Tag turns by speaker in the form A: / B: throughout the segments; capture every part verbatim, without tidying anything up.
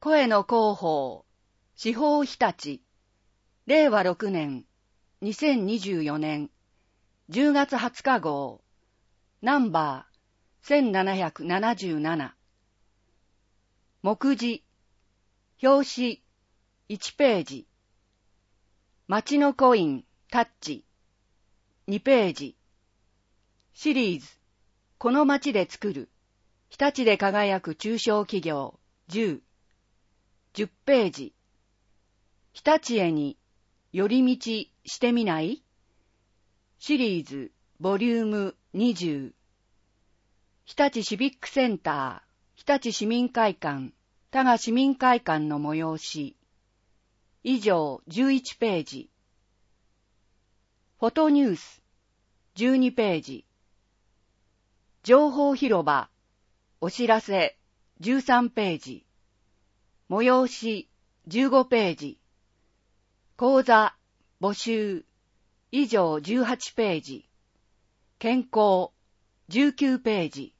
A: 声の広報、司法日立、れいわろくねん、にせんにじゅうよねん、じゅうがつはつか号、ナンバーせんななひゃくななじゅうなな。目次、表紙、いちページ。町のコイン、タッチ、にページ。シリーズ、この町で作る、日立で輝く中小企業、じゅう。じゅっページ。日立へに寄り道してみない？シリーズボリュームにじゅう。日立シビックセンター、日立市民会館、多賀市民会館の催し。以上じゅういちページ。フォトニュースじゅうにページ。情報広場、お知らせじゅうさんページ。催しじゅうごページ。講座募集以上じゅうはちページ。健康じゅうきゅうページ。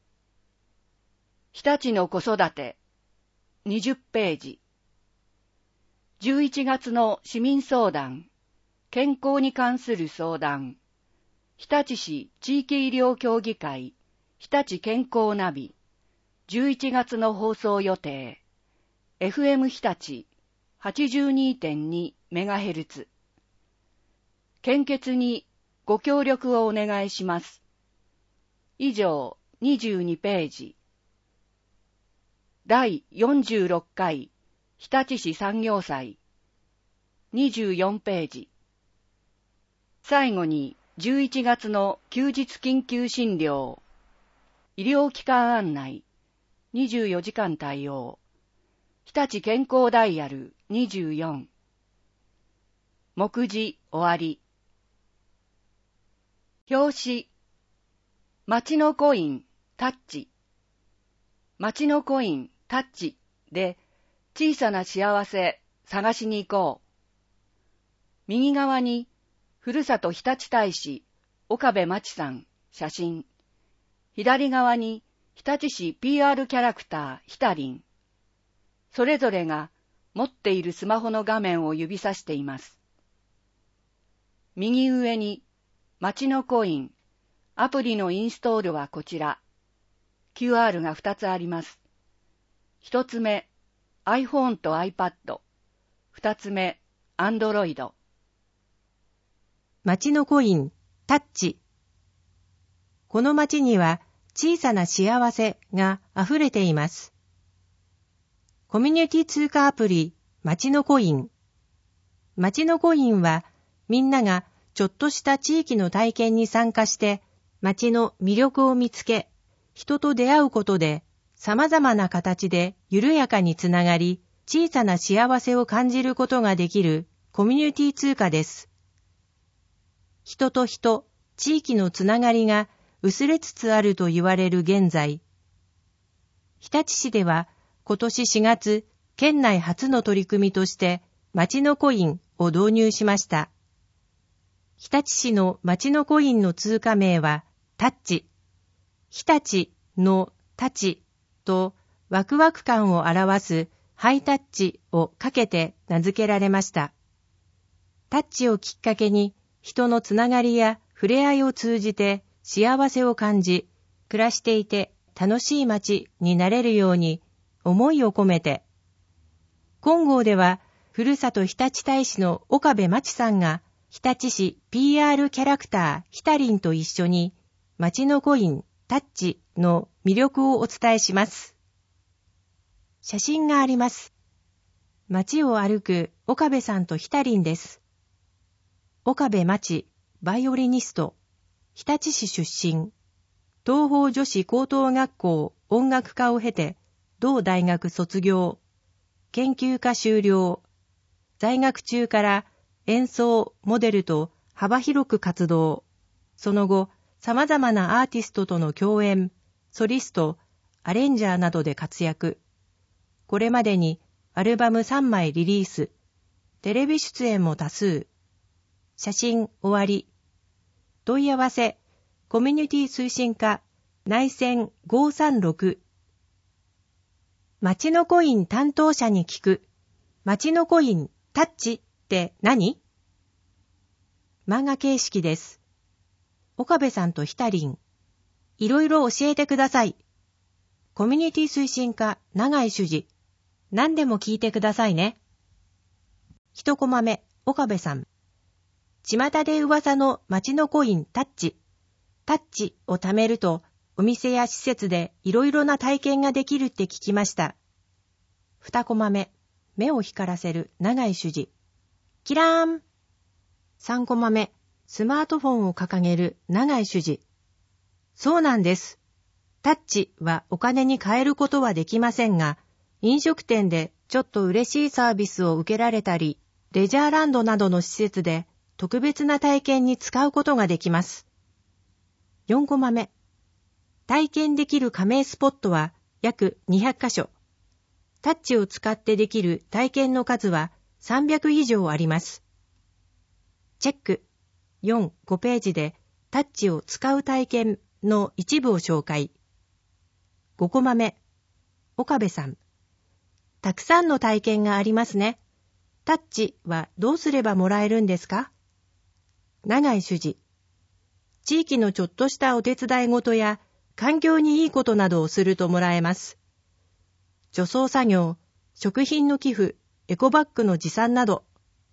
A: 日立の子育てにじゅっページ。じゅういちがつの市民相談、健康に関する相談、日立市地域医療協議会、日立健康ナビ、じゅういちがつの放送予定、エフエム 日立 はちじゅうにてんにメガヘルツ。献血にご協力をお願いします。以上にじゅうにページ。だいよんじゅうろっかい日立市産業祭にじゅうよんページ。最後にじゅういちがつの休日緊急診療、医療機関案内、にじゅうよじかん対応、日立健康ダイヤルにじゅうよん。目次終わり。表紙、町のコイン、タッチ。町のコイン、タッチで小さな幸せ探しに行こう。右側に、ふるさと日立大使、岡部真知さん、写真。左側に、日立市 ピーアール キャラクター、ひたりん。それぞれが持っているスマホの画面を指さしています。右上に、町のコイン、アプリのインストールはこちら。キューアール がふたつあります。一つ目、iPhone と iPad。二つ目、Android。
B: 町のコイン、タッチ。この町には小さな幸せがあふれています。コミュニティ通貨アプリ、町のコイン。町のコインはみんながちょっとした地域の体験に参加して町の魅力を見つけ、人と出会うことで様々な形で緩やかにつながり、小さな幸せを感じることができるコミュニティ通貨です。人と人、地域のつながりが薄れつつあると言われる現在、日立市では今年しがつ、県内初の取り組みとして町のコインを導入しました。日立市の町のコインの通貨名はタッチ。日立のタッチとワクワク感を表すハイタッチをかけて名付けられました。タッチをきっかけに人のつながりや触れ合いを通じて幸せを感じ、暮らしていて楽しい街になれるように思いを込めて、今号ではふるさと日立大使の岡部真知さんが日立市 ピーアール キャラクターひたりんと一緒に町のコインタッチの魅力をお伝えします。写真があります。街を歩く岡部さんとひたりんです。岡部真知、バイオリニスト、日立市出身、東邦女子高等学校音楽科を経て、同大学卒業、研究科修了、在学中から演奏、モデルと幅広く活動、その後、様々なアーティストとの共演、ソリスト、アレンジャーなどで活躍。これまでにアルバムさんまいリリース、テレビ出演も多数。写真終わり。問い合わせ、コミュニティ推進課、内線ごーさんろく。 町のコイン担当者に聞く。町のコインタッチって何？漫画形式です。岡部さんとひたりん。いろいろ教えてください。コミュニティ推進課永井主事。何でも聞いてくださいね。一コマ目、岡部さん。巷で噂の町のコインタッチ。タッチを貯めると、お店や施設でいろいろな体験ができるって聞きました。二コマ目、目を光らせる永井主事。キラーン。三コマ目、スマートフォンを掲げる永井主事。そうなんです。タッチはお金に換えることはできませんが、飲食店でちょっと嬉しいサービスを受けられたり、レジャーランドなどの施設で特別な体験に使うことができます。よんコマ目。体験できる加盟スポットは約にひゃくカ所。タッチを使ってできる体験の数はさんびゃく以上あります。チェック。よん、ごページでタッチを使う体験の一部を紹介。ごコマ目。岡部さん。たくさんの体験がありますね。タッチはどうすればもらえるんですか？永井主事。地域のちょっとしたお手伝い事や環境にいいことなどをするともらえます。除草作業、食品の寄付、エコバッグの持参など。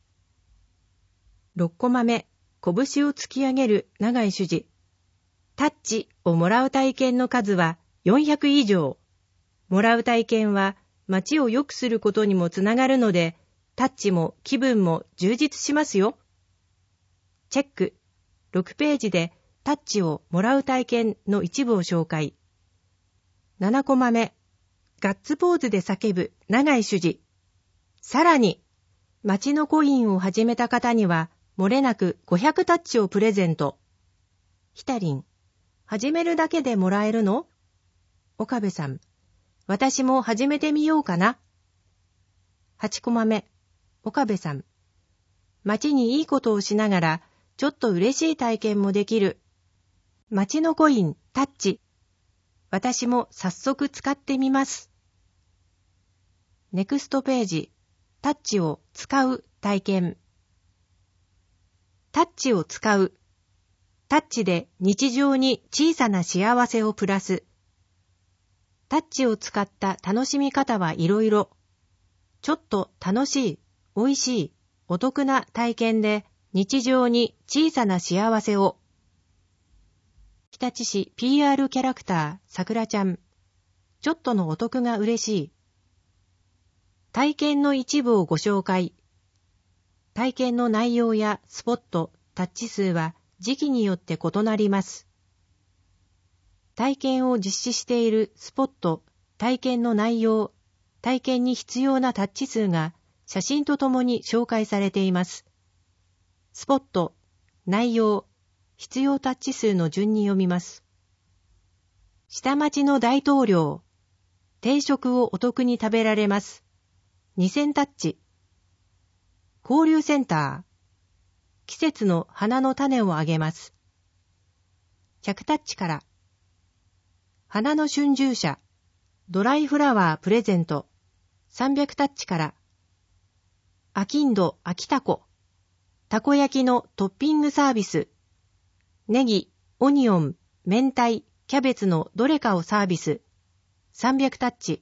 B: ろっコマ目、拳を突き上げる永井主事。タッチをもらう体験の数はよんひゃく以上。もらう体験は街を良くすることにもつながるので、タッチも気分も充実しますよ。チェック。ろくページでタッチをもらう体験の一部を紹介。ななコマ目。ガッツポーズで叫ぶ永井主事。さらに、町のコインを始めた方には、漏れなくごひゃくタッチをプレゼント。ひたりん。始めるだけでもらえるの？岡部さん。私も始めてみようかな。はちコマ目。岡部さん。町にいいことをしながら、ちょっと嬉しい体験もできる。町のコインタッチ。私も早速使ってみます。ネクストページ。タッチを使う体験。タッチを使う。タッチで日常に小さな幸せをプラス。タッチを使った楽しみ方はいろいろ。ちょっと楽しい、美味しい、お得な体験で日常に小さな幸せを。日立市 ピーアール キャラクターさくらちゃん。ちょっとのお得が嬉しい。体験の一部をご紹介。体験の内容やスポット、タッチ数は時期によって異なります。体験を実施しているスポット、体験の内容、体験に必要なタッチ数が写真とともに紹介されています。スポット、内容、必要タッチ数の順に読みます。下町の大統領、定食をお得に食べられます。にせんタッチ。交流センター、季節の花の種をあげます。ひゃくタッチから。花の春秋社、ドライフラワープレゼント、さんびゃくタッチから。あきんど秋たこ、たこ焼きのトッピングサービス。ネギ、オニオン、明太、キャベツのどれかをサービス。さんびゃくタッチ。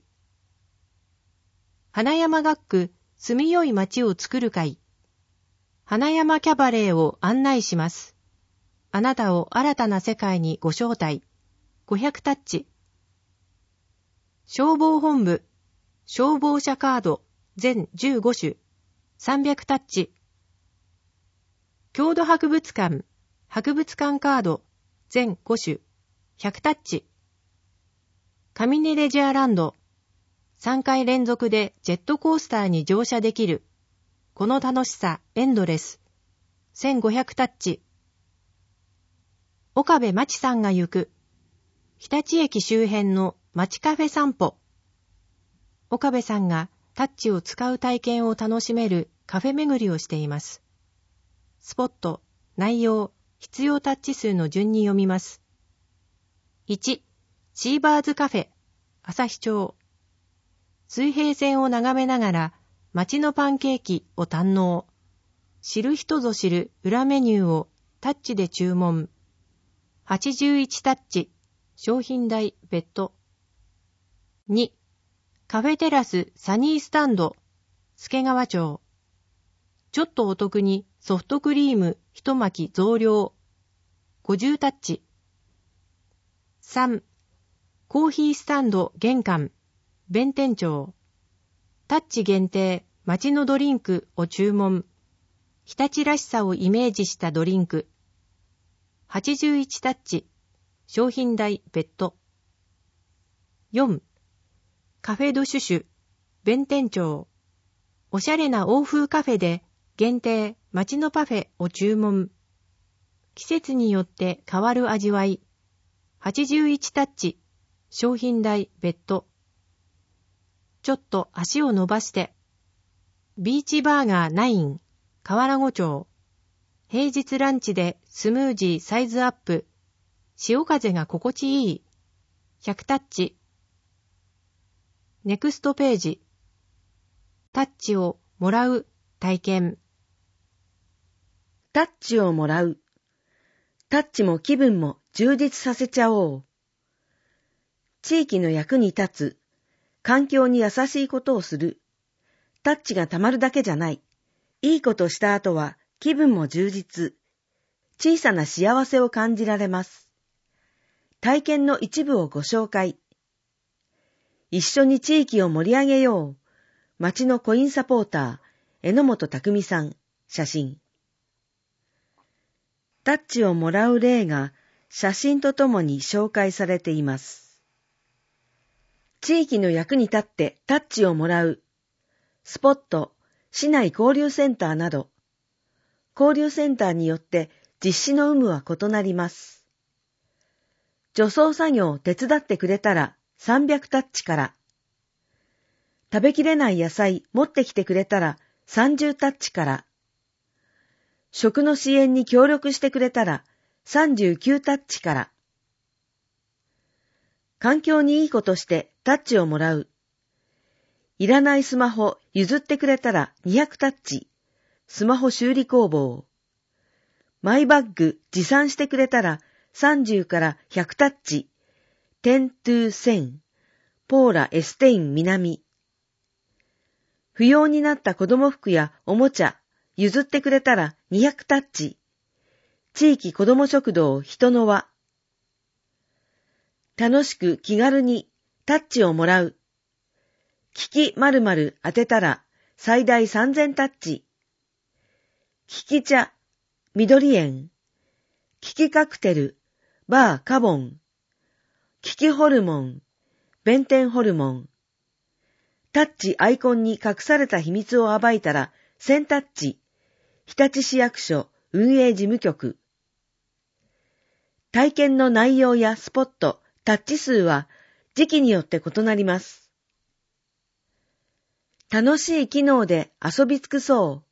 B: 花山学区、住みよい街を作る会。花山キャバレーを案内します。あなたを新たな世界にご招待。ごひゃくタッチ。消防本部、消防車カード、全じゅうご種。さんびゃくタッチ。郷土博物館、博物館カード、全ご種。ひゃくタッチ。上根レジャーランド。さんかい連続でジェットコースターに乗車できる。この楽しさエンドレス。せんごひゃくタッチ。岡部真知さんが行く。日立駅周辺の街カフェ散歩。岡部さんがタッチを使う体験を楽しめるカフェ巡りをしています。スポット、内容、必要タッチ数の順に読みます。いち、シーバーズカフェ、朝日町。 水平線を眺めながら街のパンケーキを堪能。知る人ぞ知る裏メニューをタッチで注文。はちじゅういちタッチ、商品代別途。に、カフェテラスサニースタンド、助川町。ちょっとお得にソフトクリーム一巻き増量。ごじゅうタッチ。さん、コーヒースタンド玄関、弁天町。タッチ限定、街のドリンクを注文。日立らしさをイメージしたドリンク。はちじゅういちタッチ、商品代別途。よん、カフェドシュシュ、弁天町。おしゃれな欧風カフェで限定、街のパフェを注文。季節によって変わる味わい。はちじゅういちタッチ、商品代別途。ちょっと足を伸ばして。ビーチバーガーナイン、河原湖町。平日ランチでスムージーサイズアップ。潮風が心地いい。ひゃくタッチ。ネクストページ。タッチをもらう体験。
A: タッチをもらう。タッチも気分も充実させちゃおう。地域の役に立つ。環境に優しいことをする。タッチがたまるだけじゃない。いいことした後は気分も充実。小さな幸せを感じられます。体験の一部をご紹介。一緒に地域を盛り上げよう。町のコインサポーター、榎本匠さん、写真。タッチをもらう例が写真とともに紹介されています。地域の役に立ってタッチをもらう。スポット、市内交流センターなど。交流センターによって実施の有無は異なります。除草作業を手伝ってくれたらさんびゃくタッチから。食べきれない野菜持ってきてくれたらさんじゅうタッチから。食の支援に協力してくれたらさんじゅうきゅうタッチから。環境にいいことしてタッチをもらう。いらないスマホ譲ってくれたらにひゃくタッチ。スマホ修理工房。マイバッグ持参してくれたらさんじゅうからひゃくタッチ。じゅうとせん。ポーラエステイン南。不要になった子供服やおもちゃ譲ってくれたらにひゃくタッチ。地域子供食堂人の輪。楽しく気軽にタッチをもらう。聞き〇〇当てたら最大さんぜんタッチ。聞き茶、緑園。聞きカクテル、バーカボン。聞きホルモン、弁天ホルモン。タッチアイコンに隠された秘密を暴いたらせんタッチ。日立市役所運営事務局。体験の内容やスポット、タッチ数は時期によって異なります。楽しい機能で遊び尽くそう。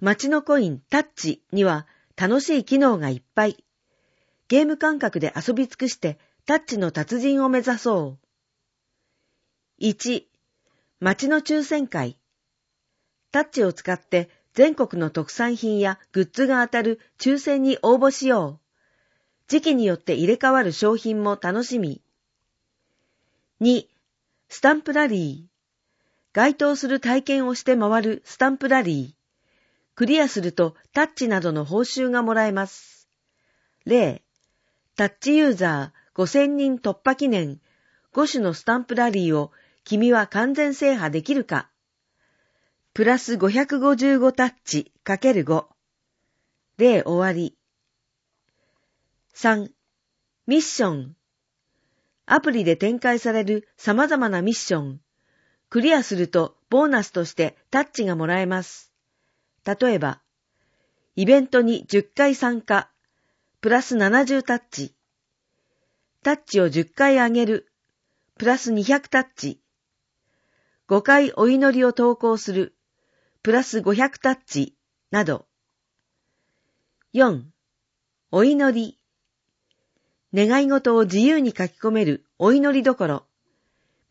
A: 街のコインタッチには楽しい機能がいっぱい。ゲーム感覚で遊び尽くしてタッチの達人を目指そう。いち. 街の抽選会。タッチを使って全国の特産品やグッズが当たる抽選に応募しよう。時期によって入れ替わる商品も楽しみ。に. スタンプラリー。該当する体験をして回るスタンプラリー。クリアするとタッチなどの報酬がもらえます。例、タッチユーザーごせんにん突破記念ご種のスタンプラリーを君は完全制覇できるか。プラスごひゃくごじゅうごタッチ ×ご。例終わり。さん. ミッション。アプリで展開される様々なミッション。クリアするとボーナスとしてタッチがもらえます。例えば、イベントにじゅっかい参加、プラスななじゅうタッチ。タッチをじゅっかい上げる、プラスにひゃくタッチ。ごかいお祈りを投稿する、プラスごひゃくタッチ、など。よん. お祈り。願い事を自由に書き込めるお祈りどころ。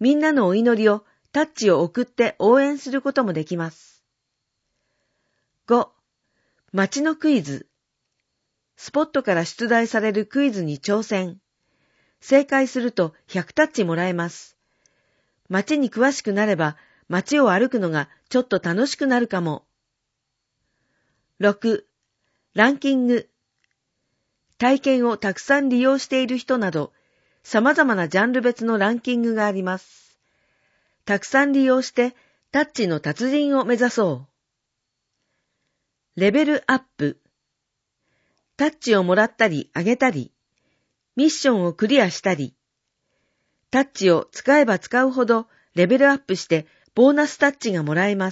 C: みんなのお祈りをタッチを送って応援することもできます。ご、街のクイズ。スポットから出題されるクイズに挑戦。正解するとひゃくタッチもらえます。街に詳しくなれば、街を歩くのがちょっと楽しくなるかも。ろく、ランキング。体験をたくさん利用している人など、様々なジャンル別のランキングがあります。たくさん利用してタッチの達人を目指そう。レベルアップ。タッチをもらったりあげたり、ミッションをクリアしたり、タッチを使えば使うほどレベルアップしてボーナスタッチがもらえます。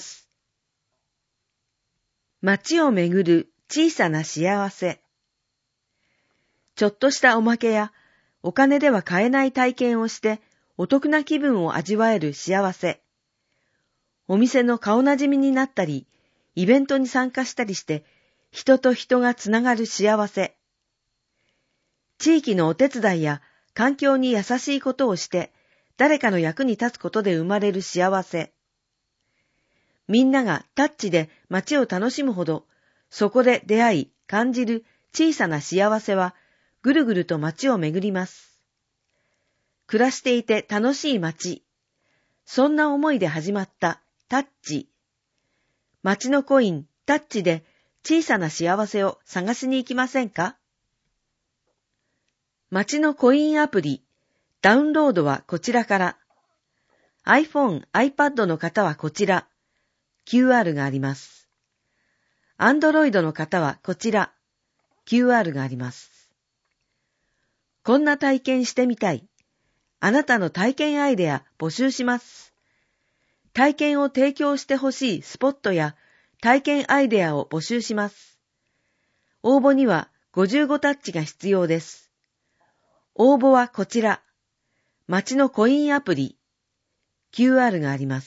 C: 街を巡る小さな幸せ。ちょっとしたおまけやお金では買えない体験をしてお得な気分を味わえる幸せ。お店の顔なじみになったり、イベントに参加したりして人と人がつながる幸せ。地域のお手伝いや環境に優しいことをして誰かの役に立つことで生まれる幸せ。みんながタッチで街を楽しむほど、そこで出会い感じる小さな幸せはぐるぐると街を巡ります。暮らしていて楽しい街。そんな思いで始まったタッチ。街のコインタッチで小さな幸せを探しに行きませんか？街のコインアプリ、ダウンロードはこちらから。iPhone、iPad の方はこちら。キューアール があります。Android の方はこちら。キューアール があります。こんな体験してみたい。あなたの体験アイデア募集します。体験を提供してほしいスポットや体験アイデアを募集します。応募にはごじゅうごタッチが必要です。応募はこちら。街のコインアプリ。キューアール があります。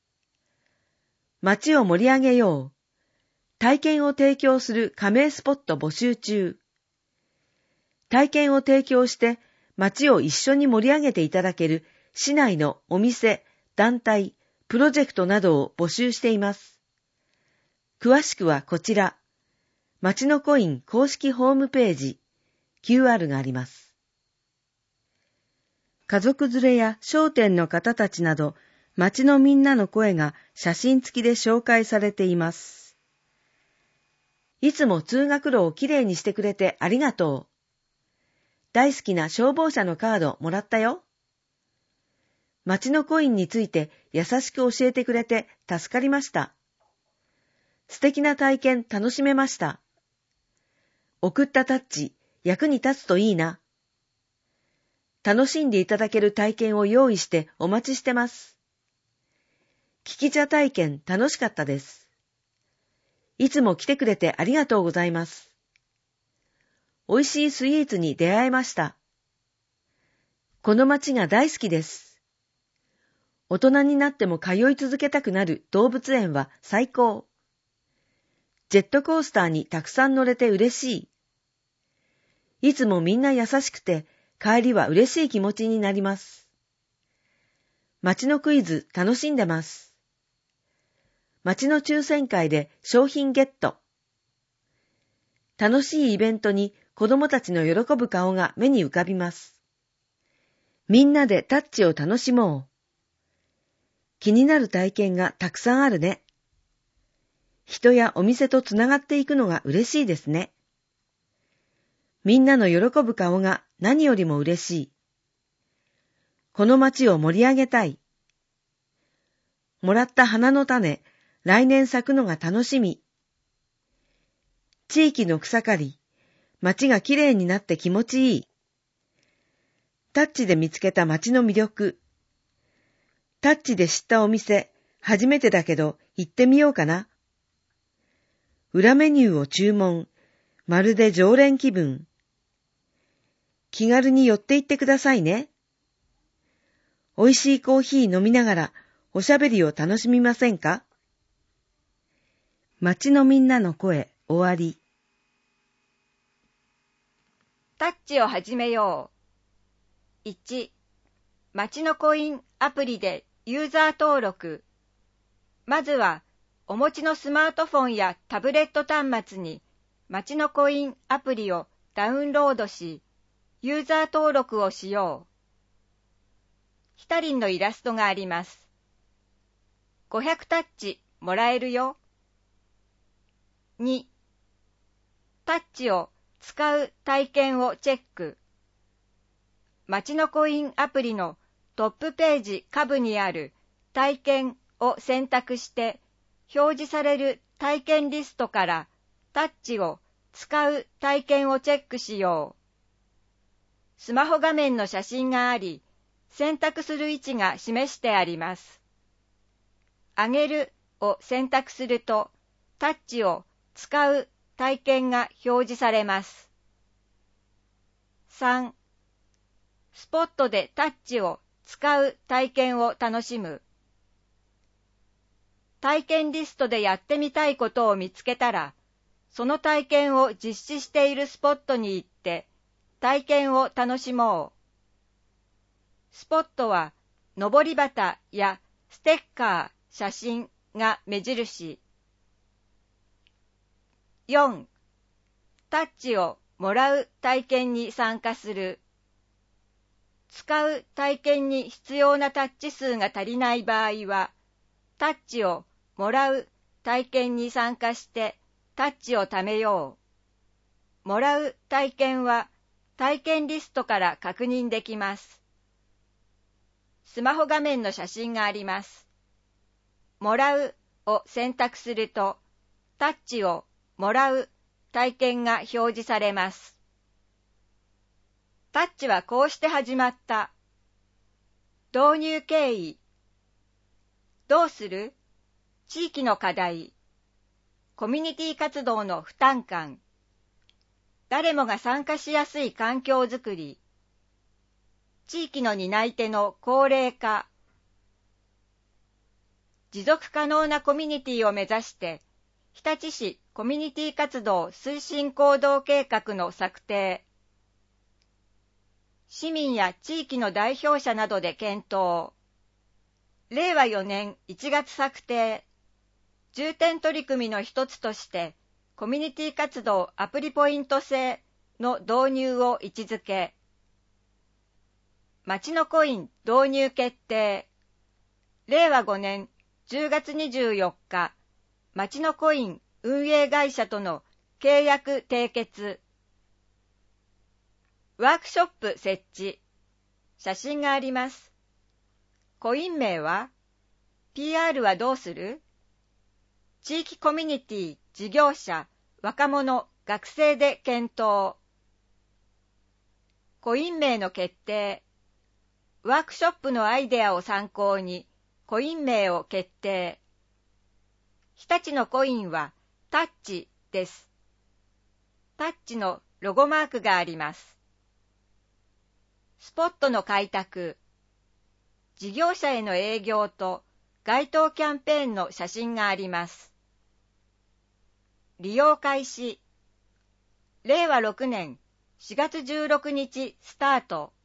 C: 街を盛り上げよう。体験を提供する加盟スポット募集中。体験を提供して街を一緒に盛り上げていただける市内のお店、団体、プロジェクトなどを募集しています。詳しくはこちら。街のコイン公式ホームページ。キューアール があります。家族連れや商店の方たちなど、街のみんなの声が写真付きで紹介されています。いつも通学路をきれいにしてくれてありがとう。大好きな消防車のカードもらったよ。街のコインについて優しく教えてくれて助かりました。素敵な体験楽しめました。送ったタッチ、役に立つといいな。楽しんでいただける体験を用意してお待ちしてます。聞き茶体験楽しかったです。いつも来てくれてありがとうございます。美味しいスイーツに出会えました。この街が大好きです。大人になっても通い続けたくなる動物園は最高。ジェットコースターにたくさん乗れて嬉しい。いつもみんな優しくて、帰りは嬉しい気持ちになります。街のクイズ楽しんでます。街の抽選会で商品ゲット。楽しいイベントに子供たちの喜ぶ顔が目に浮かびます。みんなでタッチを楽しもう。気になる体験がたくさんあるね。人やお店とつながっていくのが嬉しいですね。みんなの喜ぶ顔が何よりも嬉しい。この街を盛り上げたい。もらった花の種、来年咲くのが楽しみ。地域の草刈り、街がきれいになって気持ちいい。タッチで見つけた街の魅力。タッチで知ったお店、初めてだけど行ってみようかな。裏メニューを注文、まるで常連気分。気軽に寄って行ってくださいね。美味しいコーヒー飲みながらおしゃべりを楽しみませんか？街のみんなの声、終わり。
A: タッチを始めよう。いち、
D: 町のコインアプリでユーザー登録。まずは、お持ちのスマートフォンやタブレット端末に町のコインアプリをダウンロードし、ユーザー登録をしよう。ヒタリンのイラストがあります。ごひゃくタッチもらえるよ。に、タッチを使う体験をチェック。町のコインアプリのトップページ下部にある体験を選択して表示される体験リストからタッチを使う体験をチェックしよう。スマホ画面の写真があり、選択する位置が示してあります。上げるを選択するとタッチを使う体験が表示されます。さん、スポットでタッチを使う体験を楽しむ。体験リストでやってみたいことを見つけたら、その体験を実施しているスポットに行って体験を楽しもう。スポットは、のぼり旗やステッカー、写真が目印。よん、タッチをもらう体験に参加する。使う体験に必要なタッチ数が足りない場合は、タッチをもらう体験に参加してタッチを貯めよう。もらう体験は体験リストから確認できます。スマホ画面の写真があります。もらうを選択すると、タッチをもらう体験が表示されます。タッチはこうして始まった。導入経緯。どうする？地域の課題。コミュニティ活動の負担感。誰もが参加しやすい環境づくり。地域の担い手の高齢化。持続可能なコミュニティを目指して、日立市コミュニティ活動推進行動計画の策定。市民や地域の代表者などで検討。れいわよねんいちがつ策定。重点取り組みの一つとして、コミュニティ活動アプリポイント制の導入を位置づけ。町のコイン導入決定。れいわごねんじゅうがつにじゅうよっか、町のコイン運営会社との契約締結。ワークショップ設置。写真があります。コイン名は？ ピーアール はどうする？地域コミュニティ、事業者、若者、学生で検討。コイン名の決定。ワークショップのアイデアを参考に、コイン名を決定。日立のコインはタッチです。タッチのロゴマークがあります。スポットの開拓。事業者への営業と街頭キャンペーンの写真があります。利用開始。れいわろくねんしがつじゅうろくにちスタート。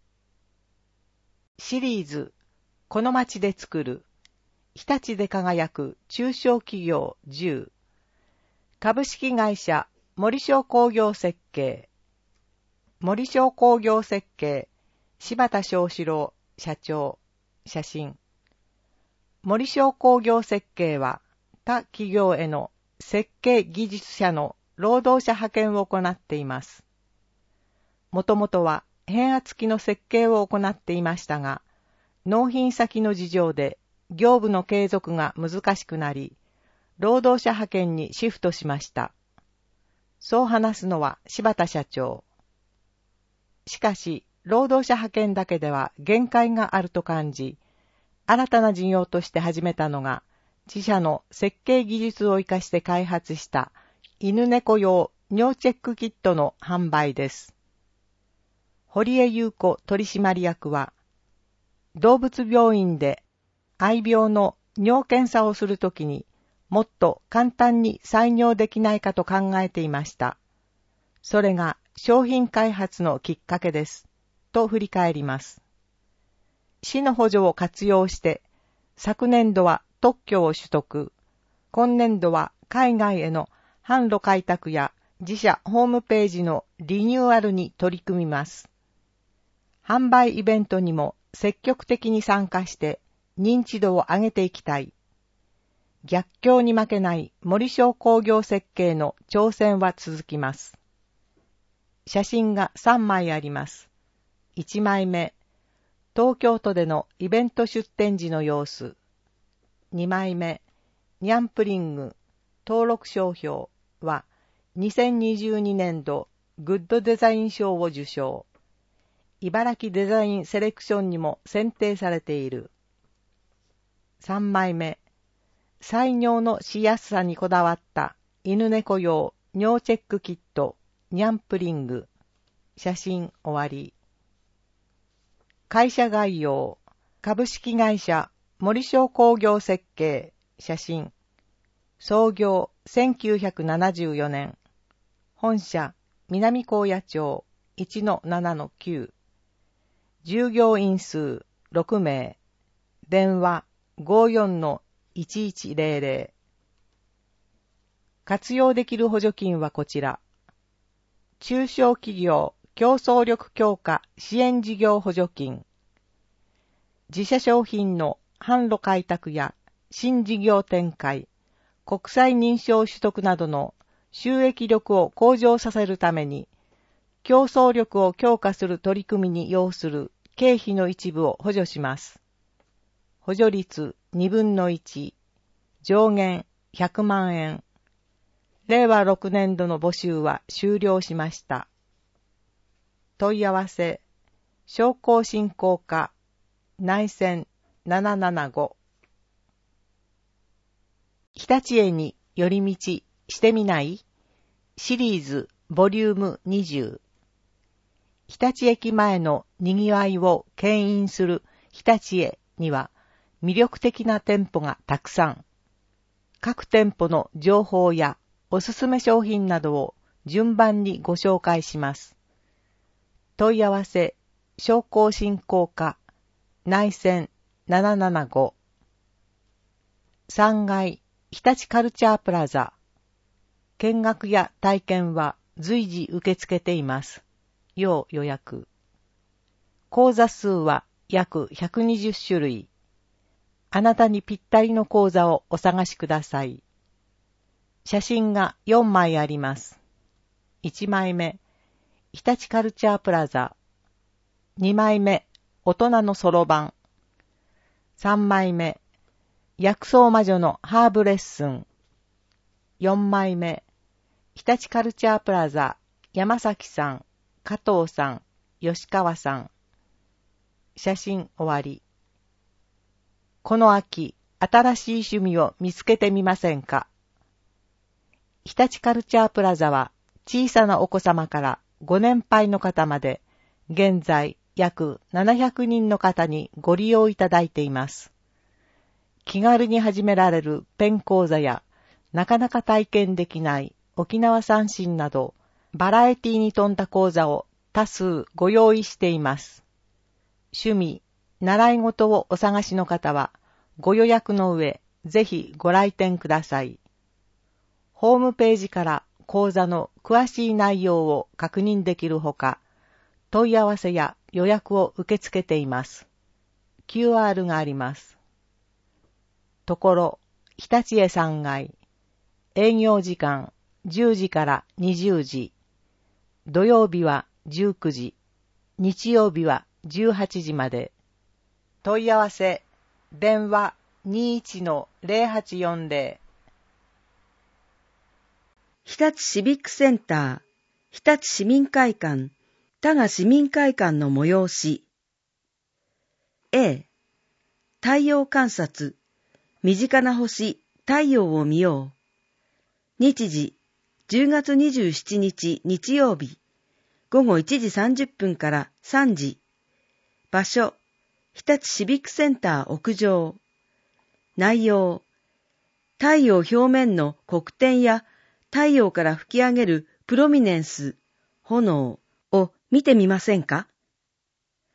B: シリーズ、この町で作る、日立で輝く中小企業じゅう。株式会社森商工業設計。森商工業設計、柴田翔士郎社長。写真。森商工業設計は他企業への設計技術者の労働者派遣を行っています。もともとは変圧器の設計を行っていましたが、納品先の事情で業務の継続が難しくなり、労働者派遣にシフトしました。そう話すのは柴田社長。しかし、労働者派遣だけでは限界があると感じ、新たな事業として始めたのが、自社の設計技術を生かして開発した犬猫用尿チェックキットの販売です。堀江優子取締役は、動物病院で愛病の尿検査をするときにもっと簡単に採尿できないかと考えていました。それが商品開発のきっかけです。と振り返ります。
E: 市の補助を活用して、昨年度は特許を取得、今年度は海外への販路開拓や自社ホームページのリニューアルに取り組みます。販売イベントにも積極的に参加して認知度を上げていきたい。逆境に負けない森小工業設計の挑戦は続きます。写真がさんまいあります。いちまいめ、東京都でのイベント出展時の様子。にまいめ、ニャンプリング登録商標はにせんにじゅうにねんどグッドデザイン賞を受賞。茨城デザインセレクションにも選定されている。さんまいめ、採尿のしやすさにこだわった犬猫用尿チェックキットニャンプリング。写真終わり。会社概要、株式会社森小工業設計。写真。創業せんきゅうひゃくななじゅうよねん。本社南高野町 いちのななのきゅう。従業員数ろくめい。電話 ごーよんのいちいちゼロゼロ。活用できる補助金はこちら。中小企業競争力強化支援事業補助金。自社商品の販路開拓や新事業展開、国際認証取得などの収益力を向上させるために、競争力を強化する取り組みに要する経費の一部を補助します。補助率にぶんのいち、上限ひゃくまんえん。れいわろくねんどの募集は終了しました。問い合わせ、商工振興課、内線ななななご。日立へに寄り道してみないシリーズボリュームにじゅう。日立駅前のにぎわいを牽引する日立へには魅力的な店舗がたくさん。各店舗の情報やおすすめ商品などを順番にご紹介します。問い合わせ、商工振興課、内線ななななご。さんがい、日立カルチャープラザ。見学や体験は随時受け付けています。要予約。講座数は約ひゃくにじゅっしゅるい。あなたにぴったりの講座をお探しください。写真がよんまいあります。いちまいめ、日立カルチャープラザ。にまいめ、大人のそろばん。さんまいめ、薬草魔女のハーブレッスン。よんまいめ、日立カルチャープラザ、山崎さん、加藤さん、吉川さん。写真終わり。この秋、新しい趣味を見つけてみませんか？日立カルチャープラザは、小さなお子様からご年配の方まで、現在約ななひゃくにんの方にご利用いただいています。気軽に始められるペン講座や、なかなか体験できない沖縄三線など、バラエティに富んだ講座を多数ご用意しています。趣味、習い事をお探しの方は、ご予約の上、ぜひご来店ください。ホームページから講座の詳しい内容を確認できるほか、問い合わせや予約を受け付けています。キューアール があります。ところ、日立へさんがい。営業時間じゅうじからにじゅうじ。土曜日はじゅうくじ。日曜日はじゅうはちじまで。問い合わせ、電話 にいちのゼロはちよんゼロ。
C: 日立シビックセンター、日立市民会館、多賀市民会館の催し。A、太陽観察、身近な星、太陽を見よう。日時、じゅうがつにじゅうしちにち日曜日、ごごいちじさんじゅっぷんからさんじ。場所、日立シビックセンター屋上。内容、太陽表面の黒点や太陽から吹き上げるプロミネンス、炎を見てみませんか？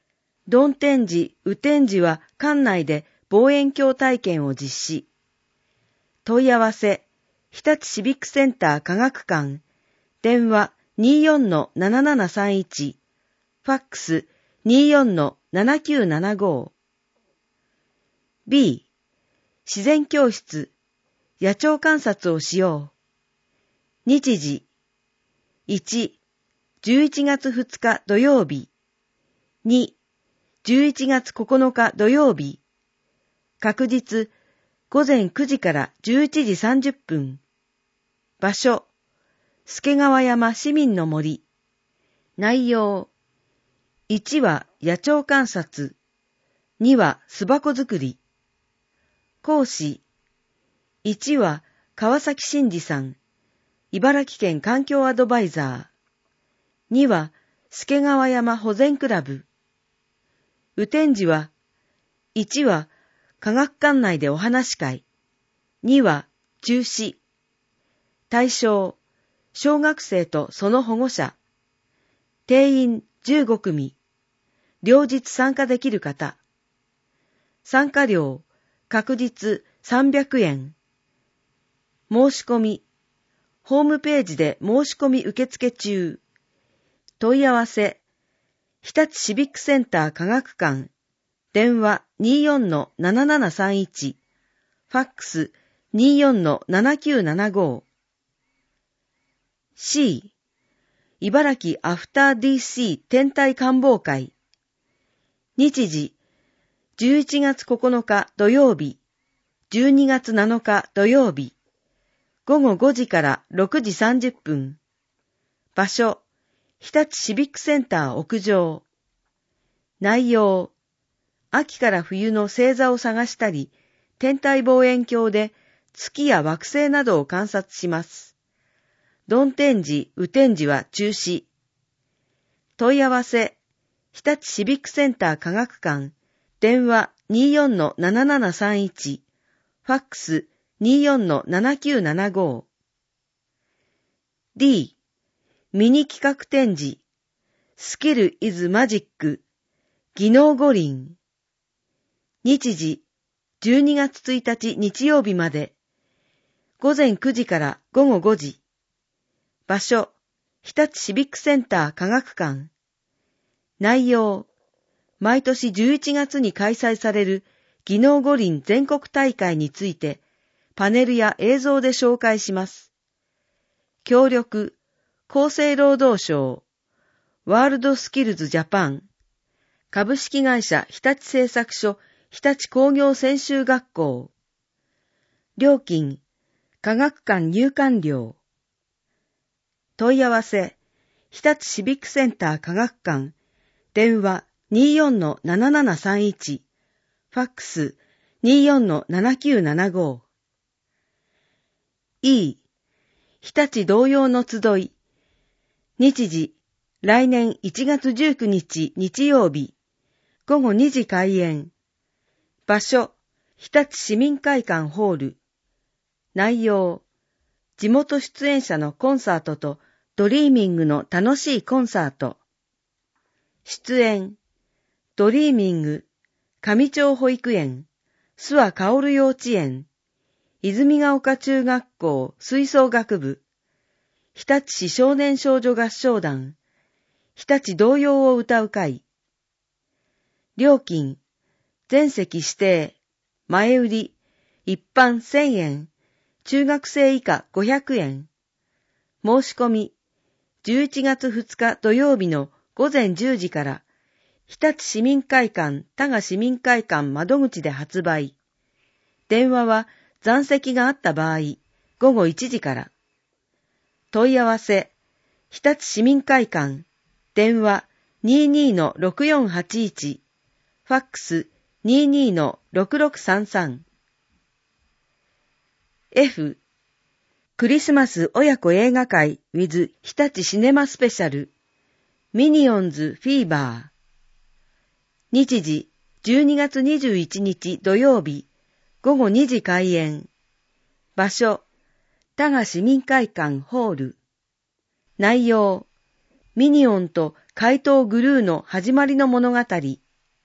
C: 曇天時、雨天時は館内で望遠鏡体験を実施。問い合わせ、日立シビックセンター科学館、電話 にじゅうよんのななななさんいち、ファックス にじゅうよんのななきゅうななご。B、自然教室、野鳥観察をしよう。日時、いち、じゅういちがつふつか土曜日、に、じゅういちがつここのか土曜日、確日、ごぜんくじからじゅういちじさんじゅっぷん、場所、助川山市民の森、内容、いちは野鳥観察、には巣箱作り、講師、いちは川崎真嗣さん、茨城県環境アドバイザー、には助川山保全クラブ、雨天時は、いちは科学館内でお話会、には中止、対象、小学生とその保護者、定員じゅうごくみ、両日参加できる方、参加料、確日さんびゃくえん、申し込み、ホームページで申し込み受付中、問い合わせ、日立シビックセンター科学館、電話 にじゅうよんのななななさんいち、ファックス にじゅうよんのななきゅうななご。C、茨城アフター ディーシー 天体観望会。日時、じゅういちがつここのか土曜日、じゅうにがつなのか土曜日、ごごごじからろくじさんじゅっぷん。場所、日立シビックセンター屋上。内容、秋から冬の星座を探したり、天体望遠鏡で月や惑星などを観察します。曇天時、雨天時は中止。問い合わせ、日立シビックセンター科学館、電話 にじゅうよんのななななさんいち、ファックス にじゅうよんのななきゅうななご。D、ミニ企画展示、スキルイズマジック、技能五輪。日時、じゅうにがつついたち日曜日まで、ごぜんくじからごごごじ。場所、日立シビックセンター科学館。内容、毎年じゅういちがつに開催される技能五輪全国大会について、パネルや映像で紹介します。協力、厚生労働省、ワールドスキルズジャパン、株式会社日立製作所日立工業専修学校。料金、科学館入館料。問い合わせ、日立シビックセンター科学館、電話 にじゅうよんのななななさんいち、ファックス にじゅうよんのななきゅうななご。E、日立童謡の集い。日時、来年いちがつじゅうくにち日曜日、ごごにじ開演。場所、日立市民会館ホール。内容、地元出演者のコンサートとドリーミングの楽しいコンサート。出演、ドリーミング、上町保育園、諏訪薫幼稚園、泉ヶ丘中学校吹奏楽部、日立市少年少女合唱団、日立童謡を歌う会。料金、全席指定、前売り、一般せんえん、中学生以下ごひゃくえん。申し込み、じゅういちがつふつか土曜日のごぜんじゅうじから、日立市民会館多賀市民会館窓口で発売。電話は残席があった場合、ごごいちじから。問い合わせ、日立市民会館、電話 にじゅうにのろくよんはちいち、ファックス にじゅうにのろくろくさんさん。F、クリスマス親子映画会 with 日立シネマスペシャル、ミニオンズフィーバー。日時、じゅうにがつにじゅういちにち土曜日、ごごにじ開演。場所、多賀市民会館ホール。内容、ミニオンと怪盗グルーの始まりの物語。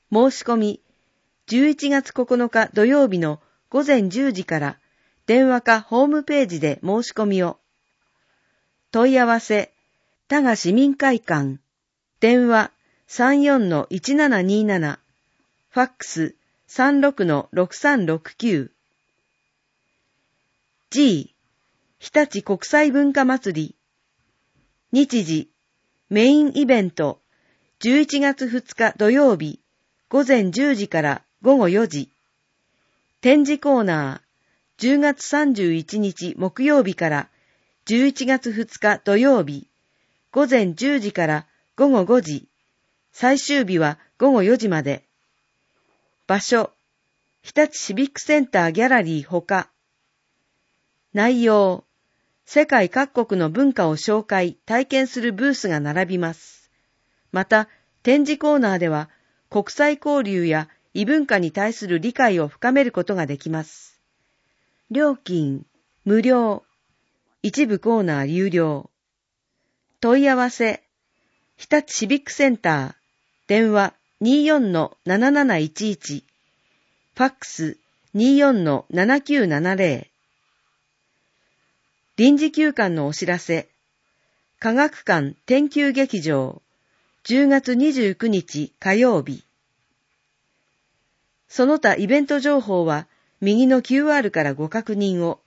C: 申し込み、じゅういちがつここのか土曜日のごぜんじゅうじから電話かホームページで申し込みを。問い合わせ、多賀市民会館、電話 さんよんのいちななになな、ファックス さんろくのろくさんろくきゅう。G、日立国際文化祭り。日時、メインイベント、じゅういちがつふつか土曜日、ごぜんじゅうじからごごよじ。展示コーナー、じゅうがつさんじゅういちにち木曜日からじゅういちがつふつか土曜日、ごぜんじゅうじからごごごじ。最終日はごごよじまで。場所、日立シビックセンターギャラリーほか。内容、世界各国の文化を紹介、体験するブースが並びます。また、展示コーナーでは、国際交流や異文化に対する理解を深めることができます。料金、無料。一部コーナー有料。問い合わせ、日立シビックセンター、電話 にじゅうよんのなななないちいち、ファックス にじゅうよんのななきゅうななぜろ。臨時休館のお知らせ。科学館天球劇場、じゅうがつにじゅうくにち火曜日。その他イベント情報は右の キューアール からご確認を。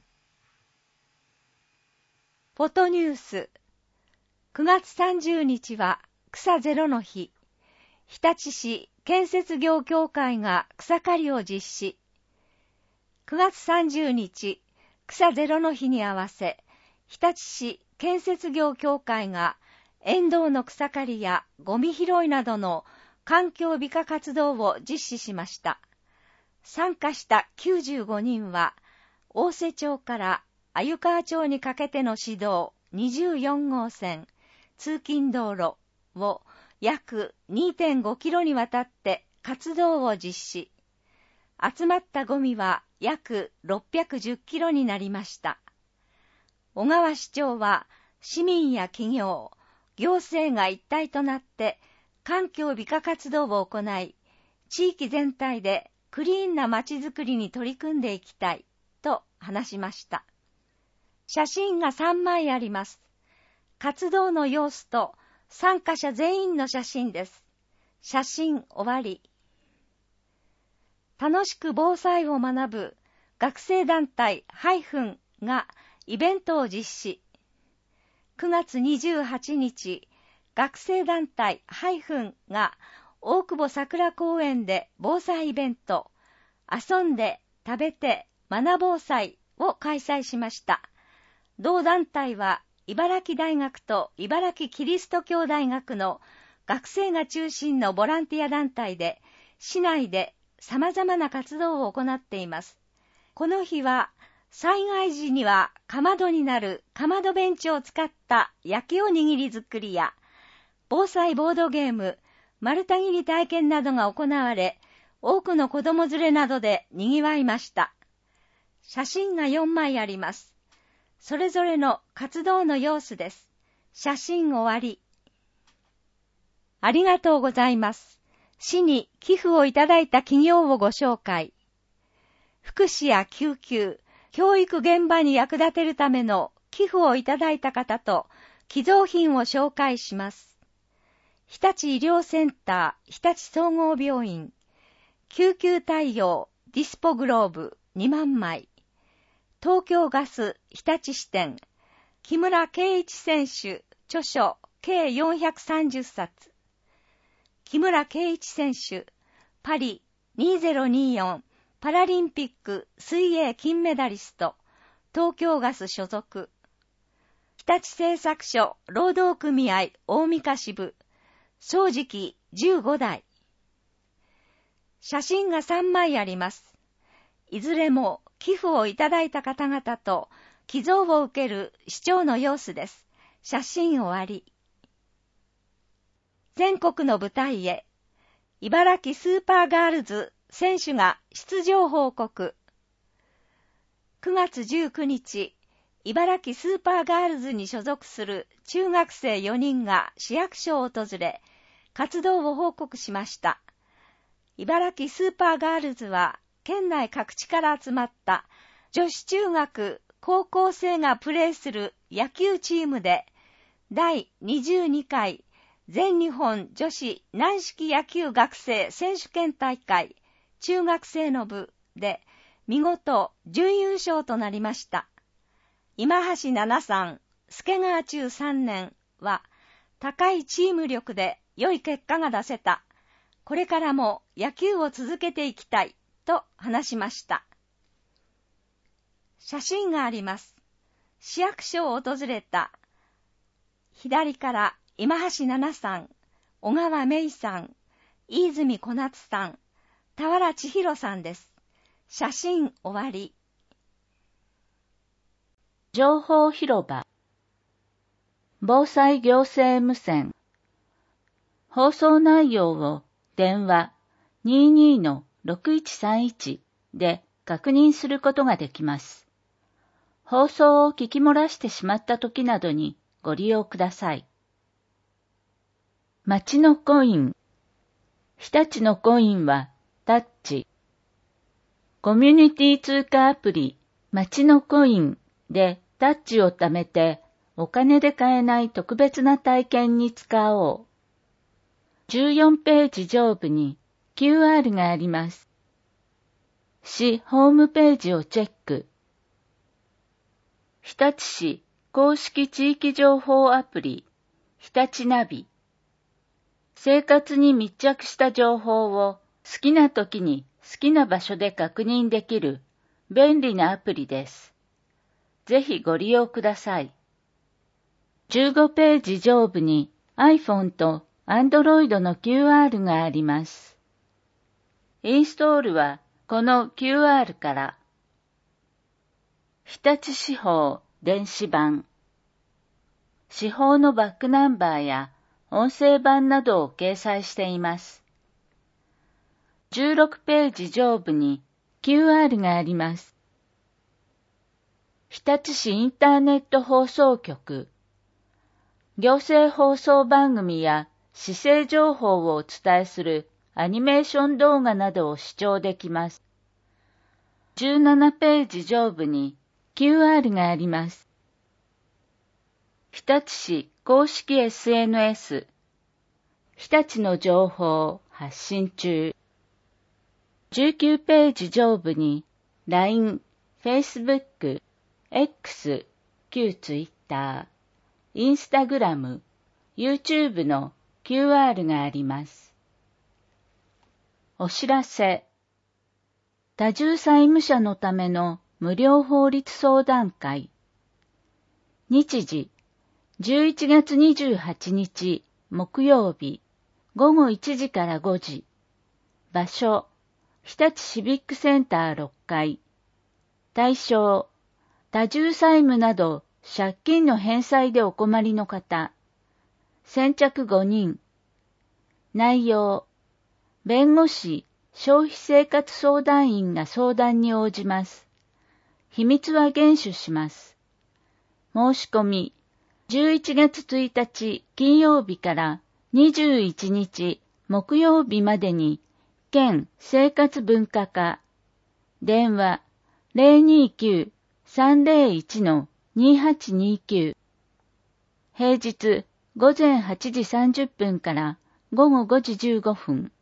D: フォトニュース。くがつさんじゅうにちは草ゼロの日。日立市建設業協会が草刈りを実施。くがつさんじゅうにち、草ゼロの日に合わせ、日立市建設業協会が沿道の草刈りやゴミ拾いなどの環境美化活動を実施しました。参加したきゅうじゅうごにんは、大瀬町から鮎川町にかけての市道にじゅうよんごうせん、通勤道路を約 にてんごキロにわたって活動を実施。集まったゴミは約ろっぴゃくじゅっキロになりました。小川市長は市民や企業、行政が一体となって環境美化活動を行い、地域全体でクリーンな街づくりに取り組んでいきたいと話しました。写真がさんまいあります。活動の様子と参加者全員の写真です。写真終わり。楽しく防災を学ぶ学生団体ハイフンがイベントを実施。くがつにじゅうはちにち、学生団体ハイフンが大久保桜公園で防災イベント、遊んで食べて学防災を開催しました。同団体は茨城大学と茨城キリスト教大学の学生が中心のボランティア団体で、市内で様々な活動を行っています。この日は、災害時にはかまどになるかまどベンチを使った焼きおにぎり作りや、防災ボードゲーム、丸太切り体験などが行われ、多くの子供連れなどで賑わいました。写真がよんまいあります。それぞれの活動の様子です。写真終わり。ありがとうございます。市に寄付をいただいた企業をご紹介。福祉や救急、教育現場に役立てるための寄付をいただいた方と寄贈品を紹介します。日立医療センター、日立総合病院、救急対応ディスポグローブにまんまい、東京ガス日立支店、木村敬一選手著書計よんひゃくさんじゅっさつ、木村敬一選手、パリにせんにじゅうよんパラリンピック水泳金メダリスト、東京ガス所属。日立製作所労働組合大三日支部、掃除機じゅうごだい。写真がさんまいあります。いずれも寄付をいただいた方々と寄贈を受ける市長の様子です。写真終わり。全国の舞台へ、茨城スーパーガールズ選手が出場報告。くがつじゅうくにち、茨城スーパーガールズに所属する中学生よにんが市役所を訪れ、活動を報告しました。 茨城スーパーガールズは県内各地から集まった女子中学、高校生がプレーする野球チームでだいにじゅうにかい全日本女子軟式野球学生選手権大会中学生の部で見事準優勝となりました。今橋奈々さん、助川中さんねんは高いチーム力で良い結果が出せた。これからも野球を続けていきたいと話しました。写真があります。市役所を訪れた左から今橋奈々さん、小川芽衣さん、飯泉小夏さん、田原千尋さんです。写真終わり。
F: 情報広場防災行政無線放送内容を電話 にじゅうに のろくいちさんいち で確認することができます。放送を聞き漏らしてしまった時などにご利用ください。町のコイン日立のコインはタッチコミュニティ通貨アプリ町のコインでタッチを貯めてお金で買えない特別な体験に使おう。じゅうよんページ上部に キューアール があります。市ホームページをチェック。日立市公式地域情報アプリ日立ナビ。生活に密着した情報を好きな時に好きな場所で確認できる便利なアプリです。ぜひご利用ください。じゅうごページ上部に iPhone と Android の キューアール があります。インストールはこの キューアール から。日立市法電子版。市法のバックナンバーや音声版などを掲載しています。じゅうろくページ上部に キューアール があります。日立市インターネット放送局。行政放送番組や市政情報をお伝えするアニメーション動画などを視聴できます。じゅうななページ上部に キューアール があります。日立市公式 エスエヌエス 日立の情報発信中。じゅうきゅうページ上部に ライン、Facebook、X、旧 Twitter、Instagram、YouTube の キューアール があります。お知らせ。多重債務者のための無料法律相談会。日時、じゅういちがつにじゅうはちにち木曜日、ごごいちじからごじ。場所、日立シビックセンターろっかい。対象、多重債務など借金の返済でお困りの方。先着ごにん。内容、弁護士、消費生活相談員が相談に応じます。秘密は厳守します。申し込み、じゅういちがつついたち金曜日からにじゅういちにち木曜日までに、県生活文化課、電話 ゼロにきゅう さんゼロいち のにはちにきゅう、平日ごぜんはちじさんじゅっぷんからごごごじじゅうごふん。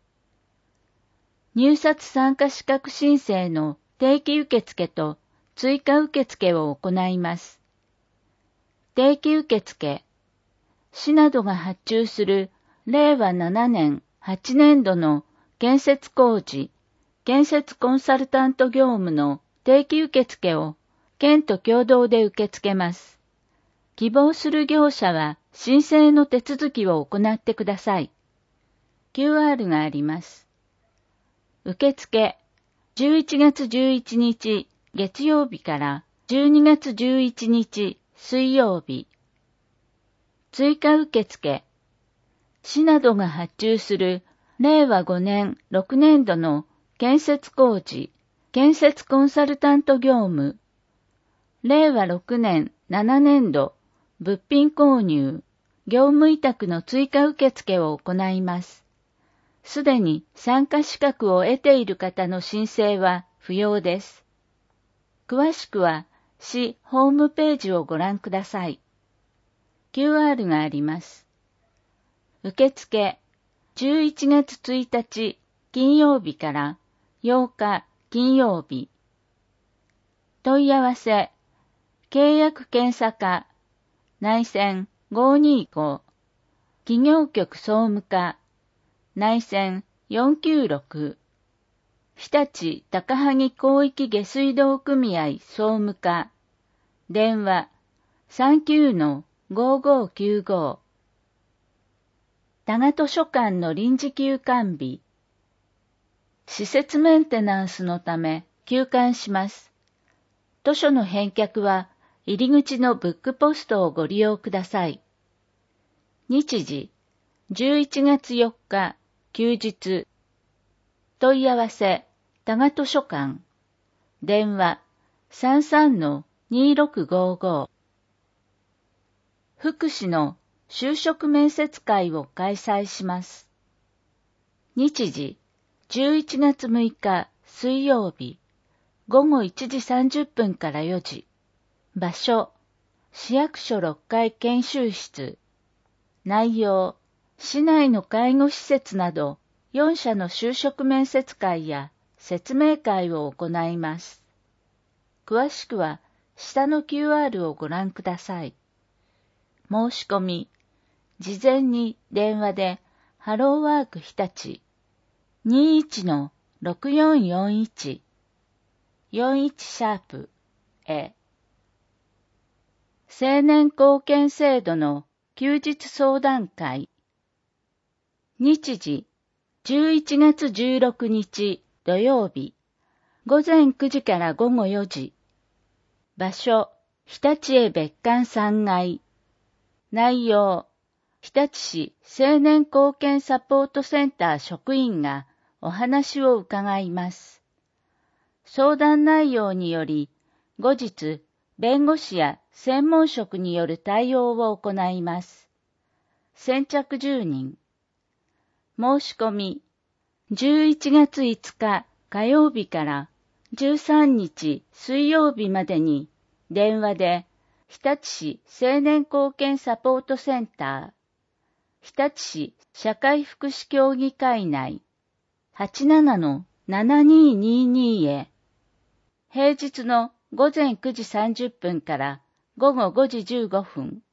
F: 入札参加資格申請の定期受付と追加受付を行います。定期受付、市などが発注するれいわななねんはちねんどの建設工事、建設コンサルタント業務の定期受付を県と共同で受け付けます。希望する業者は申請の手続きを行ってください。キューアール があります。受付、じゅういちがつじゅういちにち月曜日からじゅうにがつじゅういちにち水曜日。追加受付、市などが発注するれいわごねんろくねんどの建設工事、建設コンサルタント業務、れいわろくねんななねんど物品購入、業務委託の追加受付を行います。 すでに参加資格を得ている方の申請は不要です。詳しくは市ホームページをご覧ください。キューアール があります。受付じゅういちがつついたち金曜日からようか金曜日。問い合わせ契約検査課内線ごーにーご企業局総務課内線よんきゅうろく日立高萩広域下水道組合総務課電話 さんきゅうのごーごーきゅうご 多賀図書館の臨時休館日施設メンテナンスのため休館します。図書の返却は入り口のブックポストをご利用ください。日時じゅういちがつよっか休日問い合わせ多賀図書館電話 さんさんのにーろくごーご 福祉の就職面接会を開催します。日時じゅういちがつむいか水曜日ごごいちじさんじゅっぷんからよじ場所市役所ろっかい研修室内容市内の介護施設などよんしゃの就職面接会や説明会を行います。詳しくは下の キューアール をご覧ください。申し込み事前に電話でハローワーク日立 にーいちのろくよんよんいち よんいちシャープへ青年貢献制度の休日相談会日時じゅういちがつじゅうろくにち土曜日ごぜんくじからごごよじ場所日立へ別館さんがい内容日立市青年貢献サポートセンター職員がお話を伺います。相談内容により後日弁護士や専門職による対応を行います。先着じゅうにん申し込みじゅういちがついつか火曜日からじゅうさんにち水曜日までに電話で日立市青年貢献サポートセンター日立市社会福祉協議会内 はちななのななにーにーにー へ平日のごぜんくじさんじゅっぷんからごごごじじゅうごふん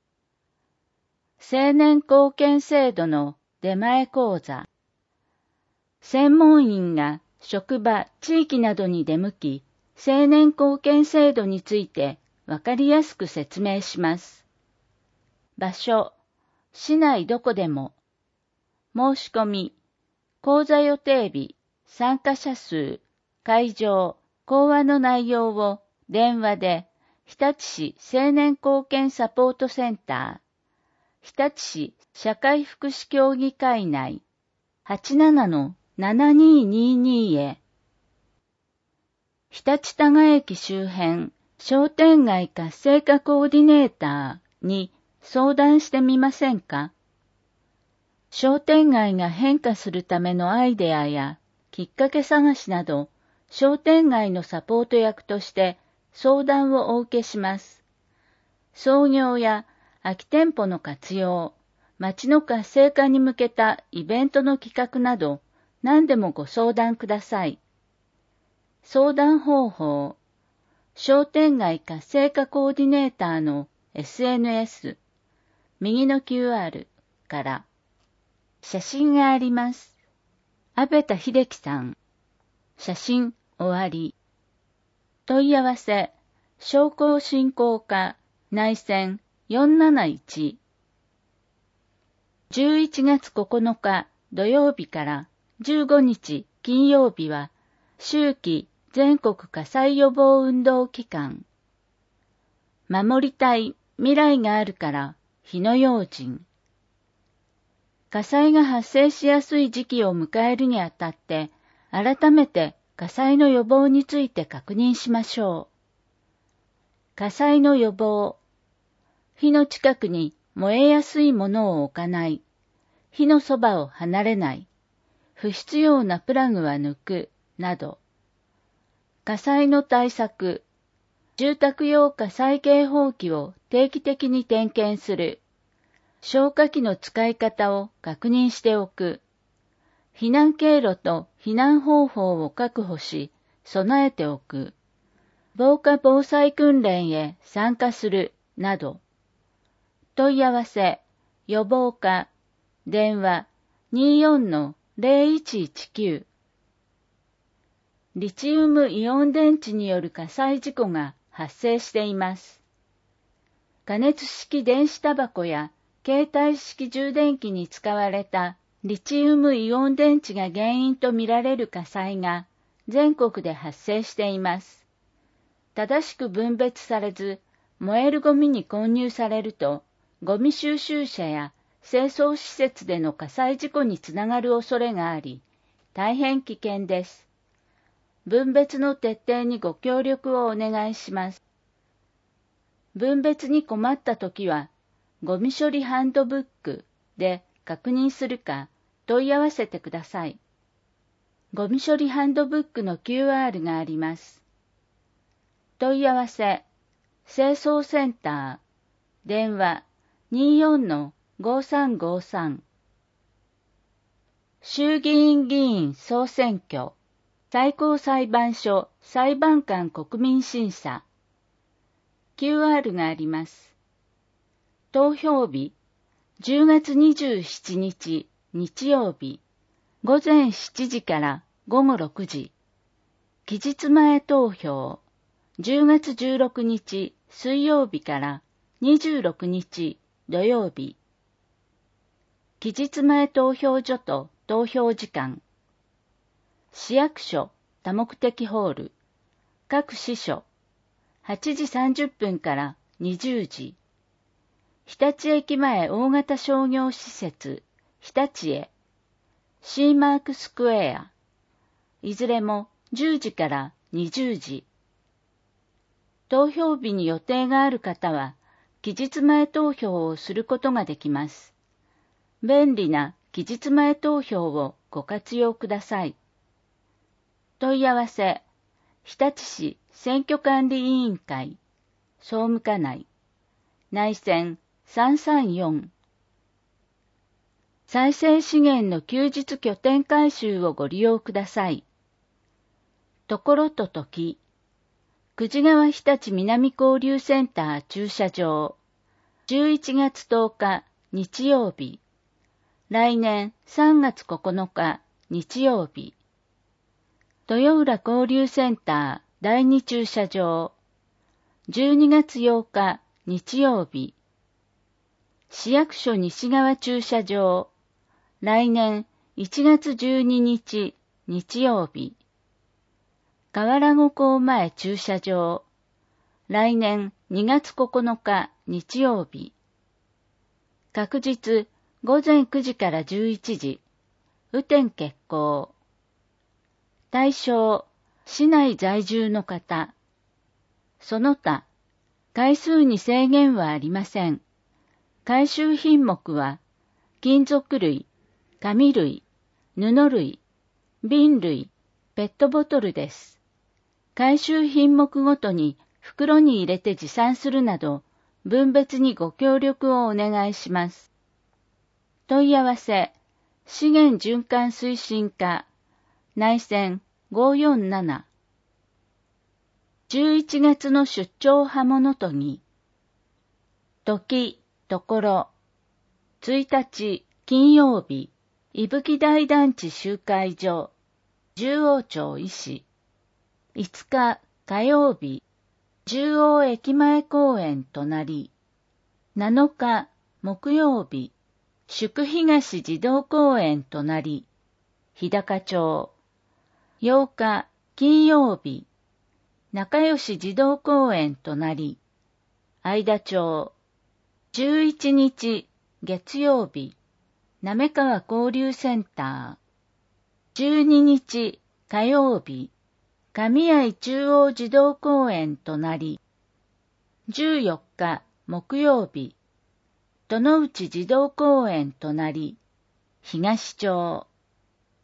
F: 青年貢献制度の出前講座専門員が職場、地域などに出向き青年貢献制度についてわかりやすく説明します。場所、市内どこでも。申し込み、講座予定日、参加者数、会場、講話の内容を電話で日立市青年貢献サポートセンター、日立市社会福祉協議会内 はちななのななにーにーにー へ。日立多賀駅周辺商店街活性化コーディネーターに相談してみませんか？商店街が変化するためのアイデアやきっかけ探しなど、商店街のサポート役として相談をお受けします。創業や空き店舗の活用、町の活性化に向けたイベントの企画など、何でもご相談ください。相談方法、商店街活性化コーディネーターの エスエヌエス、右の キューアール から写真があります。阿部田秀樹さん、写真終わり。問い合わせ、商工振興課内線よんなないち。じゅういちがつここのか土曜日からじゅうごにち金曜日は秋季全国火災予防運動期間。守りたい未来があるから火の用心。火災が発生しやすい時期を迎えるにあたって、改めて火災の予防について確認しましょう。火災の予防。火の近くに燃えやすいものを置かない。火のそばを離れない。 不必要なプラグは抜く、など。火災の対策、住宅用火災警報器を定期的に点検する。消火器の使い方を確認しておく。避難経路と避難方法を確保し、備えておく。防火防災訓練へ参加する、など。問い合わせ、予防課、電話 にじゅうよんのゼロいちいちきゅう。リチウムイオン電池による火災事故が発生しています。加熱式電子タバコや携帯式充電器に使われたリチウムイオン電池が原因とみられる火災が全国で発生しています。正しく分別されず、燃えるゴミに混入されると、ゴミ収集車や清掃施設での火災事故につながる恐れがあり、大変危険です。分別の徹底にご協力をお願いします。分別に困ったときは、ゴミ処理ハンドブックで確認するか問い合わせてください。ゴミ処理ハンドブックの キューアール があります。問い合わせ、清掃センター、電話 にじゅうよんのごさんごさん。衆議院議員総選挙、最高裁判所裁判官国民審査。キューアール があります。投票日、じゅうがつにじゅうしちにち日曜日、ごぜんしちじからごごろくじ。期日前投票、じゅうがつじゅうろくにち水曜日からにじゅうろくにち土曜日。期日前投票所と投票時間。市役所多目的ホール、各支所、はちじさんじゅっぷんからにじゅうじ。日立駅前大型商業施設、日立へ、シーマークスクエア、いずれもじゅうじからにじゅうじ。投票日に予定がある方は、期日前投票をすることができます。便利な期日前投票をご活用ください。問い合わせ、日立市選挙管理委員会、総務課内、内線さんさんよん。再生資源の休日拠点改修をご利用ください。ところと時、久慈川日立南交流センター駐車場、じゅういちがつとおか日曜日、来年さんがつここのか日曜日、豊浦交流センターだいに駐車場、じゅうにがつようか日曜日、市役所西側駐車場、来年いちがつじゅうににち日曜日、河原湖港前駐車場、来年にがつここのか日曜日、確日ごぜんくじからじゅういちじ、雨天決行。対象、市内在住の方。その他、回数に制限はありません。回収品目は、金属類、紙類、布類、瓶類、ペットボトルです。回収品目ごとに袋に入れて持参するなど、分別にご協力をお願いします。問い合わせ、資源循環推進課、内線ごよんなな。じゅういちがつの出張刃物研ぎ。時、ところ。ついたち金曜日、伊吹台団地集会所、十王町医師。いつか火曜日、十王駅前公園隣。なのか木曜日、宿東児童公園隣。日高町。ようか金曜日、仲良し児童公園隣。相田町。じゅういちにち月曜日、滑川交流センター。じゅうににち火曜日、神合中央児童公園隣。じゅうよっか木曜日、殿内児童公園隣。東町。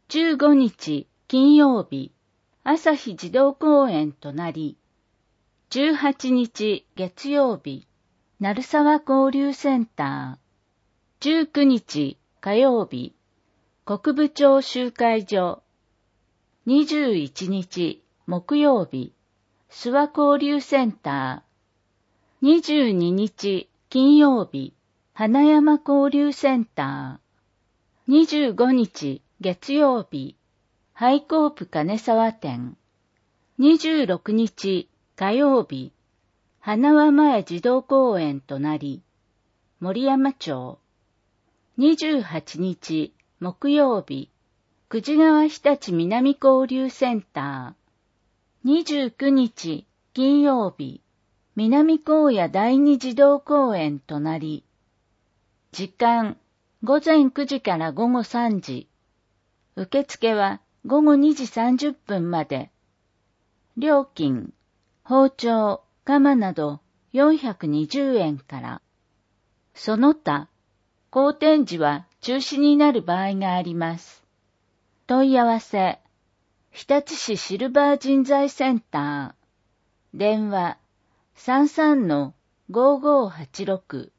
F: じゅうごにち金曜日、朝日児童公園となり、じゅうはちにち月曜日、鳴沢交流センター、じゅうくにち火曜日、国分町集会所、にじゅういちにち木曜日、諏訪交流センター、にじゅうににち金曜日、花山交流センター、にじゅうごにち月曜日、ハイコープ金沢店、にじゅうろくにち火曜日、花輪前児童公園となり、森山町、にじゅうはちにち木曜日、久慈川日立南交流センター、にじゅうくにち金曜日、南高野第二児童公園となり、時間ごぜんくじからごごさんじ、受付はごごにじさんじゅっぷんまで、料金、包丁、鎌などよんひゃくにじゅうえんから、その他、公展時は中止になる場合があります。問い合わせ、日立市シルバー人材センター、電話 さんさんのごごはちろく、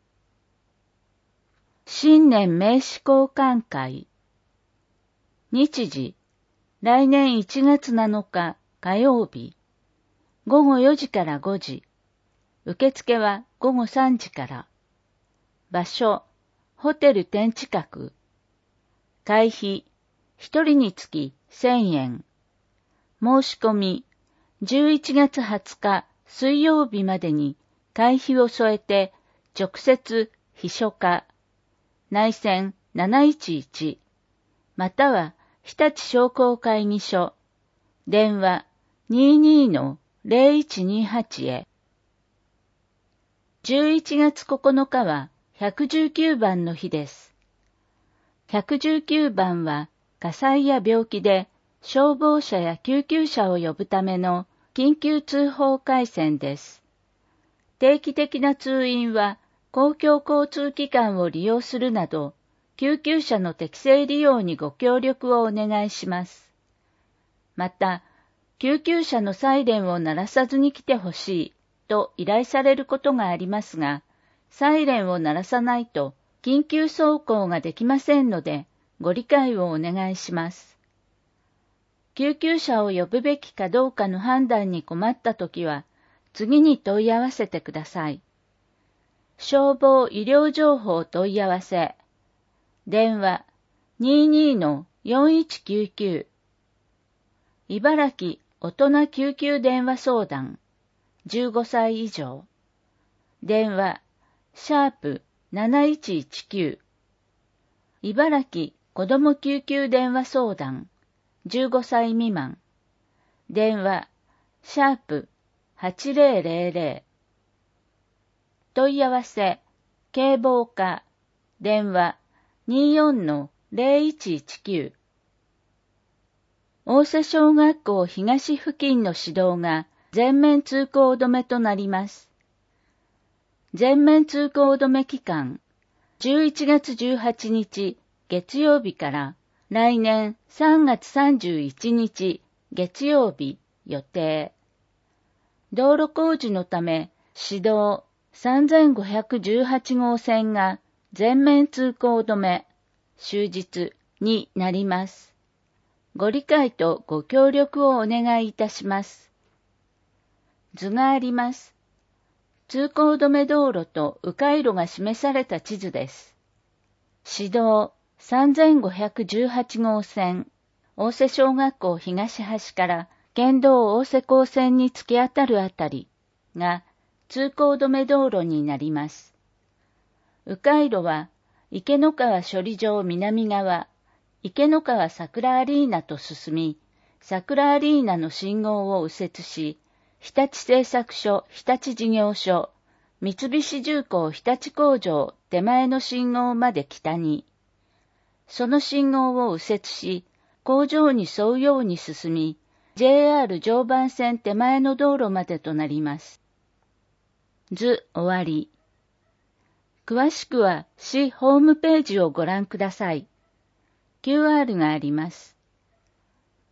F: 新年名刺交換会、日時、来年いちがつなのか火曜日、ごごよじからごじ、受付はごごさんじから、場所、ホテル天近く、会費、一人につきせんえん、申し込み、じゅういちがつはつか水曜日までに会費を添えて直接秘書課、内線なないちいち、または日立商工会議所、電話 にじゅうにのぜろいちにはち へ。じゅういちがつここのかはひゃくじゅうきゅうばんの日です。ひゃくじゅうきゅうばんは火災や病気で消防車や救急車を呼ぶための緊急通報回線です。定期的な通院は公共交通機関を利用するなど、救急車の適正利用にご協力をお願いします。また、救急車のサイレンを鳴らさずに来てほしいと依頼されることがありますが、サイレンを鳴らさないと緊急走行ができませんので、ご理解をお願いします。救急車を呼ぶべきかどうかの判断に困ったときは、次に問い合わせてください。消防医療情報問い合わせ。電話 にじゅうにのよんいちきゅうきゅう。茨城大人救急電話相談。じゅうごさい以上。電話シャープなないちいちきゅう。茨城子ども救急電話相談。じゅうごさい未満。電話シャープはちぜろぜろぜろ。問い合わせ警防課。電話にじゅうよんのぜろいちいちきゅう。大瀬小学校東付近の市道が全面通行止めとなります。全面通行止め期間、じゅういちがつじゅうはちにち月曜日から来年さんがつさんじゅういちにち月曜日予定。道路工事のため市道さんぜんごひゃくじゅうはちごうせんが全面通行止め、終日になります。ご理解とご協力をお願いいたします。図があります。通行止め道路と迂回路が示された地図です。市道さんぜんごひゃくじゅうはちごうせん、大瀬小学校東端から県道大瀬港線に突き当たるあたりが通行止め道路になります。迂回路は池の川処理場南側、池の川桜アリーナと進み、桜アリーナの信号を右折し、日立製作所日立事業所、三菱重工日立工場手前の信号まで北に、その信号を右折し、工場に沿うように進み、ジェイアール 常磐線手前の道路までとなります。図終わり。詳しくは市ホームページをご覧ください。キューアール があります。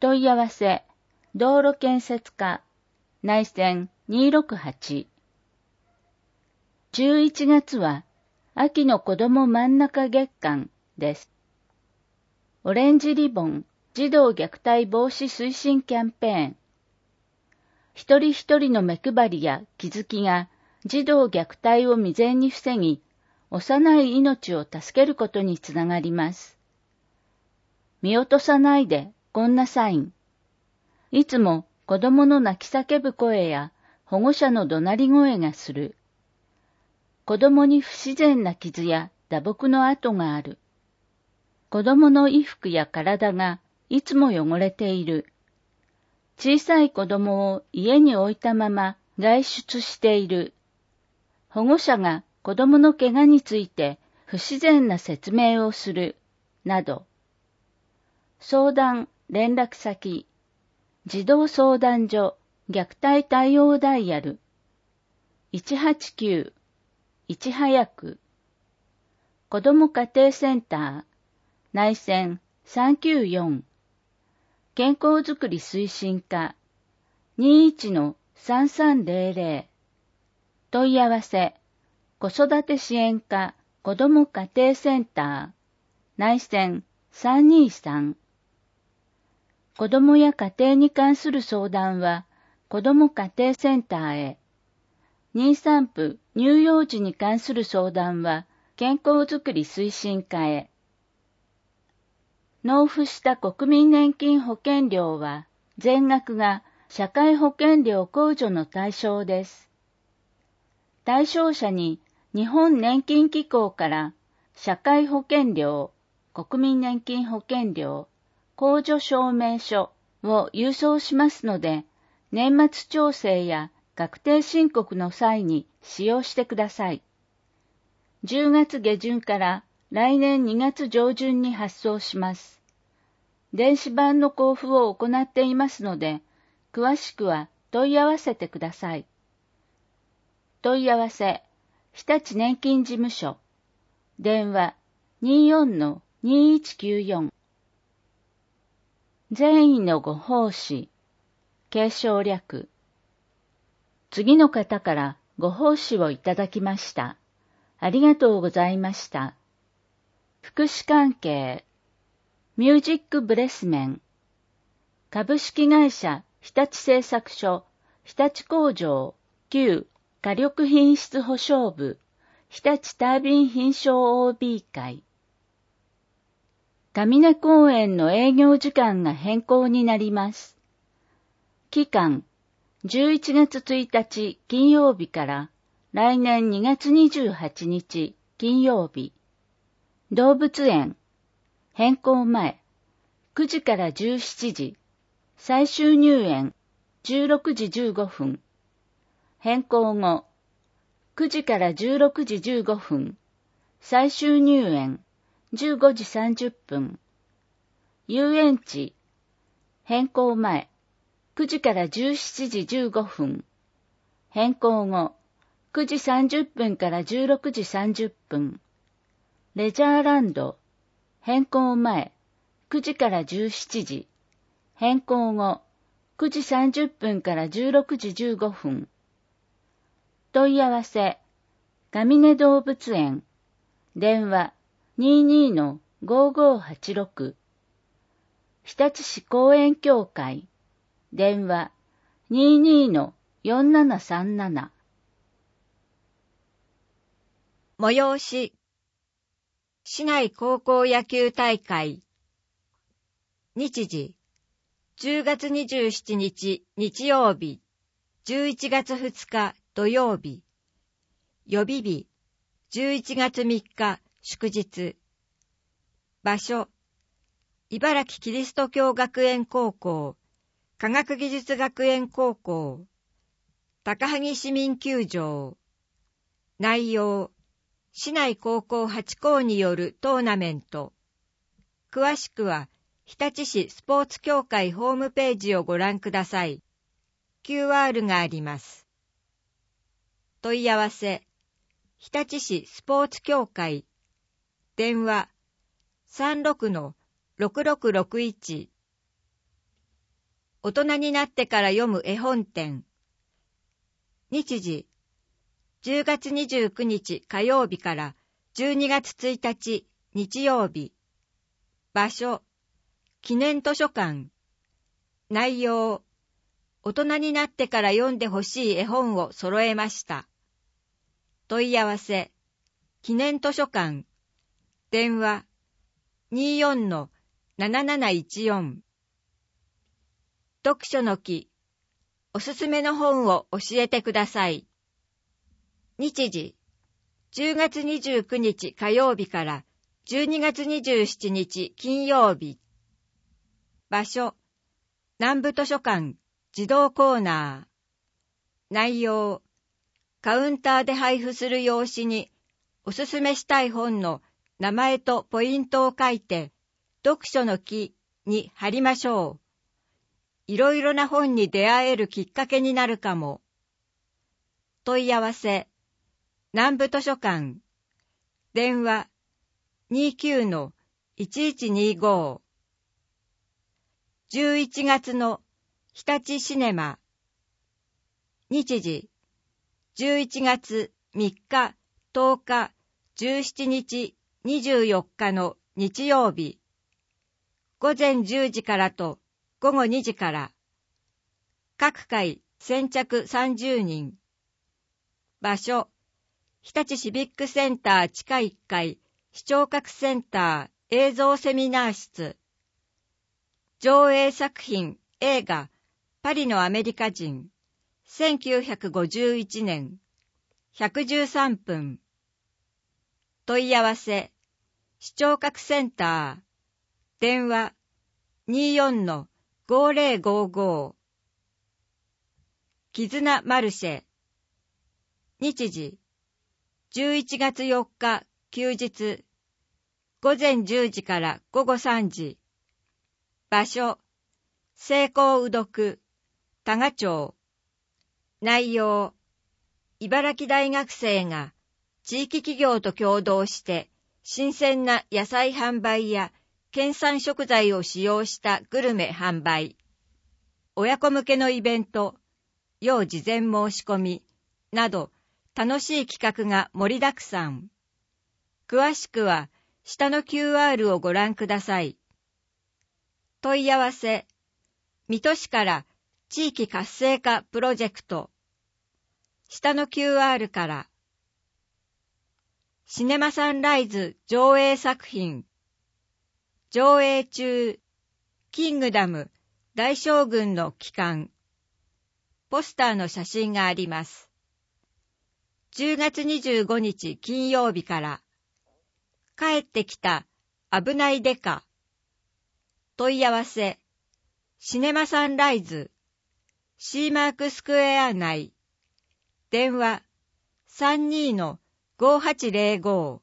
F: 問い合わせ、道路建設課、内線にーろくはち。じゅういちがつは、秋の子ども真ん中月間です。オレンジリボン児童虐待防止推進キャンペーン。一人一人の目配りや気づきが児童虐待を未然に防ぎ、幼い命を助けることにつながります。見落とさないでこんなサイン。いつも子供の泣き叫ぶ声や保護者の怒鳴り声がする。子供に不自然な傷や打撲の跡がある。子供の衣服や体がいつも汚れている。小さい子供を家に置いたまま外出している。保護者が子供の怪我について不自然な説明をする。など。相談・連絡先。児童相談所虐待対応ダイヤル。いちはちきゅう、いち早く。子ども家庭センター。内線さんきゅうよん。健康づくり推進課 にーいちのさんさんぜろぜろ。問い合わせ子育て支援課子ども家庭センター内線さんにーさん。子どもや家庭に関する相談は子ども家庭センターへ。妊産婦乳幼児に関する相談は健康づくり推進課へ。納付した国民年金保険料は全額が社会保険料控除の対象です。対象者に日本年金機構から社会保険料、国民年金保険料、控除証明書を郵送しますので、年末調整や確定申告の際に使用してください。じゅうがつ下旬から来年にがつ上旬に発送します。電子版の交付を行っていますので、詳しくは問い合わせてください。問い合わせ、日立年金事務所、電話 にーよんのにーいちきゅうよん。善意のご奉仕、継承略。次の方からご奉仕をいただきました。ありがとうございました。福祉関係、ミュージックブレスメン、株式会社日立製作所、日立工場、旧火力品質保証部、日立タービン品証 オービー 会。上根公園の営業時間が変更になります。期間、じゅういちがつついたち金曜日から来年にがつにじゅうはちにち金曜日。動物園、変更前、くじからじゅうしちじ、最終入園、じゅうろくじじゅうごふん。変更後、くじからじゅうろくじじゅうごふん、最終入園、じゅうごじさんじゅっぷん。遊園地、変更前、くじからじゅうしちじじゅうごふん。変更後、くじさんじゅっぷんからじゅうろくじさんじゅっぷん。レジャーランド、変更前、くじからじゅうしちじ。変更後、くじさんじゅっぷんからじゅうろくじじゅうごふん。問い合わせ、上根動物園、電話 にーにーのごーごーはちろく。日立市公園協会、電話 にーにーのよんななさんなな。
D: 催し、市内高校野球大会。日時、じゅうがつにじゅうしちにち日曜日、じゅういちがつふつか土曜日。予備日、じゅういちがつみっか祝日。場所、茨城キリスト教学園高校、科学技術学園高校、高萩市民球場。内容、市内高校はち校によるトーナメント。詳しくは、日立市スポーツ協会ホームページをご覧ください。キューアール があります。問い合わせ、日立市スポーツ協会。電話 さんろくのろくろくろくいち。 大人になってから読む絵本展。日時、じゅうがつにじゅうくにち火曜日からじゅうにがつついたち日曜日。場所、記念図書館。内容、大人になってから読んでほしい絵本を揃えました。問い合わせ、記念図書館。電話、にじゅうよんのなななないちよん。読書の木、おすすめの本を教えてください。日時、じゅうがつにじゅうくにち火曜日からじゅうにがつにじゅうしちにち金曜日。場所、南部図書館児童コーナー。内容、カウンターで配布する用紙におすすめしたい本の名前とポイントを書いて、読書の木に貼りましょう。いろいろな本に出会えるきっかけになるかも。問い合わせ、南部図書館。電話、にじゅうきゅうのいちいちにご。じゅういちがつの日立シネマ。日時、じゅういちがつみっか、とおか、じゅうしちにち、にじゅうよっかの日曜日。ごぜんじゅうじからとごごにじから。各回先着さんじゅうにん。場所、日立シビックセンター地下いっかい視聴覚センター映像セミナー室。上映作品映画パリのアメリカ人せんきゅうひゃくごじゅういちねんひゃくじゅうさんぷん。問い合わせ、視聴覚センター。電話、にじゅうよんのごぜろごご。絆マルシェ。日時、じゅういちがつよっか休日。ごぜんじゅうじからごごさんじ。場所、西高宇読、多賀町。内容、茨城大学生が地域企業と共同して新鮮な野菜販売や県産食材を使用したグルメ販売。親子向けのイベント、要事前申し込みなど楽しい企画が盛りだくさん。詳しくは下の キューアール をご覧ください。問い合わせ、水戸市から地域活性化プロジェクト。下の キューアール から。シネマサンライズ上映作品。上映中、キングダム大将軍の帰還。ポスターの写真があります。じゅうがつにじゅうごにち金曜日から。帰ってきた危ないデカ。問い合わせ、シネマサンライズ、シーマークスクエア内。電話、さんじゅうにのごはちぜろご。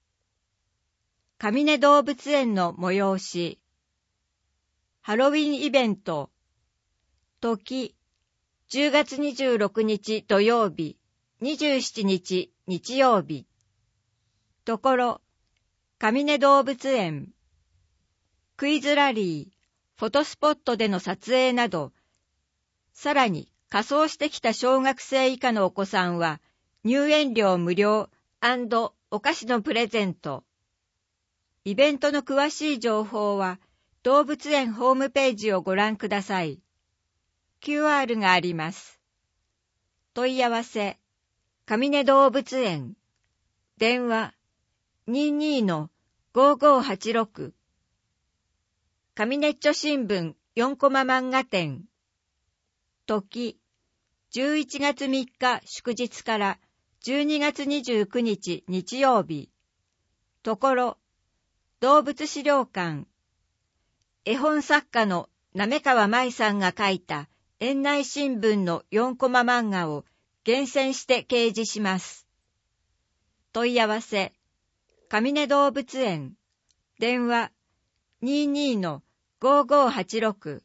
D: 上根動物園の催し。ハロウィンイベント。時、じゅうがつにじゅうろくにち土曜日、にじゅうしちにち日曜日。ところ、上根動物園。クイズラリー、フォトスポットでの撮影など、さらに仮装してきた小学生以下のお子さんは入園料無料&お菓子のプレゼント。イベントの詳しい情報は動物園ホームページをご覧ください。キューアール があります。問い合わせ、上根動物園。電話、にじゅうにのごごはちろく。上根っちょ新聞よんコマ漫画展。時、じゅういちがつみっか祝日からじゅうにがつにじゅうくにち日曜日。ところ、動物資料館。絵本作家の滑川舞さんが書いた園内新聞のよんコマ漫画を厳選して掲示します。問い合わせ、上根動物園。電話、にじゅうにのごごはちろく。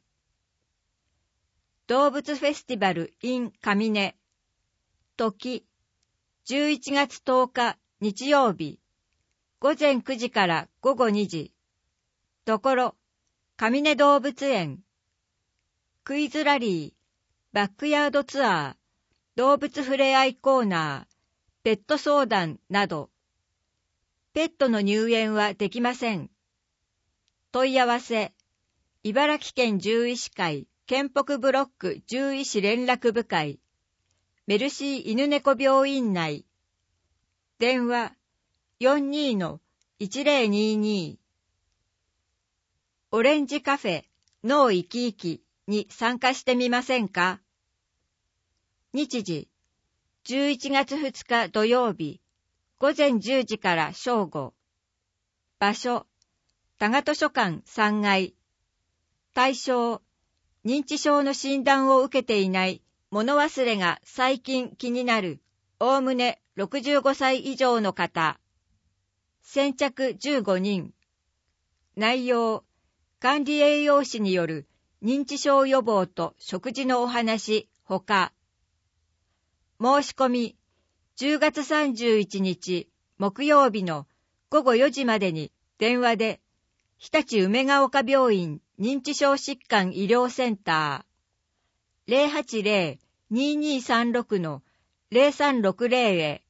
D: 動物フェスティバル in 上根。時、じゅういちがつとおか日曜日。ごぜんくじからごごにじ。ところ、上根動物園。 クイズラリー、バックヤードツアー、動物ふれあいコーナー、ペット相談など。ペットの入園はできません。問い合わせ、茨城県獣医師会県北ブロック獣医師連絡部会、メルシー犬猫病院内、電話 よんにーのいちぜろにーにー。オレンジカフェ脳生き生きに参加してみませんか？日時、じゅういちがつふつか土曜日、ごぜんじゅうじから正午。場所、多賀図書館さんがい。対象、認知症の診断を受けていない物忘れが最近気になる、おおむねろくじゅうごさい以上の方。先着じゅうごにん。内容、管理栄養士による認知症予防と食事のお話ほか。申し込み、じゅうがつさんじゅういちにち木曜日のごごよじまでに電話で、日立梅ヶ丘病院認知症疾患医療センター ゼロはちゼロ にーにーさんろく のゼロさんろくゼロ へ。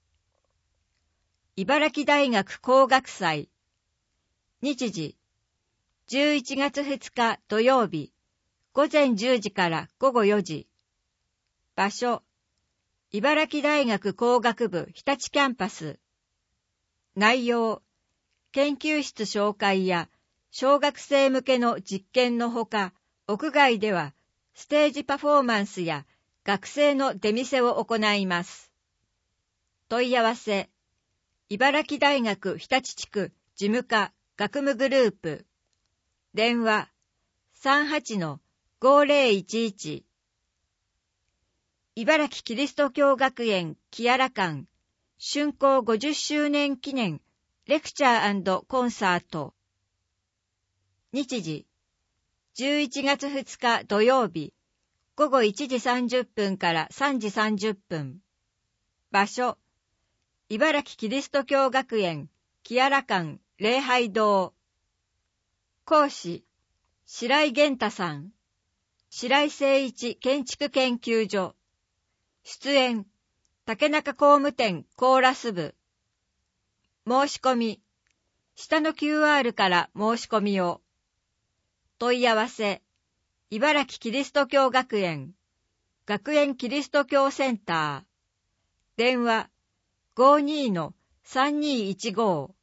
D: 茨城大学工学祭。日時、じゅういちがつふつか土曜日、ごぜんじゅうじからごごよじ。場所、茨城大学工学部日立キャンパス。内容、研究室紹介や小学生向けの実験のほか、屋外ではステージパフォーマンスや学生の出店を行います。問い合わせ、茨城大学日立地区事務課学務グループ。電話 さんはちのごぜろいちいち。茨城キリスト教学園木屋良館竣工ごじゅっしゅうねん記念レクチャー&コンサート。日時、じゅういちがつふつか土曜日、ごごいちじさんじゅっぷんからさんじさんじゅっぷん。場所、茨城キリスト教学園木屋良館礼拝堂。講師、白井源太さん。白井誠一建築研究所。出演、竹中工務店コーラス部。申し込み、下の キューアール から申し込みを。問い合わせ、茨城キリスト教学園、学園キリスト教センター。電話、ごにーのさんにーいちご。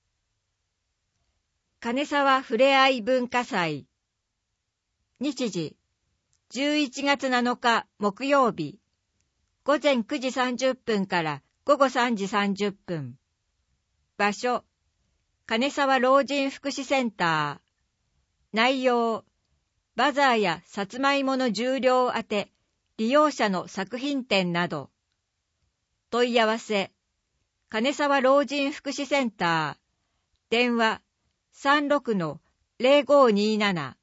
D: 金沢ふれあい文化祭。日時、じゅういちがつなのか木曜日、ごぜんくじさんじゅっぷんからごごさんじさんじゅっぷん。場所、金沢老人福祉センター。内容、バザーやさつまいもの重量当て、利用者の作品展など。問い合わせ、金沢老人福祉センター。電話、さんろくのゼロごにーなな。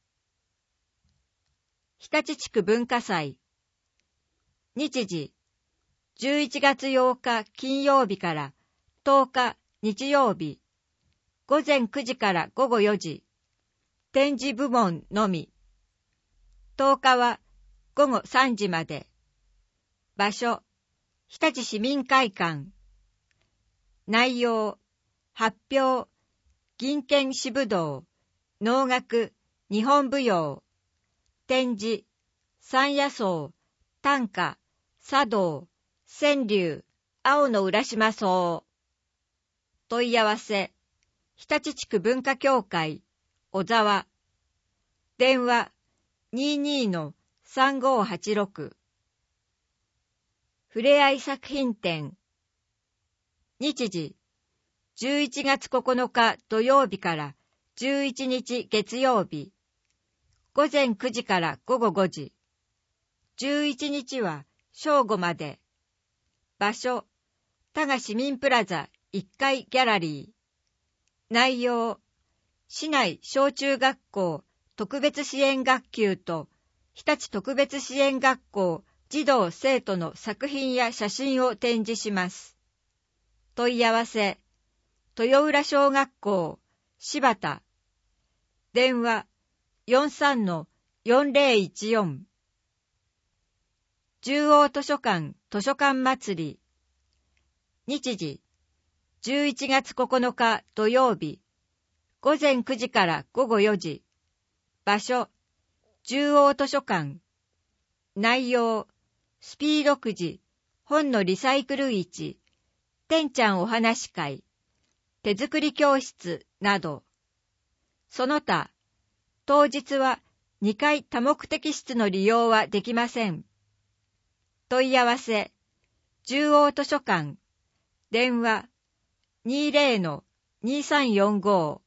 D: 日立地区文化祭。日時、じゅういちがつようか金曜日からとおか日曜日、ごぜんくじからごごよじ。展示部門のみ。とおかはごごさんじまで。場所、日立市民会館。内容、発表、銀剣詩武道、能楽、日本舞踊。展示、山野草、短歌、茶道、川柳、青の浦島草。問い合わせ、日立地区文化協会、小沢。電話、にーにーのさんごーはちろく。ふれあい作品展。日時、じゅういちがつここのか土曜日からじゅういちにち月曜日。ごぜんくじからごごごじ。じゅういちにちは正午まで。場所、多賀市民プラザいっかいギャラリー。内容、市内小中学校特別支援学級と日立特別支援学校児童生徒の作品や写真を展示します。問い合わせ、豊浦小学校柴田。電話、よんさんのよんぜろいちよん。 中央図書館図書館祭り。日時、じゅういちがつここのか土曜日、ごぜんくじからごごよじ。場所、中央図書館。内容、スピードくじ、本のリサイクル市、てんちゃんお話会、手作り教室など。その他、当日はにかい多目的室の利用はできません。問い合わせ、中央図書館、電話 にじゅう の にさんよんご。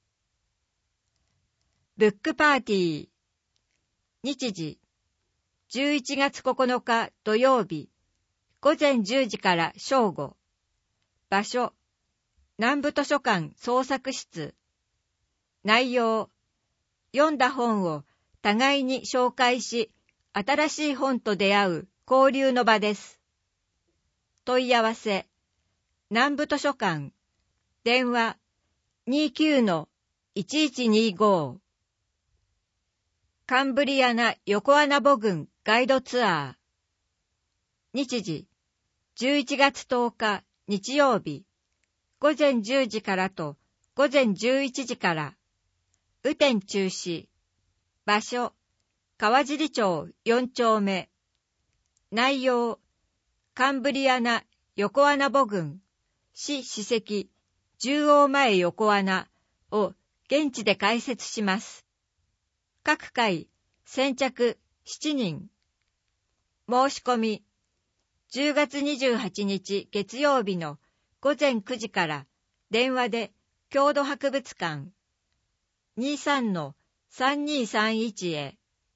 D: ブックパーティー。日時、じゅういちがつここのか土曜日、ごぜんじゅうじから正午。場所、南部図書館創作室。内容、読んだ本を互いに紹介し、新しい本と出会う交流の場です。問い合わせ、南部図書館、電話 にじゅう の いちいちにご。カンブリアナ横穴母群ガイドツアー。日時、じゅういちがつとおか日曜日、ごぜんじゅうじからとごぜんじゅういちじから。雨天中止。場所、川尻町よんちょうめ。内容、カンブリアナ横穴母群市史跡十王前横穴を現地で解説します。各回先着しちにん。申し込み、じゅうがつにじゅうはちにち月曜日のごぜんくじから電話で郷土博物館 にじゅうさんのさんにーさんいち へ。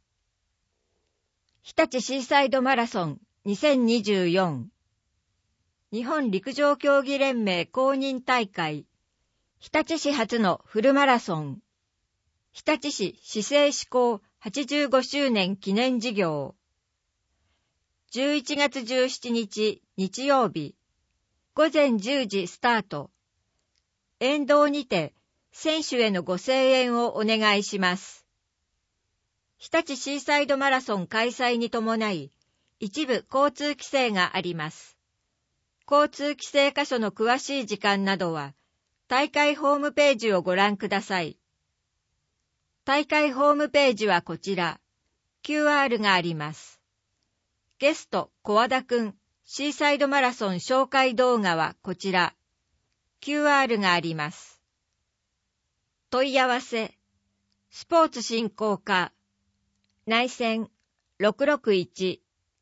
D: 日立シーサイドマラソンにせんにじゅうよん。日本陸上競技連盟公認大会、日立市初のフルマラソン、日立市市政施行はちじゅうごしゅうねん記念事業。じゅういちがつじゅうしちにち日曜日、ごぜんじゅうじスタート。沿道にて選手へのご声援をお願いします。日立シーサイドマラソン開催に伴い、一部交通規制があります。交通規制箇所の詳しい時間などは、大会ホームページをご覧ください。大会ホームページはこちら、キューアール があります。ゲスト、小和田くん、シーサイドマラソン紹介動画はこちら、キューアール があります。問い合わせ、スポーツ振興課、内線ろくろくいち。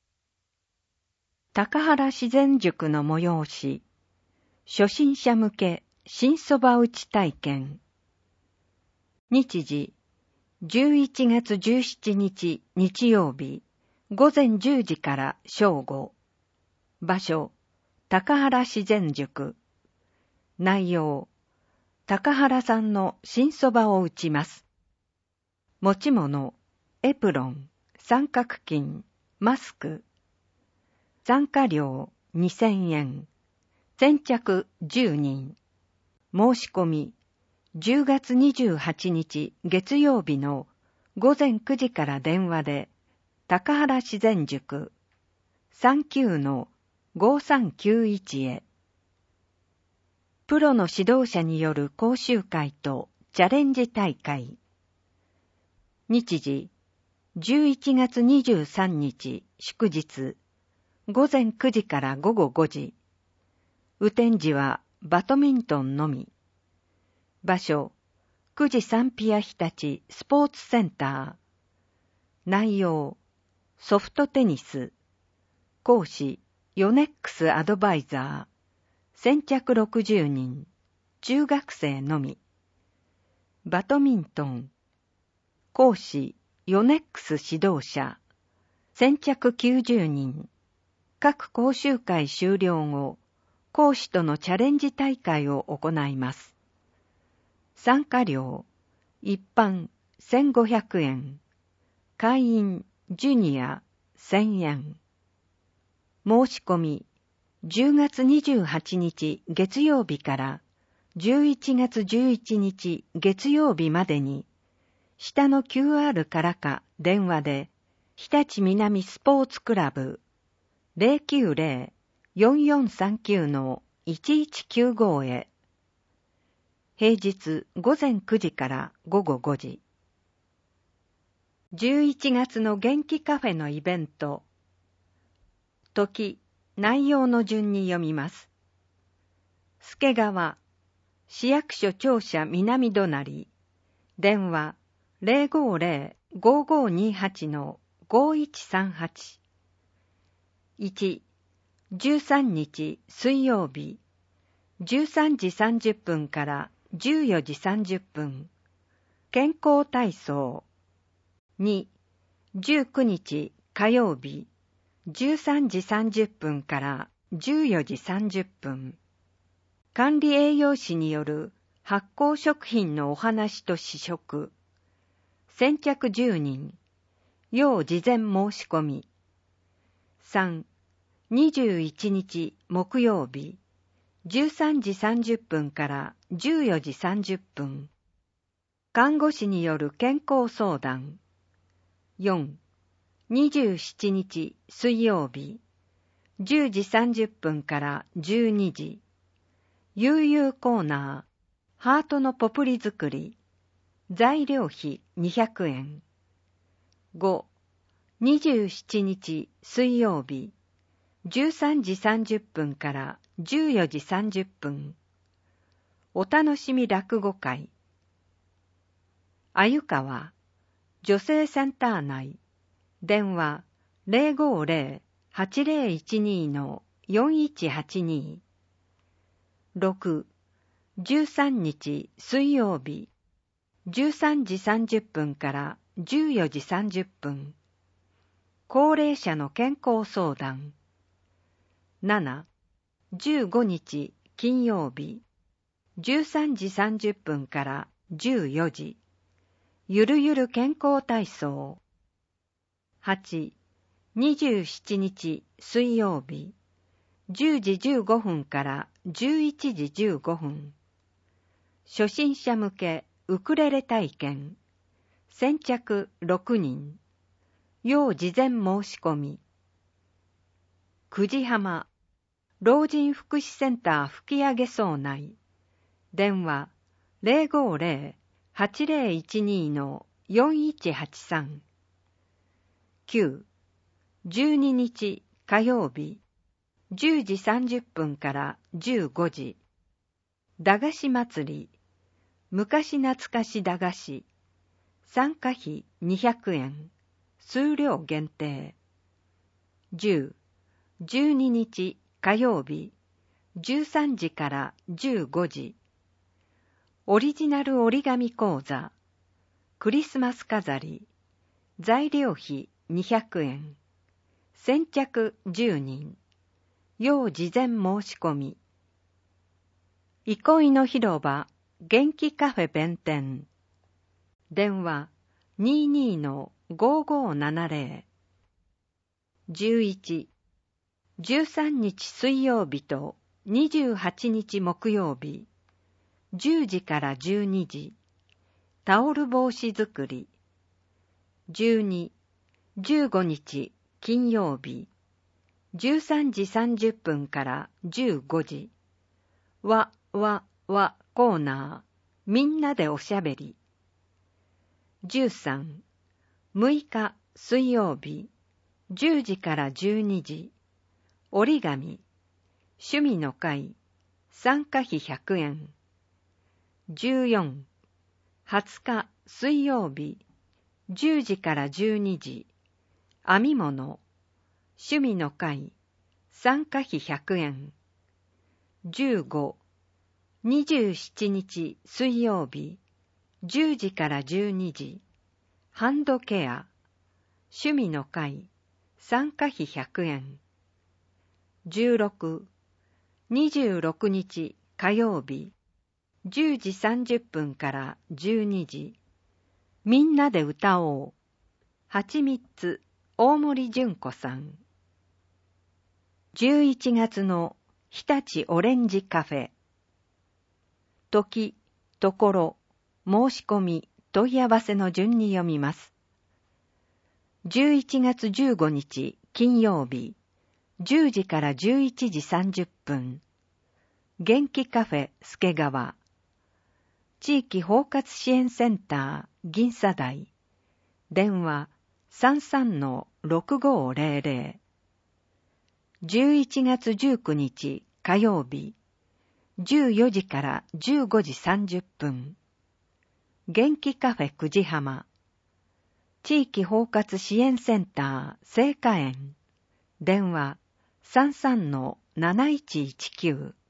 A: 高原自然塾の催し、初心者向け新そば打ち体験。日時、じゅういちがつじゅうしちにち日曜日、ごぜんじゅうじから正午。場所、高原自然塾。内容、高原さんの新そばを打ちます。持ち物、エプロン、三角巾、マスク。参加料にせんえん。先着じゅうにん。申し込み、じゅうがつにじゅうはちにち月曜日のごぜんくじから電話で、高原自然塾 さんきゅうのごさんきゅういち へ。プロの指導者による講習会とチャレンジ大会。日時、じゅういちがつにじゅうさんにち祝日、ごぜんくじからごごごじ。雨天時はバドミントンのみ。場所、くじサンピア日立スポーツセンター。内容、ソフトテニス。講師、ヨネックスアドバイザー。先着ろくじゅうにん。中学生のみ。バドミントン。講師、ヨネックス指導者。先着きゅうじゅうにん。各講習会終了後、講師とのチャレンジ大会を行います。参加料、一般せんごひゃくえん、会員ジュニアせんえん。申し込み、じゅうがつにじゅうはちにち月曜日からじゅういちがつじゅういちにち月曜日までに、下の キューアール からか電話で、日立南スポーツクラブ
G: ゼロきゅうゼロ よんよんさんきゅう のいちいちきゅうご へ。平日午前くじから午後ごじ。じゅういちがつの元気カフェのイベント。時、内容の順に読みます。助川、市役所庁舎南隣、電話 ゼロごゼロ ごごにはち のごいちさんはち。いち、じゅうさんにち水曜日、じゅうさんじさんじゅっぷんからじゅうよじさんじゅっぷん、健康体操。に、じゅうくにち火曜日、じゅうさんじさんじゅっぷんからじゅうよじさんじゅっぷん、管理栄養士による発酵食品のお話と試食。先着じゅうにん、要事前申し込み。さん、にじゅういちにち木曜日、じゅうさんじさんじゅっぷんからじゅうよじさんじゅっぷん、看護師による健康相談。よん、にじゅうしちにち水曜日、じゅうじさんじゅっぷんからじゅうにじ、悠々コーナー、ハートのポプリ作り、材料費にひゃくえん。ご、にじゅうしちにち水曜日、じゅうさんじさんじゅっぷんからじゅうよじさんじゅっぷん、お楽しみ落語会。あゆかわ、女性センター内、電話 ゼロごゼロ はちゼロいちに のよんいちはちに。ろく、じゅうさんにち水曜日、じゅうさんじさんじゅっぷんからじゅうよじさんじゅっぷん、高齢者の健康相談。なな、じゅうごにち金曜日、じゅうさんじさんじゅっぷんからじゅうよじ、ゆるゆる健康体操。はち、にじゅうしちにち水曜日、じゅうじじゅうごふんからじゅういちじじゅうごふん、初心者向けウクレレ体験。先着ろくにん、要事前申し込み。久慈浜、老人福祉センター吹上荘内、電話 ゼロごゼロ はちゼロいちに のよんいちはちさん。きゅう、じゅうににち火曜日、じゅうじさんじゅっぷんからじゅうごじ、駄菓子祭り、昔懐かし駄菓子、参加費にひゃくえん、数量限定。じゅう、じゅうににち火曜日、じゅうさんじからじゅうごじ、オリジナル折り紙講座、クリスマス飾り、材料費にひゃくえん、先着じゅうにん、要事前申し込み。憩いの広場元気カフェ弁天、電話 にじゅうにのごごななゼロ。じゅういち、じゅうさんにち水曜日とにじゅうはちにち木曜日、じゅうじからじゅうにじ、タオル帽子作り。じゅうに、じゅうごにち金曜日、じゅうさんじさんじゅっぷんからじゅうごじ、わ、わ、わコーナー、みんなでおしゃべり。じゅうさん、むいか水曜日、じゅうじからじゅうにじ、折り紙、趣味の会、参加費ひゃくえん。じゅうよん、はつか水曜日、じゅうじからじゅうにじ、編み物、趣味の会、参加費ひゃくえん。じゅうご、にじゅうしちにち水曜日、じゅうじからじゅうにじ、ハンドケア、趣味の会、参加費ひゃくえん。じゅうろく、にじゅうろくにち火曜日、じゅうじさんじゅっぷんからじゅうにじ、みんなで歌おう、はちみつ大森純子さん。じゅういちがつの日立オレンジカフェ。時、ところ、申し込み、問い合わせの順に読みます。じゅういちがつじゅうごにち金曜日、 じゅうじからじゅういちじさんじゅっぷん、元気カフェ助川、地域包括支援センター銀座台、電話 さんさんのろくごーぜろぜろ。じゅういちがつじゅうくにち火曜日、じゅうよじからじゅうごじさんじゅっぷん、元気カフェ久慈浜、地域包括支援センター聖火園、電話 さんさんのなないちいちきゅう。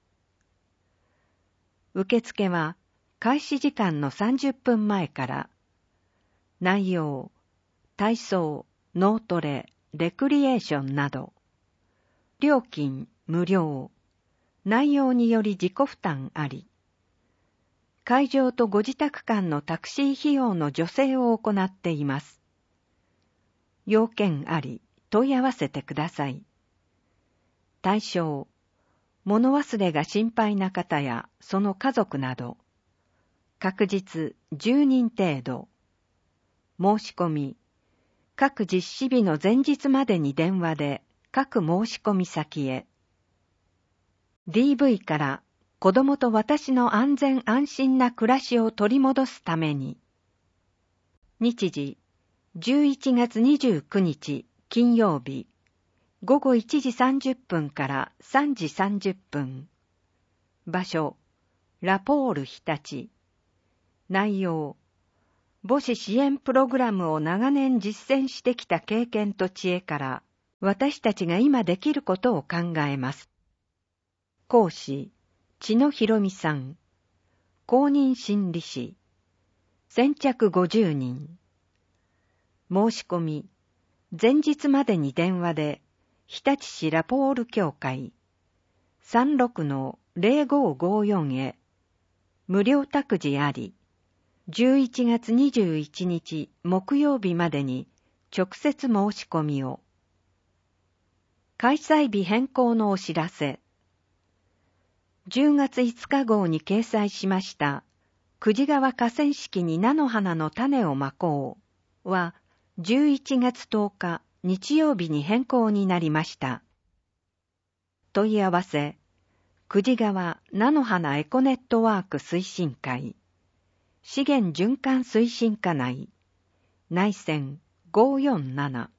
G: 受付は開始時間のさんじゅっぷんまえから。内容、体操、脳トレ、レクリエーションなど。料金無料。内容により自己負担あり。会場とご自宅間のタクシー費用の助成を行っています。要件あり、問い合わせてください。対象、物忘れが心配な方やその家族など、確実じゅうにん程度。申し込み、各実施日の前日までに電話で各申し込み先へ。ディーブイ から子供と私の安全安心な暮らしを取り戻すために。日時、じゅういちがつにじゅうくにち金曜日、ごごいちじさんじゅっぷんからさんじさんじゅっぷん。場所、ラポール日立。内容、母子支援プログラムを長年実践してきた経験と知恵から、私たちが今できることを考えます。講師、千野博美さん。公認心理師。先着ごじゅうにん。申し込み、前日までに電話で、日立市ラポール協会 さんろくのぜろごごよん へ無料託児あり、じゅういちがつにじゅういちにち木曜日までに直接申し込みを。開催日変更のお知らせ。じゅうがついつか号に掲載しました久慈川河川敷に菜の花の種をまこうはじゅういちがつとおか日曜日に変更になりました。問い合わせ、久慈川菜の花エコネットワーク推進会、資源循環推進課内、内線ごーよんなな。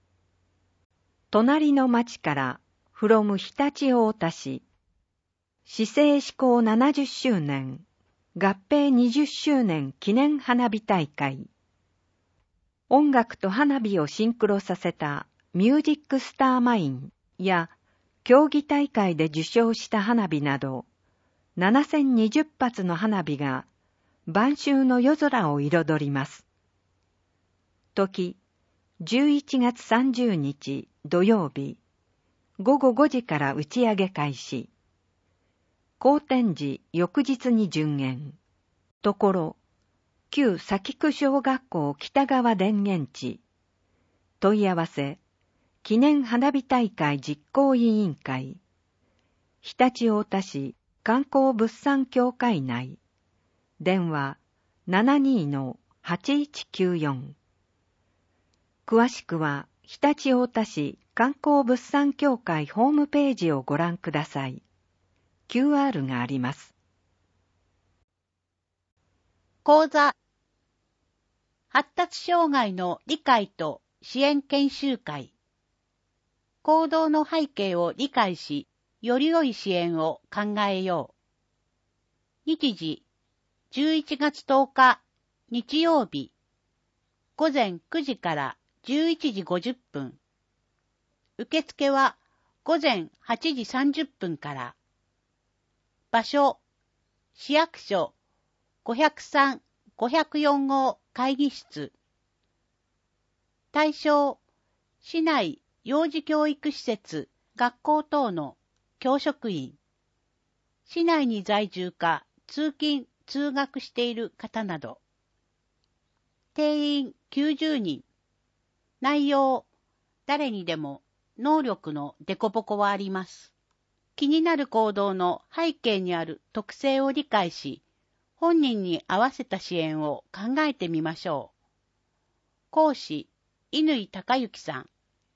G: 隣の町から、from 日立太田市、市政施行ななじゅっしゅうねん、合併にじゅっしゅうねん記念花火大会。音楽と花火をシンクロさせたミュージックスターマインや競技大会で受賞した花火などななせんにじゅっぱつの花火が晩秋の夜空を彩ります。時、じゅういちがつさんじゅうにち土曜日、ごごごじから打ち上げ開始。好天時翌日に順延。ところ、旧崎区小学校北川田園地。問い合わせ、記念花火大会実行委員会。日立太田市観光物産協会内。電話 ななにのはちいちきゅうよん。詳しくは、日立太田市観光物産協会ホームページをご覧ください。キューアール があります。
A: 講座、発達障害の理解と支援研修会。行動の背景を理解し、より良い支援を考えよう。日時、じゅういちがつとおか、日曜日、午前くじからじゅういちじごじゅっぷん。受付は午前はちじさんじゅっぷんから。場所、市役所ごひゃくさん、ごひゃくよん号会議室。対象、市内幼児教育施設、学校等の教職員。市内に在住か通勤・通学している方など。定員きゅうじゅうにん。内容、誰にでも能力のデコボコはあります。気になる行動の背景にある特性を理解し、本人に合わせた支援を考えてみましょう。講師、乾隆之さん。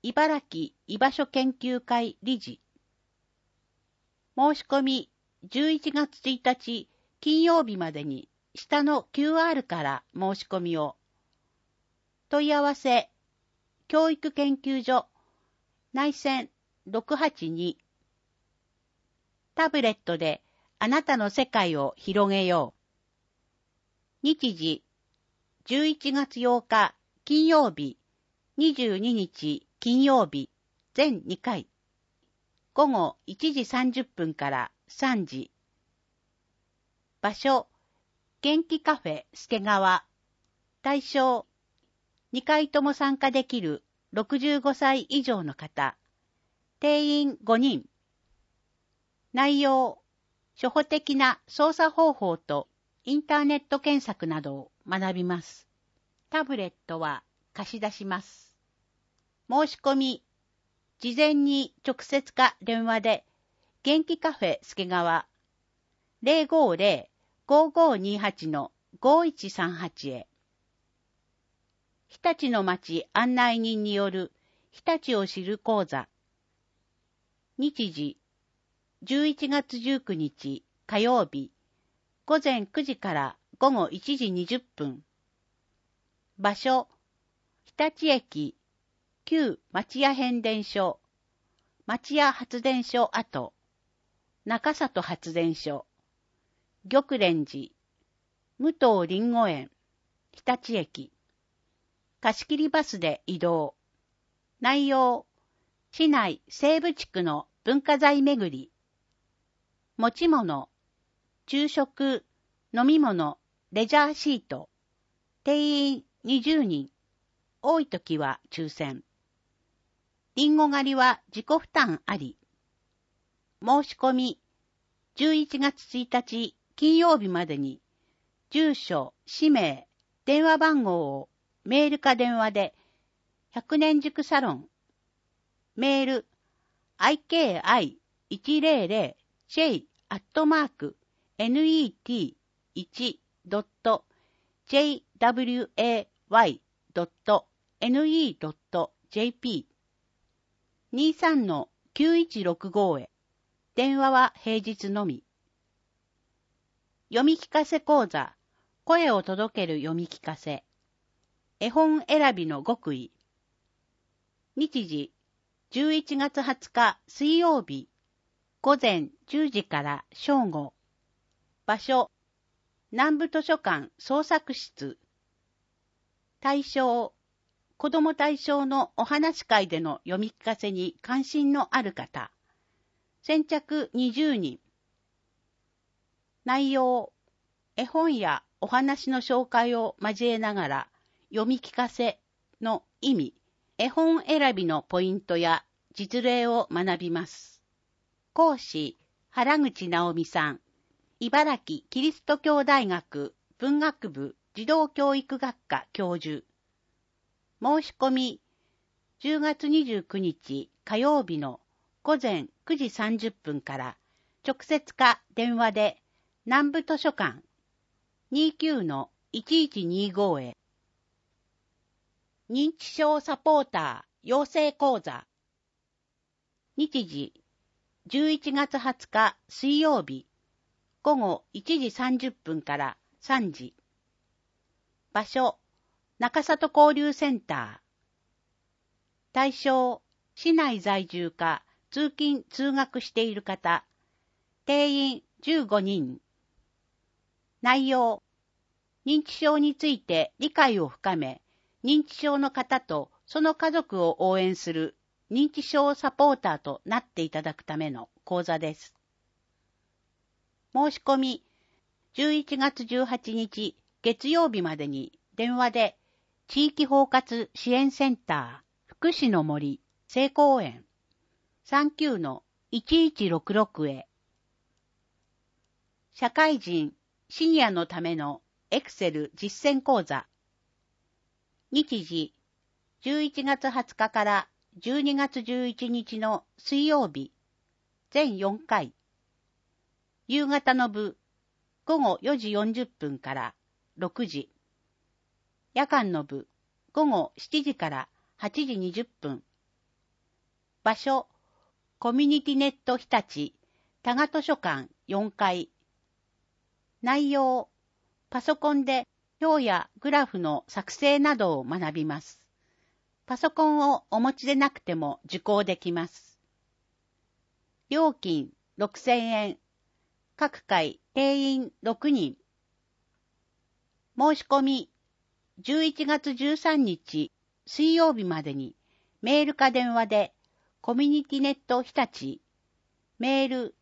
H: 茨城居場所研究会理事。申し込みじゅういちがつついたち金曜日までに下の キューアール から申し込みを。問い合わせ、教育研究所、内線ろくはちに。タブレットであなたの世界を広げよう。日時、じゅういちがつようか金曜日、にじゅうににち金曜日、全にかい。午後いちじさんじゅっぷんからさんじ。場所、元気カフェ助川。対象、にかいとも参加できるろくじゅうごさい以上の方。定員ごにん。内容、初歩的な操作方法とインターネット検索などを学びます。タブレットは貸し出します。申し込み、事前に直接か電話で、元気カフェ助川 ゼロごーゼロ ごーごーにーはち のごいちさんはち へ。日立の町案内人による日立を知る講座。日時、じゅういちがつじゅうくにち火曜日、午前くじから午後いちじにじゅっぷん。場所、日立駅、旧町屋変電所、町屋発電所跡、中里発電所、玉蓮寺、武藤りんご園、日立駅。貸し切りバスで移動。内容、市内西部地区の文化財巡り。持ち物、昼食、飲み物、レジャーシート。定員にじゅうにん。多い時は抽選。リンゴ狩りは自己負担あり。申し込み、じゅういちがつついたち金曜日までに、住所、氏名、電話番号をメールか電話で、百年塾サロン、メール、アイケーアイいちぜろぜろジェイ アットマーク ネットいち ドット ジェイダブリューエーワイ ドット ネット ドット ジェーピー にさんのきゅういちろくご へ。電話は平日のみ。読み聞かせ講座、声を届ける読み聞かせ。絵本選びの極意。日時、じゅういちがつはつか水曜日、午前じゅうじから正午。場所、南部図書館創作室。対象、子ども対象のお話会での読み聞かせに関心のある方。先着にじゅうにん。内容、絵本やお話の紹介を交えながら、読み聞かせの意味、絵本選びのポイントや実例を学びます。講師、原口直美さん。茨城キリスト教大学文学部児童教育学科教授。申し込み、じゅうがつにじゅうくにち火曜日の午前くじさんじゅっぷんから直接か電話で南部図書館 にじゅうきゅうのいちいちにご へ。認知症サポーター養成講座。日時、じゅういちがつはつか水曜日、午後いちじさんじゅっぷんからさんじ。場所、中里交流センター。対象、市内在住か通勤通学している方。定員じゅうごにん。内容、認知症について理解を深め、認知症の方とその家族を応援する認知症サポーターとなっていただくための講座です。申し込み、じゅういちがつじゅうはちにち月曜日までに電話で地域包括支援センター福祉の森聖公園 さんじゅうきゅうのいちいちろくろく へ。社会人シニアのためのエクセル実践講座。日時、じゅういちがつはつかからじゅうにがつじゅういちにちの水曜日、全よんかい。夕方の部、午後よじよんじゅっぷんからろくじ。夜間の部、午後しちじからはちじにじゅっぷん。 場所、コミュニティネット日立、多賀図書館よんかい。内容、パソコンで表やグラフの作成などを学びます。パソコンをお持ちでなくても受講できます。料金ろくせんえん。各回定員ろくにん。申し込みじゅういちがつじゅうさんにち水曜日までにメールか電話でコミュニティネット日立メール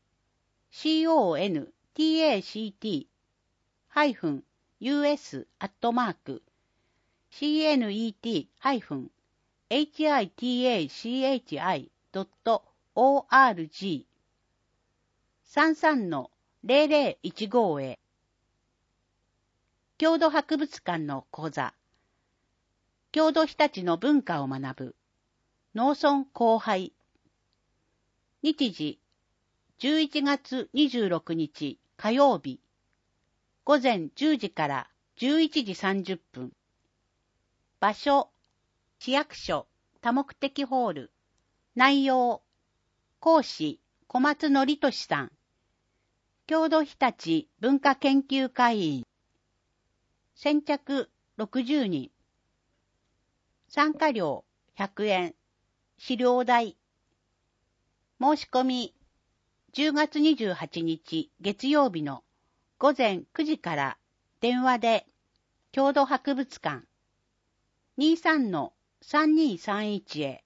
H: contact-us アットマーク cnet-hitachi.org さんさんのゼロゼロいちご へ。郷土博物館の講座。郷土日立の文化を学ぶ。農村交配。日時、じゅういちがつにじゅうろくにち火曜日。午前じゅうじからじゅういちじさんじゅっぷん。場所、市役所、多目的ホール。内容、講師、小松則俊さん。郷土日立文化研究会員。先着ろくじゅうにん。参加料ひゃくえん。資料代。申し込みじゅうがつにじゅうはちにち月曜日の午前くじから電話で郷土博物館 にじゅうさんのさんにーさんいち へ。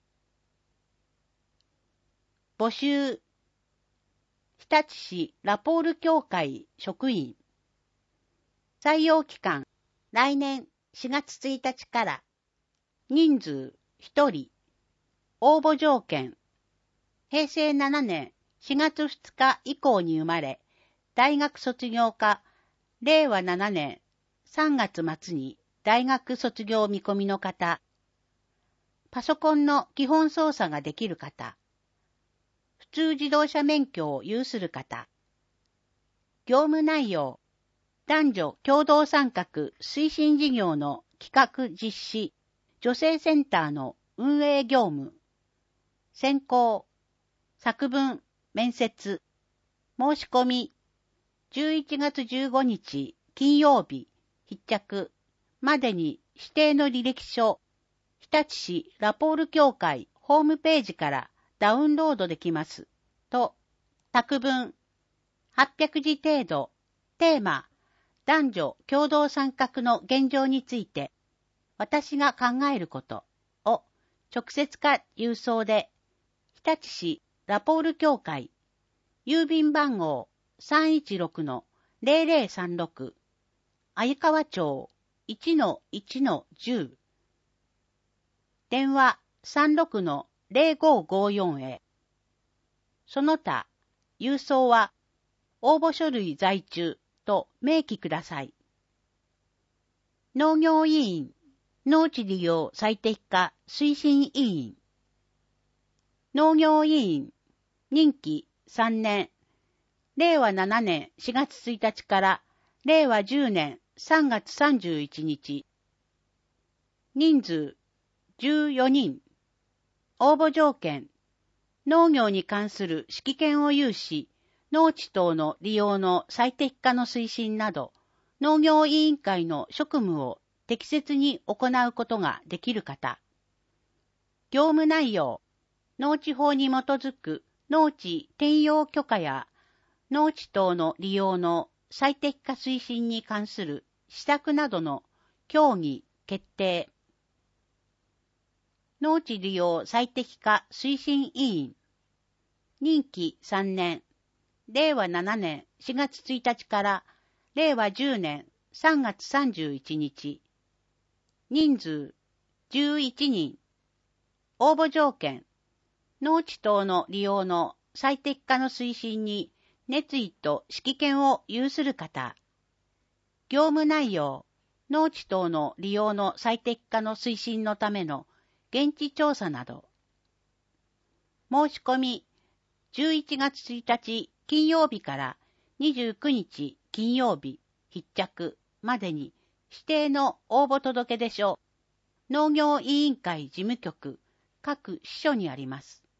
H: 募集。日立市ラポール協会職員。採用期間、来年しがつついたちから。人数ひとり。応募条件。へいせいななねんしがつふつか以降に生まれ、大学卒業か、れいわななねんさんがつまつに大学卒業見込みの方。パソコンの基本操作ができる方。普通自動車免許を有する方。業務内容。男女共同参画推進事業の企画実施、女性センターの運営業務。選考。作文、面接。申し込み。じゅういちがつじゅうごにち金曜日、必着。までに指定の履歴書。日立市ラポール協会ホームページからダウンロードできます。と、作文。はっぴゃくじ程度。テーマ。男女共同参画の現状について、私が考えることを直接か郵送で、日立市ラポール協会、郵便番号 さんいちろくのゼロゼロさんろく、鮎川町 いちのいちのじゅう、電話 さんろくのゼロごごよん へ。その他、郵送は応募書類在中と明記ください。農業委員、農地利用最適化推進委員。農業委員、任期さんねん、れいわななねんしがつついたちかられいわじゅうねんさんがつさんじゅういちにち。人数じゅうよにん。応募条件、農業に関する識見を有し、農地等の利用の最適化の推進など、農業委員会の職務を適切に行うことができる方。業務内容、農地法に基づく農地転用許可や農地等の利用の最適化推進に関する施策などの協議、決定。農地利用最適化推進委員。任期さんねん。れいわななねんしがつついたちかられいわじゅうねんさんがつさんじゅういちにち。人数じゅういちにん。応募条件、農地等の利用の最適化の推進に熱意と識見を有する方。業務内容、農地等の利用の最適化の推進のための現地調査など。申し込み、じゅういちがつついたち金曜日からにじゅうくにち金曜日必着までに指定の応募届出書、農業委員会事務局各支所にあります。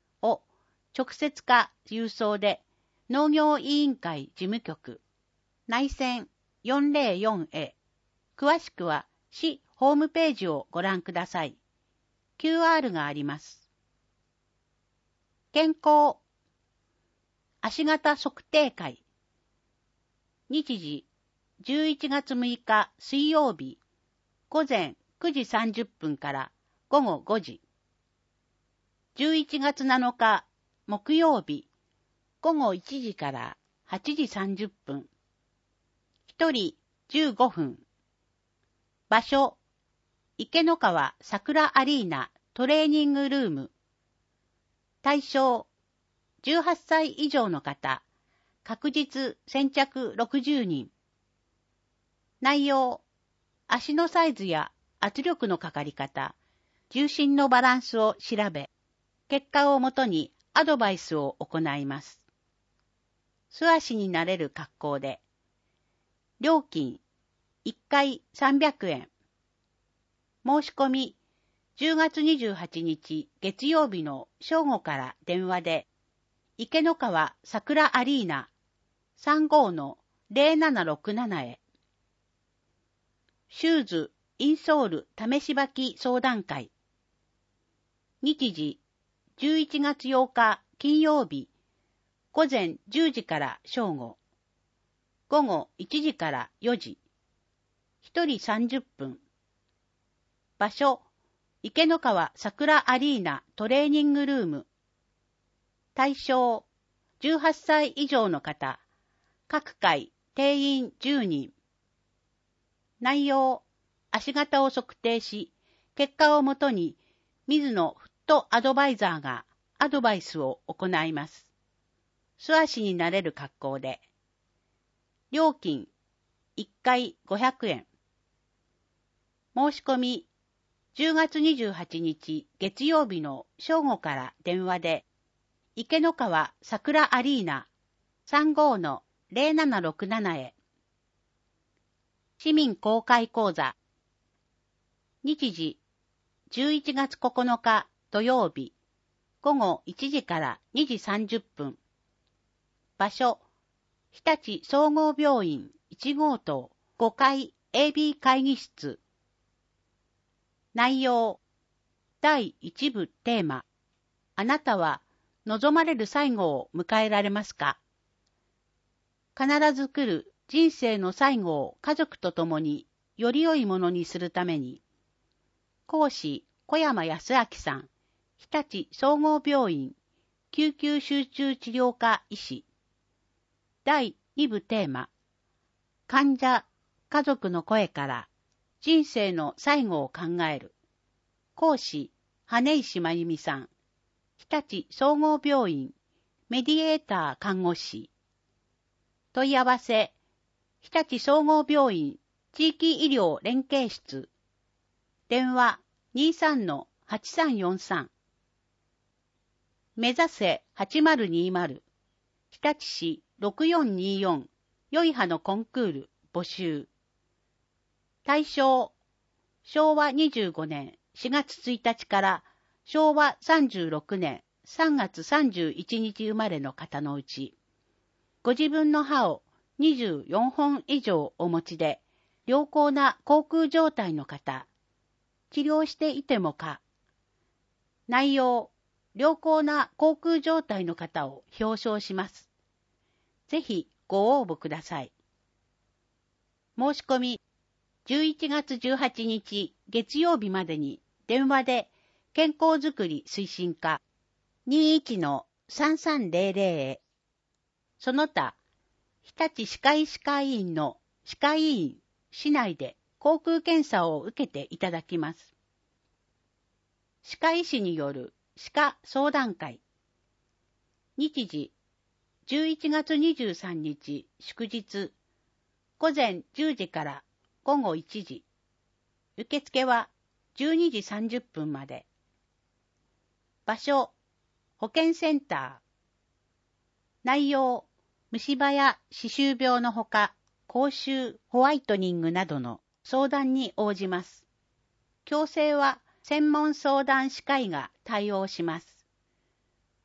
H: 直接か郵送で、農業委員会事務局、内線 よんぜろよん へ、詳しくは市ホームページをご覧ください。キューアール があります。健康、足型測定会、日時じゅういちがつむいか水曜日、午前くじさんじゅっぷんから午後ごじ。じゅういちがつなのか木曜日、午後いちじからはちじさんじゅっぷん。ひとりじゅうごふん。場所、池の川桜アリーナトレーニングルーム。対象、じゅうはっさい以上の方、確実先着ろくじゅうにん。内容、足のサイズや圧力のかかり方、重心のバランスを調べ、結果をもとにアドバイスを行います。素足になれる格好で、料金いっかいさんびゃくえん。申し込みじゅうがつにじゅうはちにち月曜日の正午から電話で、池の川桜アリーナ さんごのぜろななろくなな へ。シューズインソール試し履き相談会。日時じゅういちがつようか金曜日、午前じゅうじから正午、午後いちじからよじ、ひとりさんじゅっぷん。場所、池の川桜アリーナトレーニングルーム。対象、じゅうはっさい以上の方、各回定員じゅうにん。内容、足型を測定し、結果をもとに、水野フットアドバイザーがアドバイスを行います。素足になれる格好で。料金、いっかいごひゃくえん。申し込み、じゅうがつにじゅうはちにち月曜日の正午から電話で、池の川桜アリーナ さんごのぜろななろくなな へ。市民公開講座。日時、じゅういちがつここのか土曜日、午後いちじからにじさんじゅっぷん。場所、日立総合病院いちごうとうごかい エービー 会議室。内容、だいいち部テーマ。あなたは望まれる最後を迎えられますか？必ず来る人生の最後を家族と共により良いものにするために。講師、小山康明さん、日立総合病院救急集中治療科医師。だいに部テーマ。患者、家族の声から人生の最後を考える。講師、羽石真由美さん、日立総合病院メディエーター看護師。問い合わせ、日立総合病院地域医療連携室。電話 にじゅうさんのはちさんよんさん。目指せはちまるにまる。日立市ろくよんにーよんよいはのコンクール募集。対象、しょうわにじゅうごねんしがつついたちからしょうわさんじゅうろくねんさんがつさんじゅういちにち生まれの方のうち、ご自分の歯をにじゅうよんほん以上お持ちで、良好な口腔状態の方、治療していてもか。内容、良好な口腔状態の方を表彰します。ぜひご応募ください。申し込み、じゅういちがつじゅうはちにち月曜日までに電話で健康づくり推進課 にじゅういちのさんさんぜろぜろ へ。その他、日立歯科医師会員の歯科医院市内で口腔検査を受けていただきます。歯科医師による歯科相談会。日時、じゅういちがつにじゅうさんにち祝日、午前じゅうじから午後いちじ。受付はじゅうにじさんじゅっぷんまで。場所、保健センター。内容、虫歯や歯周病のほか、口臭、ホワイトニングなどの相談に応じます。矯正は専門相談歯科医が対応します。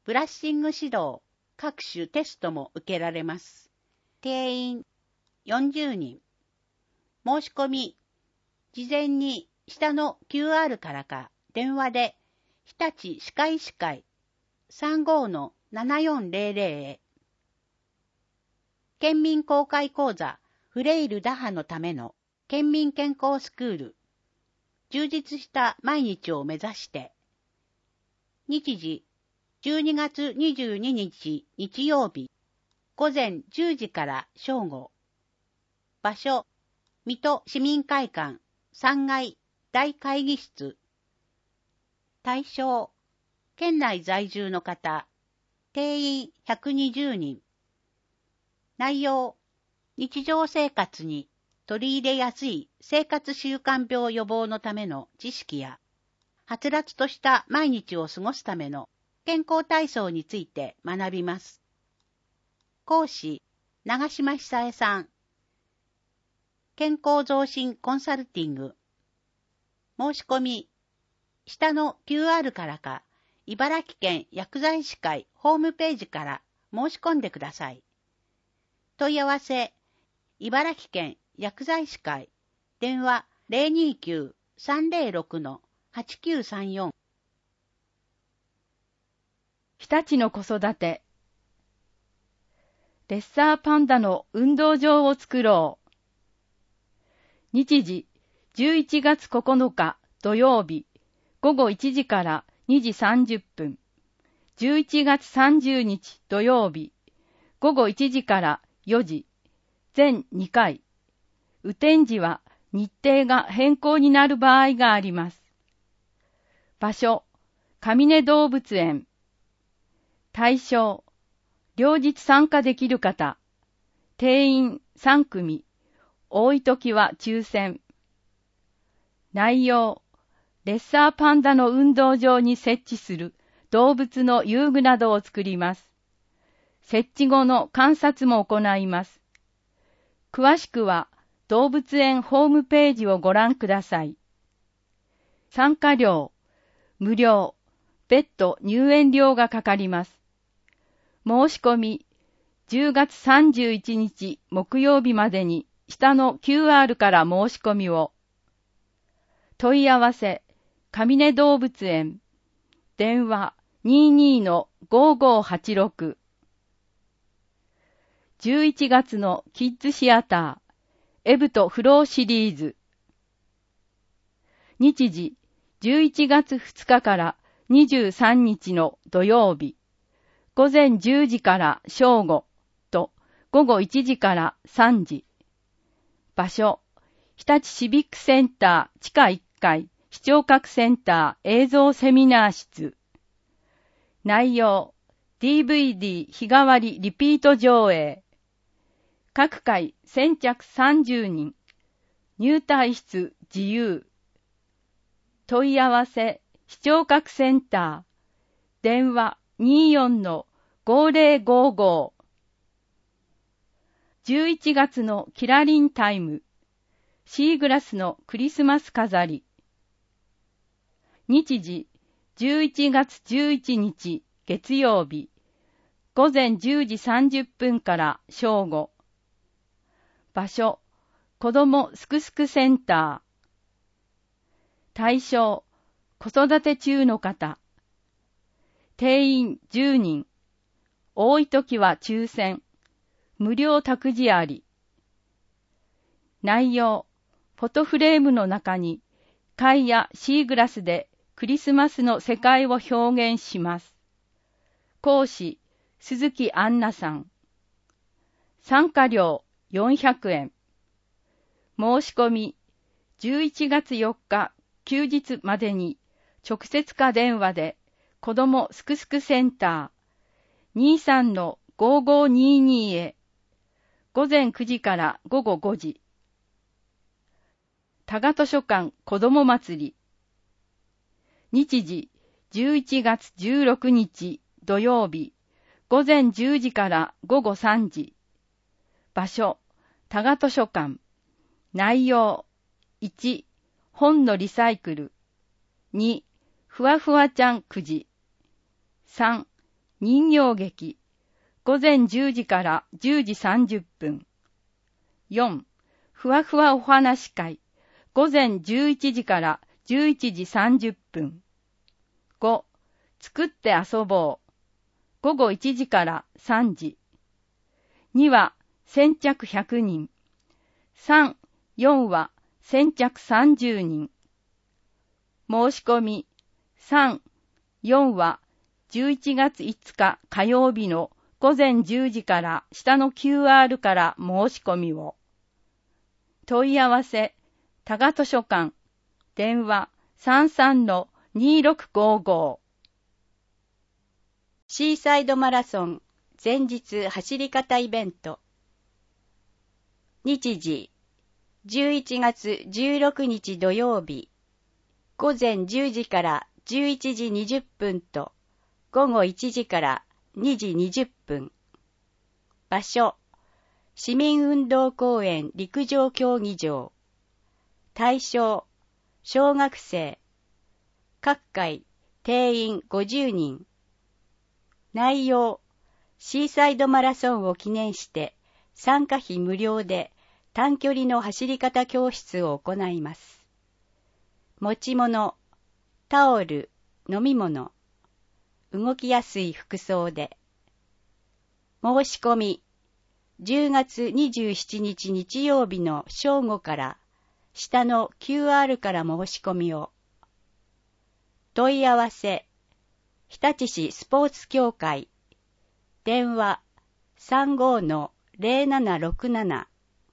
H: ブラッシング指導、各種テストも受けられます。定員よんじゅうにん。申し込み、事前に下の キューアール からか電話で日立歯科医師会 さんごーのななよんぜろぜろ へ。県民公開講座フレイル打破のための県民健康スクール。充実した毎日を目指して。日時じゅうにがつにじゅうににち日曜日午前じゅうじから正午。場所水戸市民会館さんがい大会議室。対象県内在住の方。定員ひゃくにじゅうにん。内容日常生活に取り入れやすい生活習慣病予防のための知識や、はつらつとした毎日を過ごすための健康体操について学びます。講師、長島久恵さん。健康増進コンサルティング。申し込み、下の キューアール からか、茨城県薬剤師会ホームページから申し込んでください。問い合わせ、茨城県薬剤師会、電話 ゼロにきゅう さんゼロろく のはちきゅうさんよん。
D: 日立の子育て。レッサーパンダの運動場を作ろう。日時じゅういちがつここのか土曜日午後いちじからにじさんじゅっぷん。じゅういちがつさんじゅうにち土曜日午後いちじからよじ。全にかい。雨天時は日程が変更になる場合があります。場所、上根動物園。対象、両日参加できる方。定員さんくみ。多い時は抽選。内容、レッサーパンダの運動場に設置する動物の遊具などを作ります。設置後の観察も行います。詳しくは動物園ホームページをご覧ください。参加料、無料、別途入園料がかかります。申し込み、じゅうがつさんじゅういちにち木曜日までに下の キューアール から申し込みを。問い合わせ、上根動物園。電話 にじゅうにのごーごーはちろく。じゅういちがつのキッズシアター、エブとフローシリーズ。日時、じゅういちがつふつかからにじゅうさんにちの土曜日、午前じゅうじから正午と午後いちじからさんじ。場所、日立シビックセンター地下いっかい視聴覚センター映像セミナー室。内容、ディーブイディー 日替わりリピート上映。各回先着さんじゅうにん。入退室自由。問い合わせ、視聴覚センター。電話 にじゅうよんのごーぜろごーごー。じゅういちがつのキラリンタイム。シーグラスのクリスマス飾り。日時、じゅういちがつじゅういちにち月曜日。午前じゅうじさんじゅっぷんから正午。場所、子どもすくすくセンター。対象、子育て中の方。定員じゅうにん。多い時は抽選。無料託児あり。内容、フォトフレームの中に貝やシーグラスでクリスマスの世界を表現します。講師、鈴木杏奈さん。参加料よんひゃくえん。申し込み、じゅういちがつよっか休日までに直接か電話で子どもすくすくセンター にじゅうさんのごーごーにーにー へ。午前くじから午後ごじ。多賀図書館子ども祭り。日時じゅういちがつじゅうろくにち土曜日午前じゅうじから午後さんじ。場所、多賀図書館。内容、いち、本のリサイクル。に、ふわふわちゃんくじ。さん、 人形劇、ごぜんじゅうじからじゅうじさんじゅっぷん。よん、ふわふわお話会、ごぜんじゅういちじからじゅういちじさんじゅっぷん。ご、作って遊ぼう、ごごいちじからさんじ。には先着ひゃくにん。さん、よんは先着さんじゅうにん。申し込み、さん、よんはじゅういちがついつか火曜日のごぜんじゅうじから下の キューアール から申し込みを。問い合わせ、多賀図書館、電話 さんさんのにろくごご。
F: シーサイドマラソン前日走り方イベント。日時、じゅういちがつじゅうろくにち土曜日、ごぜんじゅうじからじゅういちじにじゅっぷんとごごいちじからにじにじゅっぷん。場所、市民運動公園陸上競技場。対象、小学生。各回、定員ごじゅうにん。内容、シーサイドマラソンを記念して参加費無料で短距離の走り方教室を行います。持ち物、タオル、飲み物、動きやすい服装で。申し込み、じゅうがつにじゅうしちにち日曜日の正午から下の キューアール から申し込みを。問い合わせ、日立市スポーツ協会、電話 さんごのぜろななろくなな。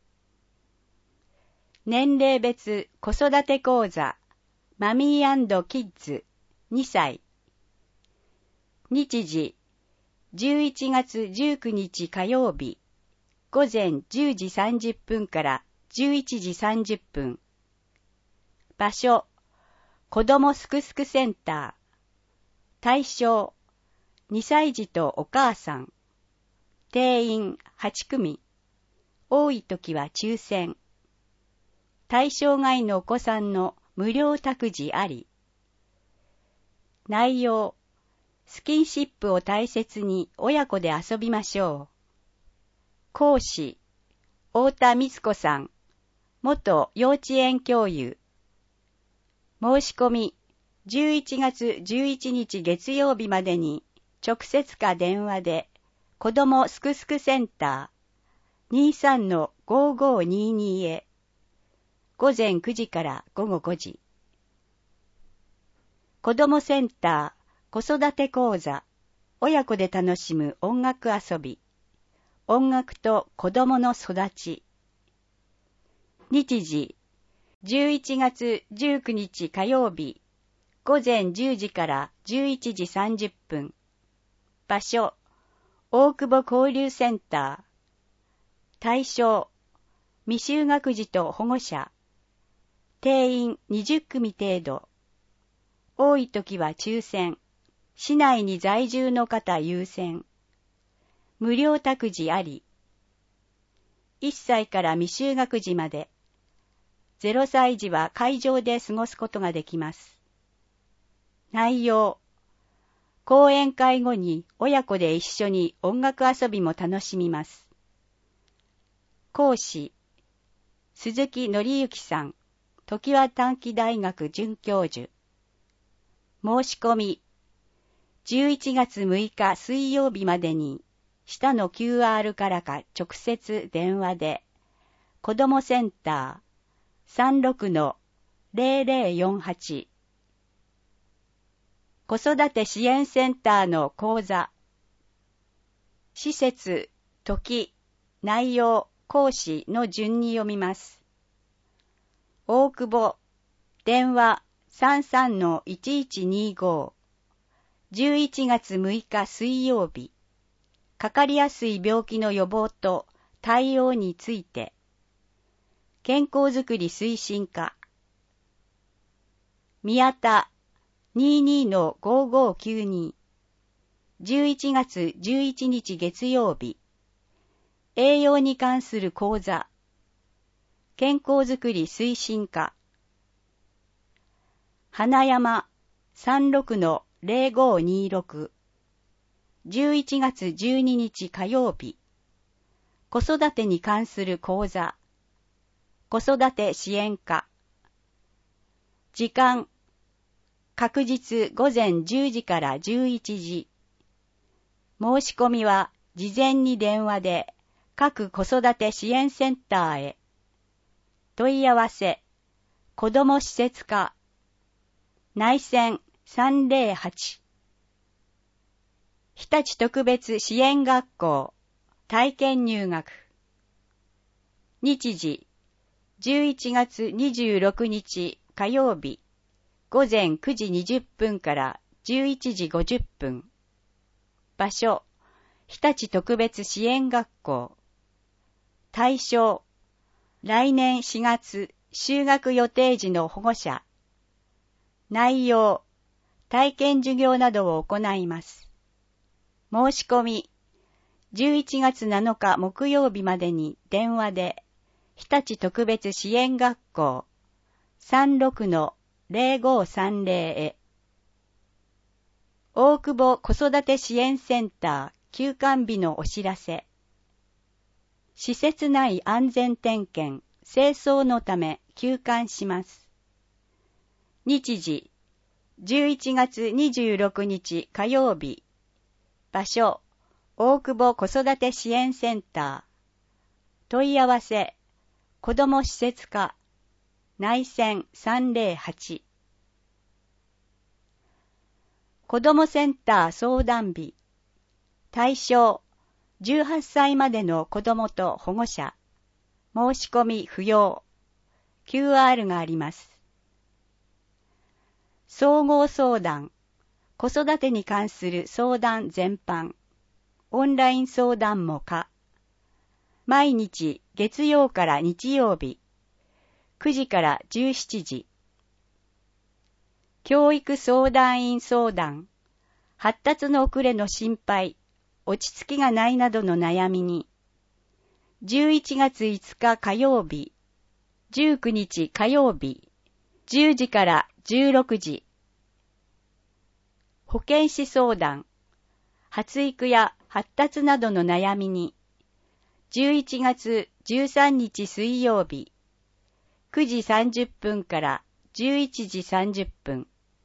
F: 年齢別子育て講座、マミー&キッズにさい。日時、じゅういちがつじゅうくにち火曜日、ごぜんじゅうじさんじゅっぷんからじゅういちじさんじゅっぷん。場所、子どもすくすくセンター。対象、にさい児とお母さん。定員はちくみ。多いときは抽選。対象外のお子さんの無料託児あり。内容、スキンシップを大切に親子で遊びましょう。講師、太田光子さん、元幼稚園教諭。申し込み、じゅういちがつじゅういちにち月曜日までに直接か電話で子どもすくすくセンター にさんのごごにに へごぜんくじからごごごじ。子どもセンター子育て講座、親子で楽しむ音楽遊び、音楽と子どもの育ち。日時、じゅういちがつじゅうくにち火曜日、ごぜんじゅうじからじゅういちじさんじゅっぷん。場所、大久保交流センター。対象、未就学児と保護者。定員にじゅっくみ程度。多いときは抽選。市内に在住の方優先。無料託児あり。いっさいから未就学児まで。ゼロさい児は会場で過ごすことができます。内容、講演会後に親子で一緒に音楽遊びも楽しみます。講師、鈴木則之さん、常盤短期大学准教授。申し込み、じゅういちがつむいか水曜日までに下の キューアール からか直接電話で、子どもセンター さんろくのぜろぜろよんはち。子育て支援センターの講座。施設、時、内容、講師の順に読みます。大久保、電話 さんさんのいちいちにご。じゅういちがつむいか水曜日。かかりやすい病気の予防と対応について。健康づくり推進課。宮田、にじゅうにのごごきゅうに。じゅういちがつじゅういちにち月曜日。栄養に関する講座。健康づくり推進課。花山 さんろくのぜろごにろく。
I: じゅういちがつじゅうににち火曜日、子育てに関する講座、子育て支援課。時間、確日午前じゅうじからじゅういちじ。申し込みは事前に電話で各子育て支援センターへ。問い合わせ、子ども施設課、内線さんぜろはち。日立特別支援学校、体験入学。日時、じゅういちがつにじゅうろくにち火曜日、午前くじにじゅっぷんからじゅういちじごじゅっぷん。場所、日立特別支援学校。対象、来年しがつ就学予定時の保護者。内容、体験授業などを行います。申し込み、じゅういちがつなのか木曜日までに電話で、日立特別支援学校 さんろくのぜろごさんぜろ へ。大久保子育て支援センター休館日のお知らせ。施設内安全点検、清掃のため休館します。日時、じゅういちがつにじゅうろくにち火曜日。場所、大久保子育て支援センター。問い合わせ、子ども施設課、内線さんぜろはち。子どもセンター相談日。対象、じゅうはっさいまでの子どもと保護者。申し込み不要。キューアール があります。総合相談。子育てに関する相談全般。オンライン相談も可。毎日月曜から日曜日。くじからじゅうしちじ。教育相談員相談。発達の遅れの心配、落ち着きがないなどの悩みに。じゅういちがついつか火曜日。じゅうくにち火曜日。じゅうじからじゅうろくじ。保健師相談。発育や発達などの悩みに。じゅういちがつじゅうさんにち水曜日。くじさんじゅっぷんからじゅういちじさんじゅっぷん。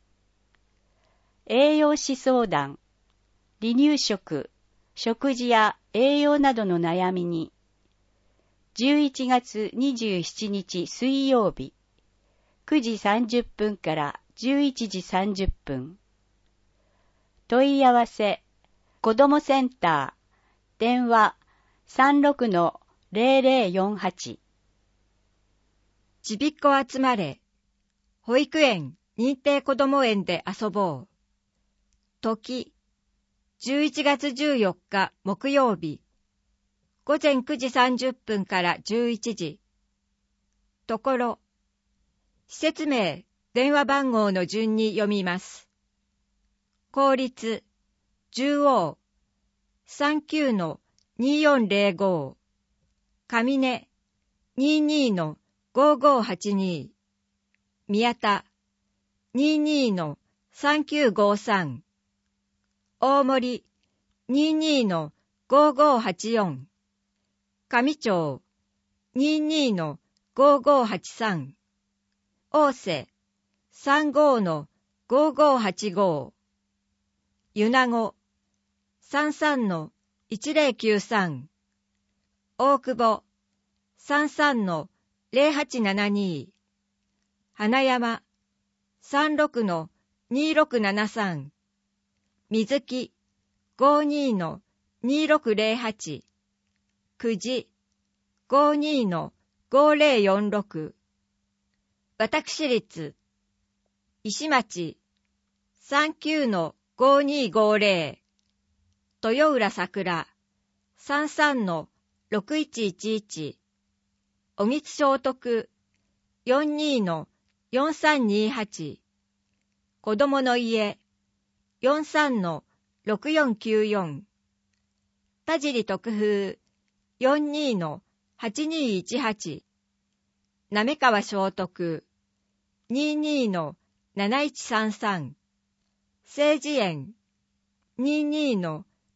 I: 栄養士相談。離乳食、食事や栄養などの悩みに。じゅういちがつにじゅうしちにち水曜日。くじさんじゅっぷんからじゅういちじさんじゅっぷん。問い合わせ、子どもセンター、電話 さんろくのぜろぜろよんはち。
D: ちびっこ集まれ、保育園認定こども園で遊ぼう。時、じゅういちがつじゅうよっか木曜日、午前くじさんじゅっぷんからじゅういちじ。ところ、施設名、電話番号の順に読みます。公立、十王、さんきゅうのによんぜろご、上根、にじゅうにのごごはちに、宮田、にじゅうにのさんきゅうごさん、大森、にじゅうにのごごはちよん、上町、にじゅうにのごごはちさん、大瀬、さんごのごごはちご、米子、さんさんのいちぜろきゅうさん、大久保、さんさんのぜろはちななに、花山、さんろくのにろくななさん、水木、ごにのにろくぜろはち、久慈、ごにのごぜろよんろく、私立、石町、さんきゅうのごにごぜろ、豊浦桜、さんさんのろくいちいちいち、小木津聖徳、よんにのよんさんにはち、子どもの家、よんさんのろくよんきゅうよん、田尻特風、よんにのはちにいちはち、滑川聖徳、にじゅうにのなないちさんさん、聖慈園、にじゅうにの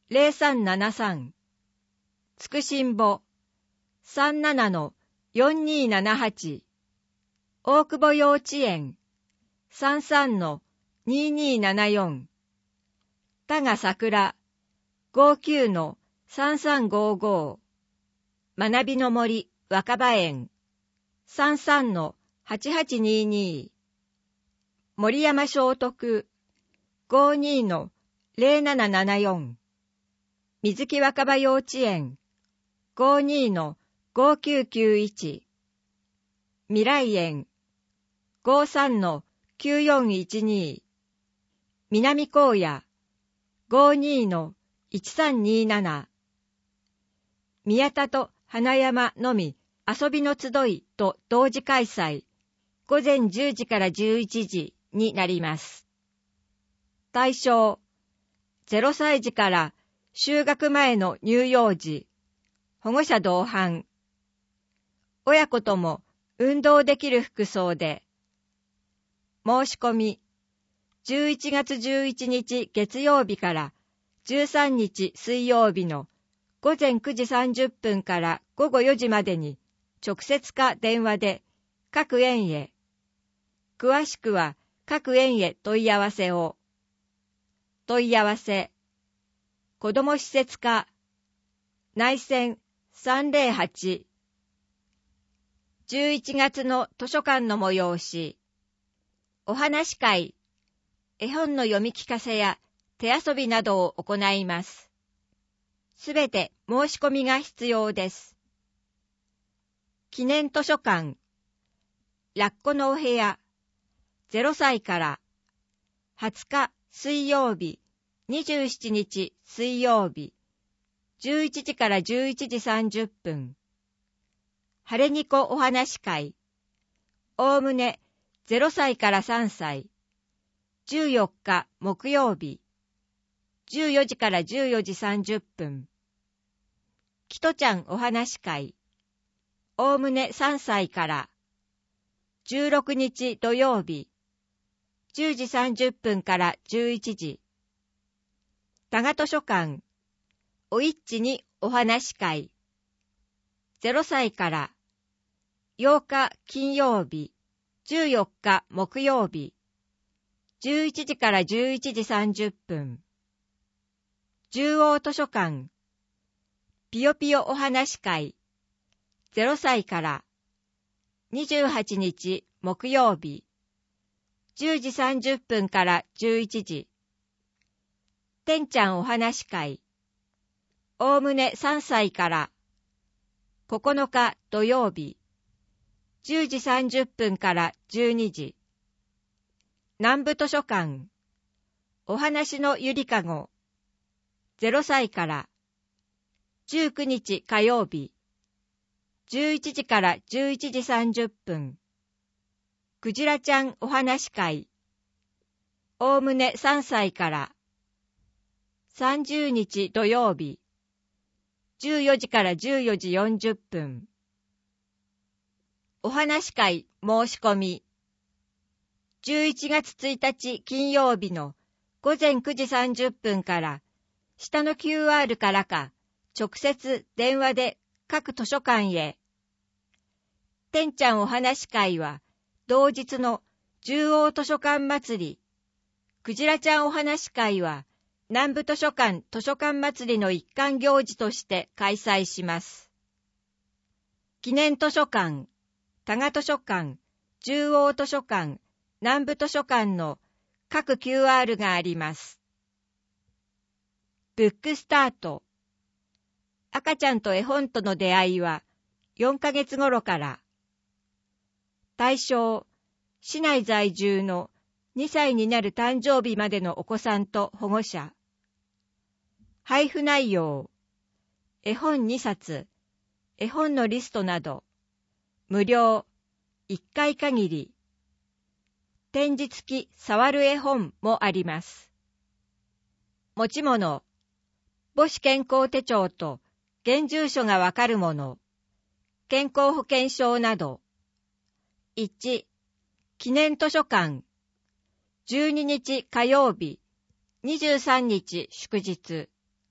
D: ゼロさんななさん、つくしんぼ さんななのよんにーななはち、大久保幼稚園 さんさんのにーにーななよん、多賀桜 ごきゅうのさんさんごご、学びの森若葉園 さんさんのはちはちにーにー、森山聖徳 ごにーのゼロななななよん、水木若葉幼稚園 ごにーのごきゅうきゅういち、未来園 ごさんのきゅうよんいちにー、南高野 ごにーのいちさんにーなな、宮田と花山のみ遊びの集いと同時開催、ごぜんじゅうじからじゅういちじになります。対象、ゼロさい児から就学前の乳幼児、保護者同伴、親子とも運動できる服装で、申し込み、じゅういちがつじゅういちにち月曜日からじゅうさんにち水曜日のごぜんくじさんじゅっぷんからごごよじまでに直接か電話で各園へ、詳しくは各園へ問い合わせを。問い合わせ、子ども施設課、内線さんぜろはち、じゅういちがつの図書館の催し、お話し会、絵本の読み聞かせや手遊びなどを行います。すべて申し込みが必要です。記念図書館、ラッコのお部屋、ゼロさいからはつか水曜日、にじゅうしちにち水曜日、じゅういちじからじゅういちじさんじゅっぷん。晴れにこお話し会、おおむねゼロさいからさんさい、じゅうよっか木曜日、じゅうよじからじゅうよじさんじゅっぷん。きとちゃんお話し会、おおむねさんさいから、じゅうろくにち土曜日、じゅうじさんじゅっぷんからじゅういちじ。多賀図書館、おいっちにお話し会、ゼロさいからようか金曜日、じゅうよっか木曜日、じゅういちじからじゅういちじさんじゅっぷん。中央図書館、ぴよぴよお話し会、ゼロさいからにじゅうはちにち木曜日、じゅうじさんじゅっぷんからじゅういちじ。てんちゃんお話し会、おおむねさんさいからここのか土曜日、じゅうじさんじゅっぷんからじゅうにじ。南部図書館、お話のゆりかご、ゼロさいからじゅうくにち火曜日、じゅういちじからじゅういちじさんじゅっぷん。くじらちゃんお話し会、おおむねさんさいからさんじゅうにち土曜日、じゅうよじからじゅうよじよんじゅっぷん。お話し会申し込み、じゅういちがつついたち金曜日のごぜんくじさんじゅっぷんから下の キューアール からか直接電話で各図書館へ。てんちゃんお話し会は同日の中央図書館祭り、くじらちゃんお話し会は南部図書館図書館祭りの一環行事として開催します。記念図書館、多賀図書館、中央図書館、南部図書館の各 キューアール があります。ブックスタート。赤ちゃんと絵本との出会いはよんかげつ頃から。対象、市内在住のにさいになる誕生日までのお子さんと保護者。配布内容、絵本にさつ、絵本のリストなど、無料、いっかい限り。展示付き触る絵本もあります。持ち物、母子健康手帳と現住所がわかるもの、健康保険証など。いち、記念図書館、じゅうににち火曜日、にじゅうさんにち祝日。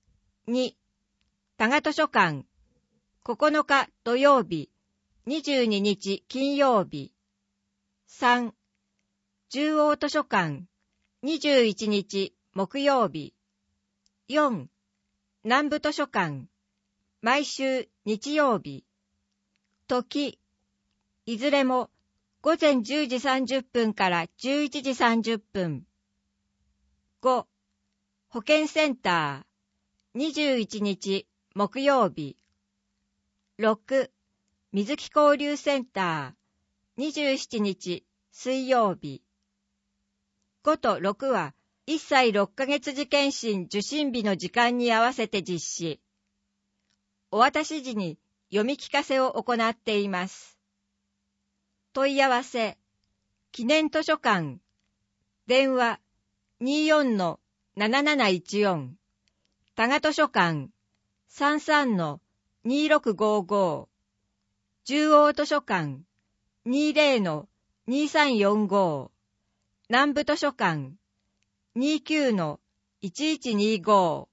D: に、多賀図書館、ここのか土曜日、にじゅうににち金曜日。さん、中央図書館、にじゅういちにち木曜日。よん、南部図書館、毎週日曜日。時、いずれもごぜんじゅうじさんじゅっぷんからじゅういちじさんじゅっぷん。ご、保健センター、にじゅういちにち木曜日。ろく、水木交流センター、にじゅうしちにち水曜日。ごとろくはいっさいろっかげつ時検診受診日の時間に合わせて実施。お渡し時に読み聞かせを行っています。問い合わせ、記念図書館、電話 にじゅうよんのなななないちよん、多賀図書館 さんじゅうさんのにろくごご、中央図書館 にじゅうのにさんよんご、南部図書館 にじゅうきゅうのいちいちにご。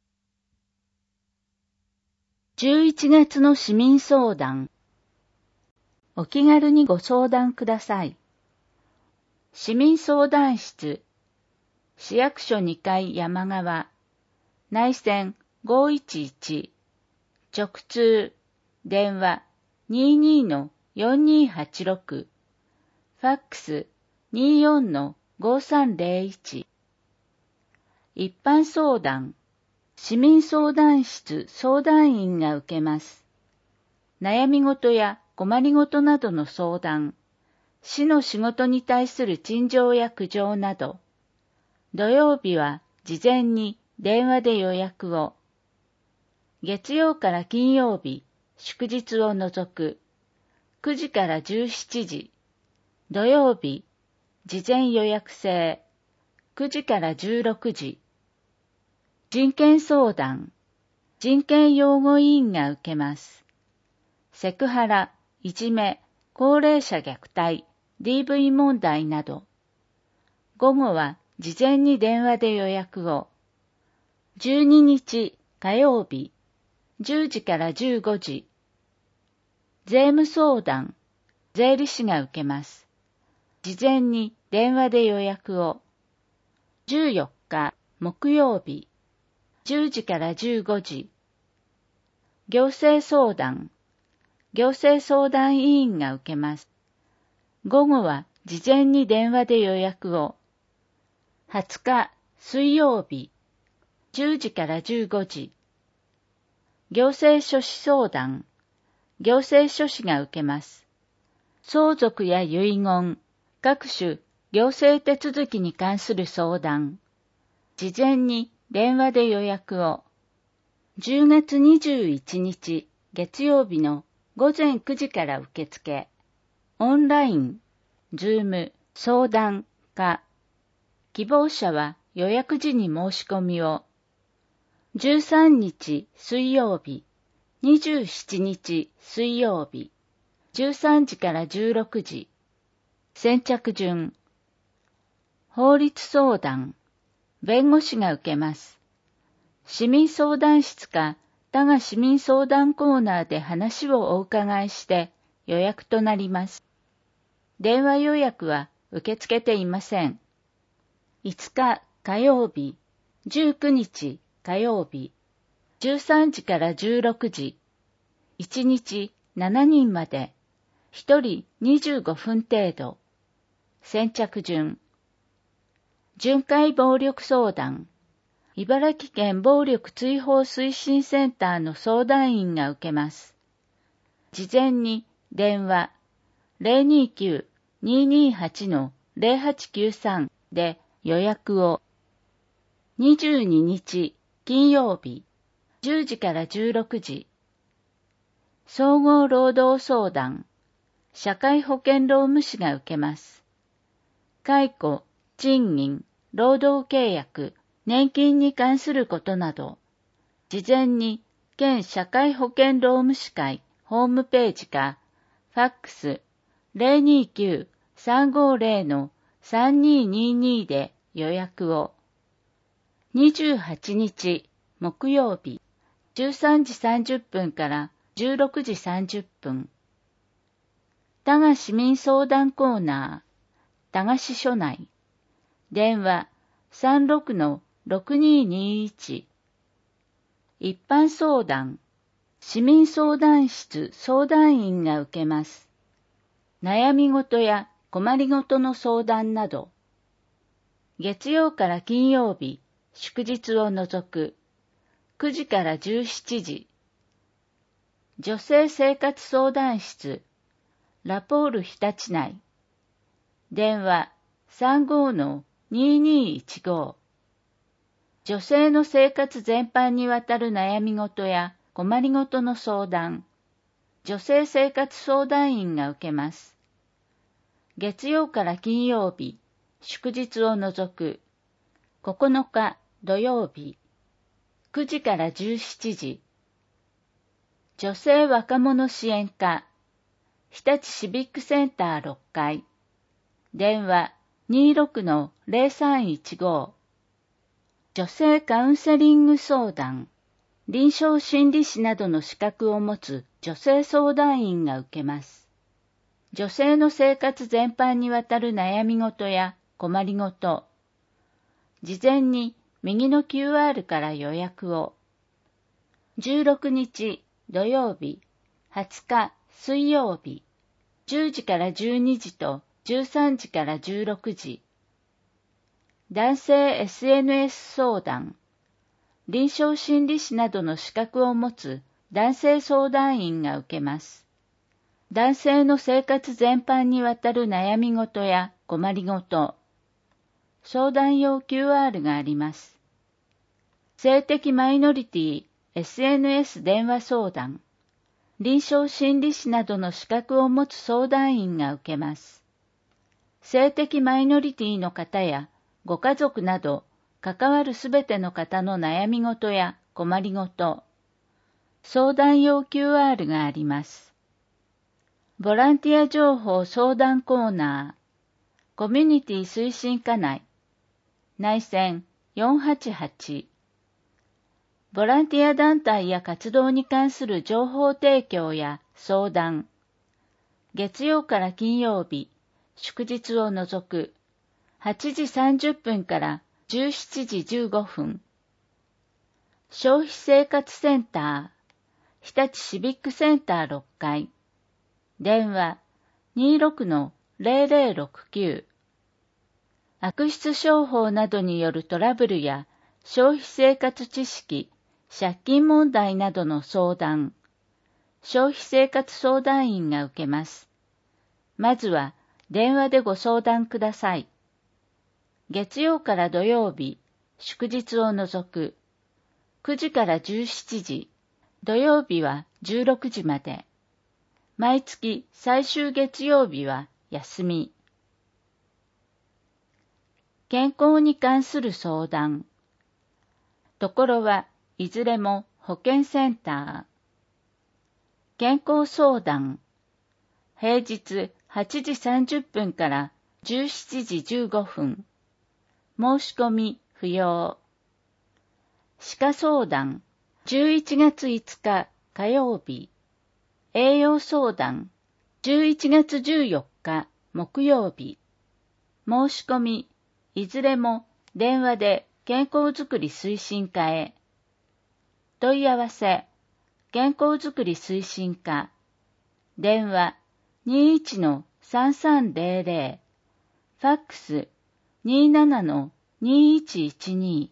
F: じゅういちがつの市民相談。お気軽にご相談ください。市民相談室、市役所にかい山側、内線ごいちいち、直通、電話 にじゅうにのよんにはちろく、ファックス にじゅうよんのごさんぜろいち。一般相談、市民相談室相談員が受けます。悩み事や困りごとなどの相談、市の仕事に対する陳情や苦情など、土曜日は事前に電話で予約を、月曜から金曜日、祝日を除く、くじからじゅうしちじ、土曜日、事前予約制、くじからじゅうろくじ、人権相談、人権擁護委員が受けます。セクハラ、いじめ、高齢者虐待、ディーブイ 問題など。午後は事前に電話で予約を。じゅうににち火曜日、じゅうじからじゅうごじ。税務相談、税理士が受けます。事前に電話で予約を。じゅうよっか木曜日、じゅうじからじゅうごじ。行政相談、行政相談委員が受けます。午後は事前に電話で予約を。はつか水曜日、じゅうじからじゅうごじ。行政書士相談、行政書士が受けます。相続や遺言、各種行政手続きに関する相談。事前に電話で予約を。じゅうがつにじゅういちにち月曜日のごぜんくじから受付。オンライン、ズーム、相談、か。希望者は予約時に申し込みを。じゅうさんにち水曜日、にじゅうしちにち水曜日、じゅうさんじからじゅうろくじ。先着順。法律相談、弁護士が受けます。市民相談室か多賀市民相談コーナーで話をお伺いして予約となります。電話予約は受け付けていません。いつか火曜日、じゅうくにち火曜日、じゅうさんじからじゅうろくじ、いちにちしちにんまで、ひとりにじゅうごふん程度。先着順。巡回暴力相談。茨城県暴力追放推進センターの相談員が受けます。事前に電話 ゼロにきゅう にーにーはち のゼロはちきゅうさん で予約を。にじゅうににち金曜日、じゅうじからじゅうろくじ。総合労働相談、社会保険労務士が受けます。解雇、賃金、労働契約、年金に関することなど、事前に県社会保険労務士会ホームページか、ファックス ゼロにきゅう さんごゼロ のさんにーにーにー で予約を。にじゅうはちにち木曜日、 じゅうさんじさんじゅっぷんからじゅうろくじさんじゅっぷん。多賀市民相談コーナー、多賀市所内。電話 さんろくのろくにーにーいち。一般相談、市民相談室相談員が受けます。悩み事や困り事の相談など。月曜から金曜日、祝日を除く、くじからじゅうしちじ。女性生活相談室、ラポール日立内。電話 さんごのにーにーいちご。女性の生活全般にわたる悩み事や困り事の相談。女性生活相談員が受けます。月曜から金曜日、祝日を除く、ここのか土曜日、くじからじゅうしちじ。女性若者支援課、日立シビックセンターろっかい。電話 にーろくのぜろさんいちご。女性カウンセリング相談、臨床心理士などの資格を持つ女性相談員が受けます。女性の生活全般にわたる悩み事や困り事。事前に右の キューアール から予約を。じゅうろくにち土曜日、はつか水曜日、じゅうじからじゅうにじとじゅうさんじからじゅうろくじ。男性 エスエヌエス 相談、臨床心理士などの資格を持つ男性相談員が受けます。男性の生活全般にわたる悩み事や困り事。相談用 キューアール があります。性的マイノリティ エスエヌエス 電話相談、臨床心理士などの資格を持つ相談員が受けます。性的マイノリティの方やご家族など関わるすべての方の悩み事や困り事。相談用 キューアール があります。ボランティア情報相談コーナー、コミュニティ推進課内、内線よんはちはち。ボランティア団体や活動に関する情報提供や相談。月曜から金曜日、祝日を除く、はちじさんじゅっぷんからじゅうしちじじゅうごふん。消費生活センター、日立シビックセンターろっかい。電話 にーろくのぜろぜろろくきゅう。悪質商法などによるトラブルや消費生活知識、借金問題などの相談。消費生活相談員が受けます。まずは電話でご相談ください。月曜から土曜日、祝日を除く、くじからじゅうしちじ、土曜日はじゅうろくじまで。毎月最終月曜日は休み。健康に関する相談。ところはいずれも保健センター。健康相談。平日はちじさんじゅっぷんからじゅうしちじじゅうごふん。申し込み不要。歯科相談。じゅういちがついつか火曜日。栄養相談。じゅういちがつじゅうよっか木曜日。申し込み、いずれも電話で健康づくり推進課へ。問い合わせ、健康づくり推進課。電話 にーいちのさんさんぜろぜろ。ファックス にーななのにーいちいちに。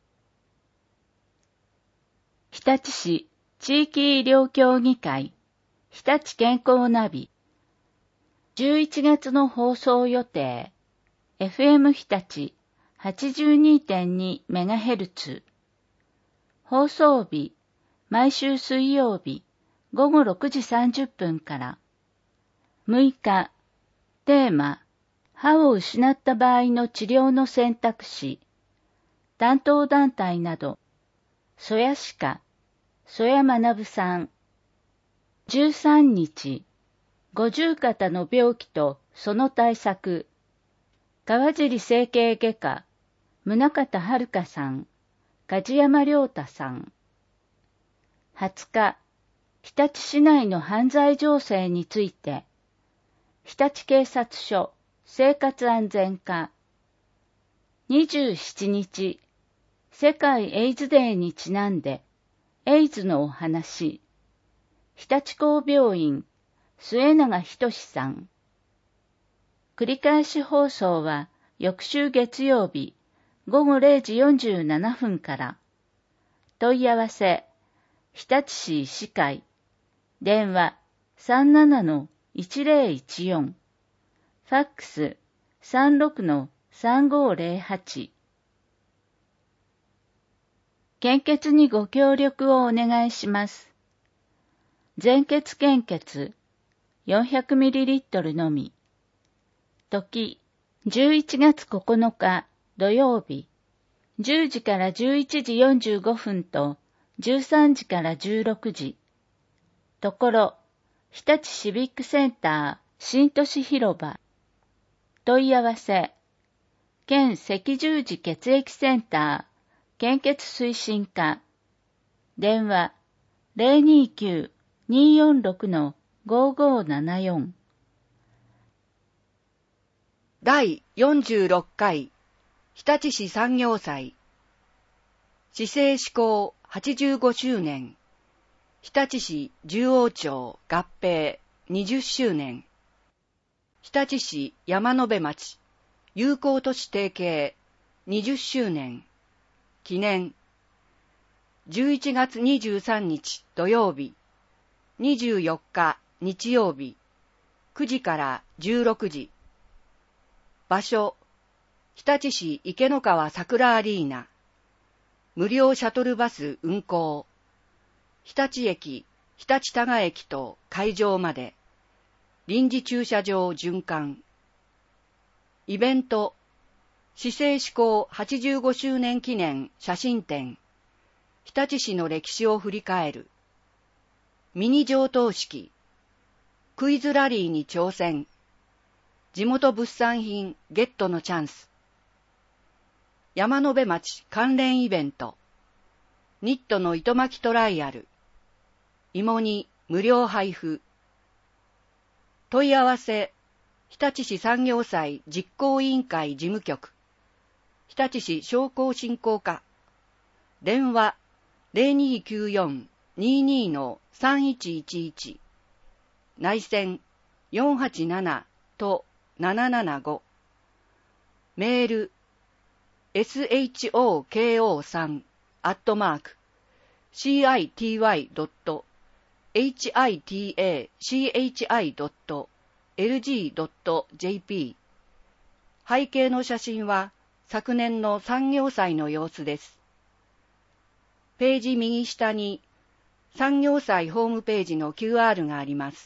F: 日立市地域医療協議会日立健康ナビ。じゅういちがつの放送予定。エフエム 日立 はちじゅうにてんにメガヘルツ。放送日、毎週水曜日ごごろくじさんじゅっぷんから。むいか、テーマ、歯を失った場合の治療の選択肢。担当団体など、曽谷歯科、曽谷学さん。じゅうさんにち、五十肩の病気とその対策。川尻整形外科、宗像遥さん、梶山良太さん。 はつか、日立市内の犯罪情勢について、日立警察署生活安全課、にじゅうしちにち、世界エイズデーにちなんで、エイズのお話、日立工病院、末永仁さん。繰り返し放送は、翌週月曜日、ごごれいじよんじゅうななふんから。問い合わせ、日立市医師会、電話 さんななのいちぜろいちよん、ファックス さんろくのさんごぜろはち。献血にご協力をお願いします。全血献血 よんひゃくミリリットル のみ。時、じゅういちがつここのか土曜日、じゅうじからじゅういちじよんじゅうごふんとじゅうさんじからじゅうろくじ。ところ、日立シビックセンター新都市広場。問い合わせ、県赤十字血液センター献血推進課。電話 ゼロにきゅう にーよんろくのごごななよん。
A: 第よんじゅうろっかい日立市産業祭市政施行はちじゅうごしゅうねん日立市十王町合併にじゅっしゅうねん日立市山辺町友好都市提携にじゅっしゅうねん記念じゅういちがつにじゅうさんにち土曜日にじゅうよっか日曜日くじからじゅうろくじ場所日立市池の川桜アリーナ無料シャトルバス運行日立駅日立多賀駅と会場まで臨時駐車場循環イベント市政施行はちじゅうごしゅうねん記念写真展日立市の歴史を振り返るミニ上等式クイズラリーに挑戦地元物産品ゲットのチャンス山辺町関連イベントニットの糸巻きトライアル芋煮無料配布問い合わせ日立市産業祭実行委員会事務局日立市商工振興課電話 ゼロにきゅうよん にーにーのさんいちいちいち 内線よんはちななとななななごメール エスエイチオーケーオースリー アットマーク シーアイティーワイドットエイチアイティーエーシーエイチアイドットエルジードットジェーピー 背景の写真は昨年の産業祭の様子です。ページ右下に産業祭ホームページの キューアール があります。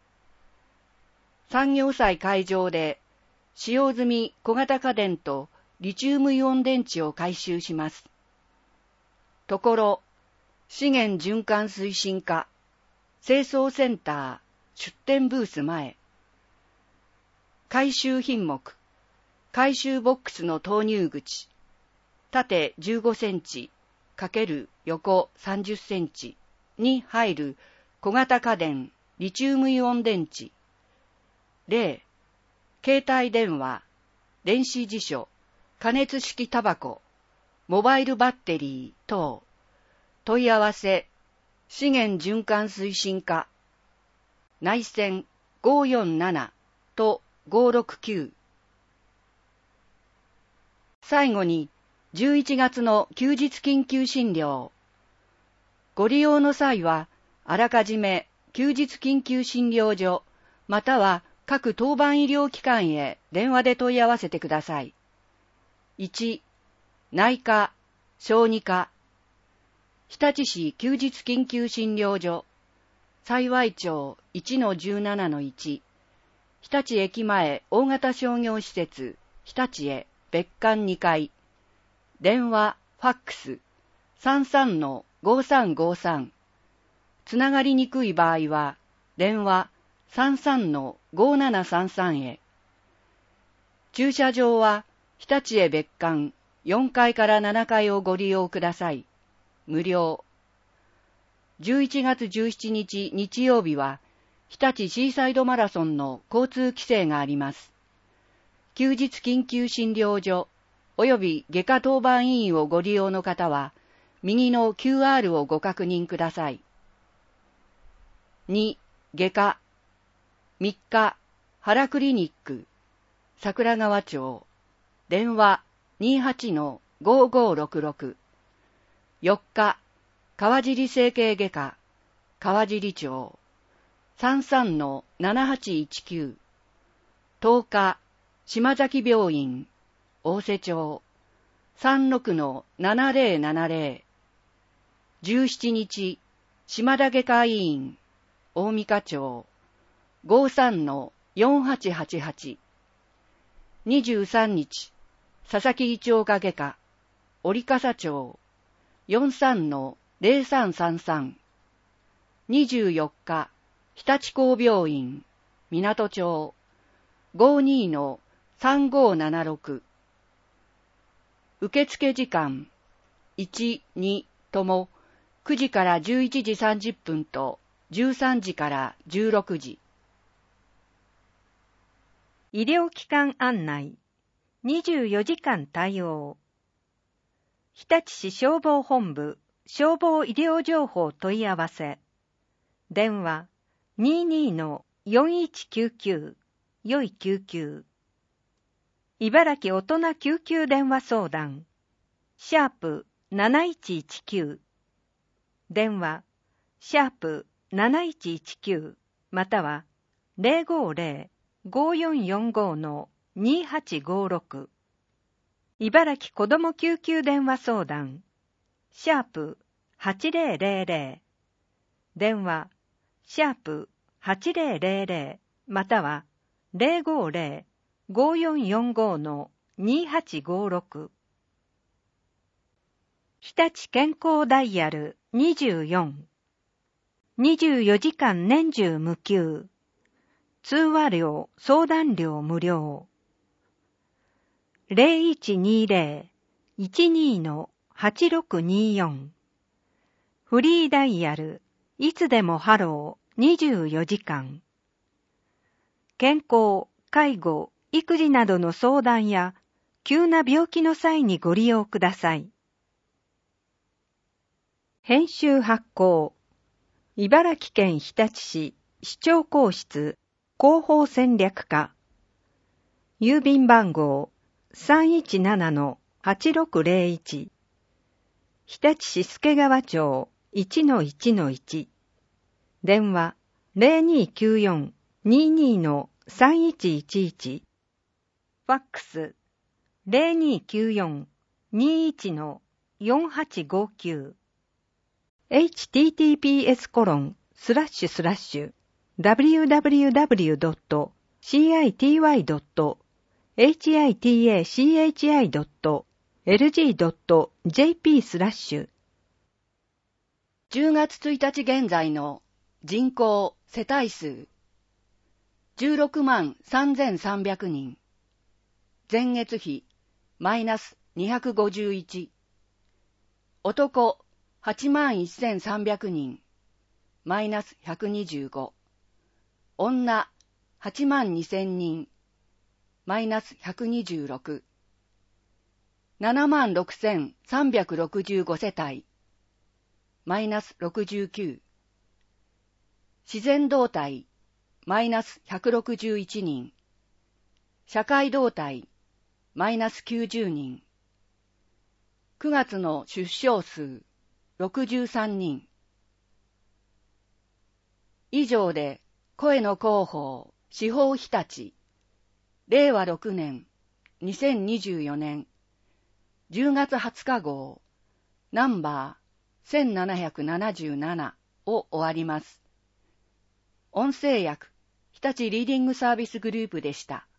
A: 産業祭会場で使用済み小型家電とリチウムイオン電池を回収します。ところ、資源循環推進課、清掃センター、出店ブース前。回収品目、回収ボックスの投入口、縦じゅうごセンチ×横さんじゅっセンチに入る小型家電、リチウムイオン電池。例、携帯電話、電子辞書、加熱式タバコ、モバイルバッテリー等。問い合わせ、資源循環推進課、内線ごーよんななとごーろくきゅう。最後に、じゅういちがつの休日緊急診療。ご利用の際は、あらかじめ休日緊急診療所、または各当番医療機関へ電話で問い合わせてください。いち、内科、小児科、日立市休日緊急診療所、幸町 いちのじゅうななのいち、日立駅前大型商業施設、日立へ別館にかい、電話、ファックス、さんさんのごさんごさん、つながりにくい場合は、電話 さんさんのごななさんさん へ。駐車場は、日立へ別館よんかいからななかいをご利用ください。無料。 じゅういちがつじゅうしちにち日曜日は、日立シーサイドマラソンの交通規制があります。休日緊急診療所及び外科当番医院をご利用の方は、右の キューアール をご確認ください。に、外科。みっか、原クリニック、桜川町。電話 にじゅうはちのごごろくろく。よっか、川尻整形外科、川尻町。さんじゅうさんのななはちいちきゅう。とおか、島崎病院、大瀬町。さんじゅうろくのななぜろななぜろ。じゅうしちにち、島田外科医院、大三課町。ごじゅうさんのよんはちはちはち。にじゅうさんにち、佐々木胃腸科外科、折笠町。よんじゅうさんのぜろさんさんさん。にじゅうよっか、日立工病院、港町。ごじゅうにのさんごななろく。受付時間、いち、にともくじからじゅういちじさんじゅっぷんとじゅうさんじからじゅうろくじ。
G: 医療機関案内、にじゅうよじかん対応。日立市消防本部消防医療情報問い合わせ。電話 にじゅうにのよんいちきゅうきゅう よい救急。茨城大人救急電話相談。シャープなないちいちきゅう。電話シャープなないちいちきゅうまたは ゼロごゼロ ごよんよんご のにはちごろく。茨城子ども救急電話相談。シャープはちぜろぜろぜろ。電話シャープはちぜろぜろぜろまたはゼロごゼロ ごよんよんご のにはちごろく。日立健康ダイヤルにじゅうよん。にじゅうよじかん年中無休。通話料、相談料無料。ゼロいちにゼロ いちにのはちろくによん。フリーダイヤル、いつでもハローにじゅうよじかん。健康、介護、育児などの相談や、急な病気の際にご利用ください。編集発行。茨城県日立市市長公室広報戦略課。郵便番号 さんいちななのはちろくぜろいち。日立市助川町 いちのいちのいち。電話 ゼロにきゅうよん ににのさんいちいちいち。ファックス ゼロにきゅうよん にいちのよんはちごきゅう。エイチティーティーピーエス コロンスラッシュスラッシュ ダブリューダブリューダブリュードットシーアイティーワイドットエイチアイティーエーシーエイチアイドットエルジードットジェーピー スラッシュ。
A: じゅうがつついたち現在の人口世帯数じゅうろくまんさんぜんさんびゃくにん。前月比マイナスにひゃくごじゅういち。男はちまんせんさんびゃくにん、マイナスひゃくにじゅうご。女はちまんにせんにん、マイナスひゃくにじゅうろく。ななまんろくせんさんびゃくろくじゅうご世帯、マイナスろくじゅうきゅう。自然動態、マイナスひゃくろくじゅういちにん。社会動態、マイナスきゅうじゅうにん。くがつの出生数、ろくじゅうさんにん。以上で、声の広報、司法日立、れいわろくねん、にせんにじゅうよねん、じゅうがつはつか号、ナンバーせんななひゃくななじゅうななを終わります。音声訳、日立リーディングサービスグループでした。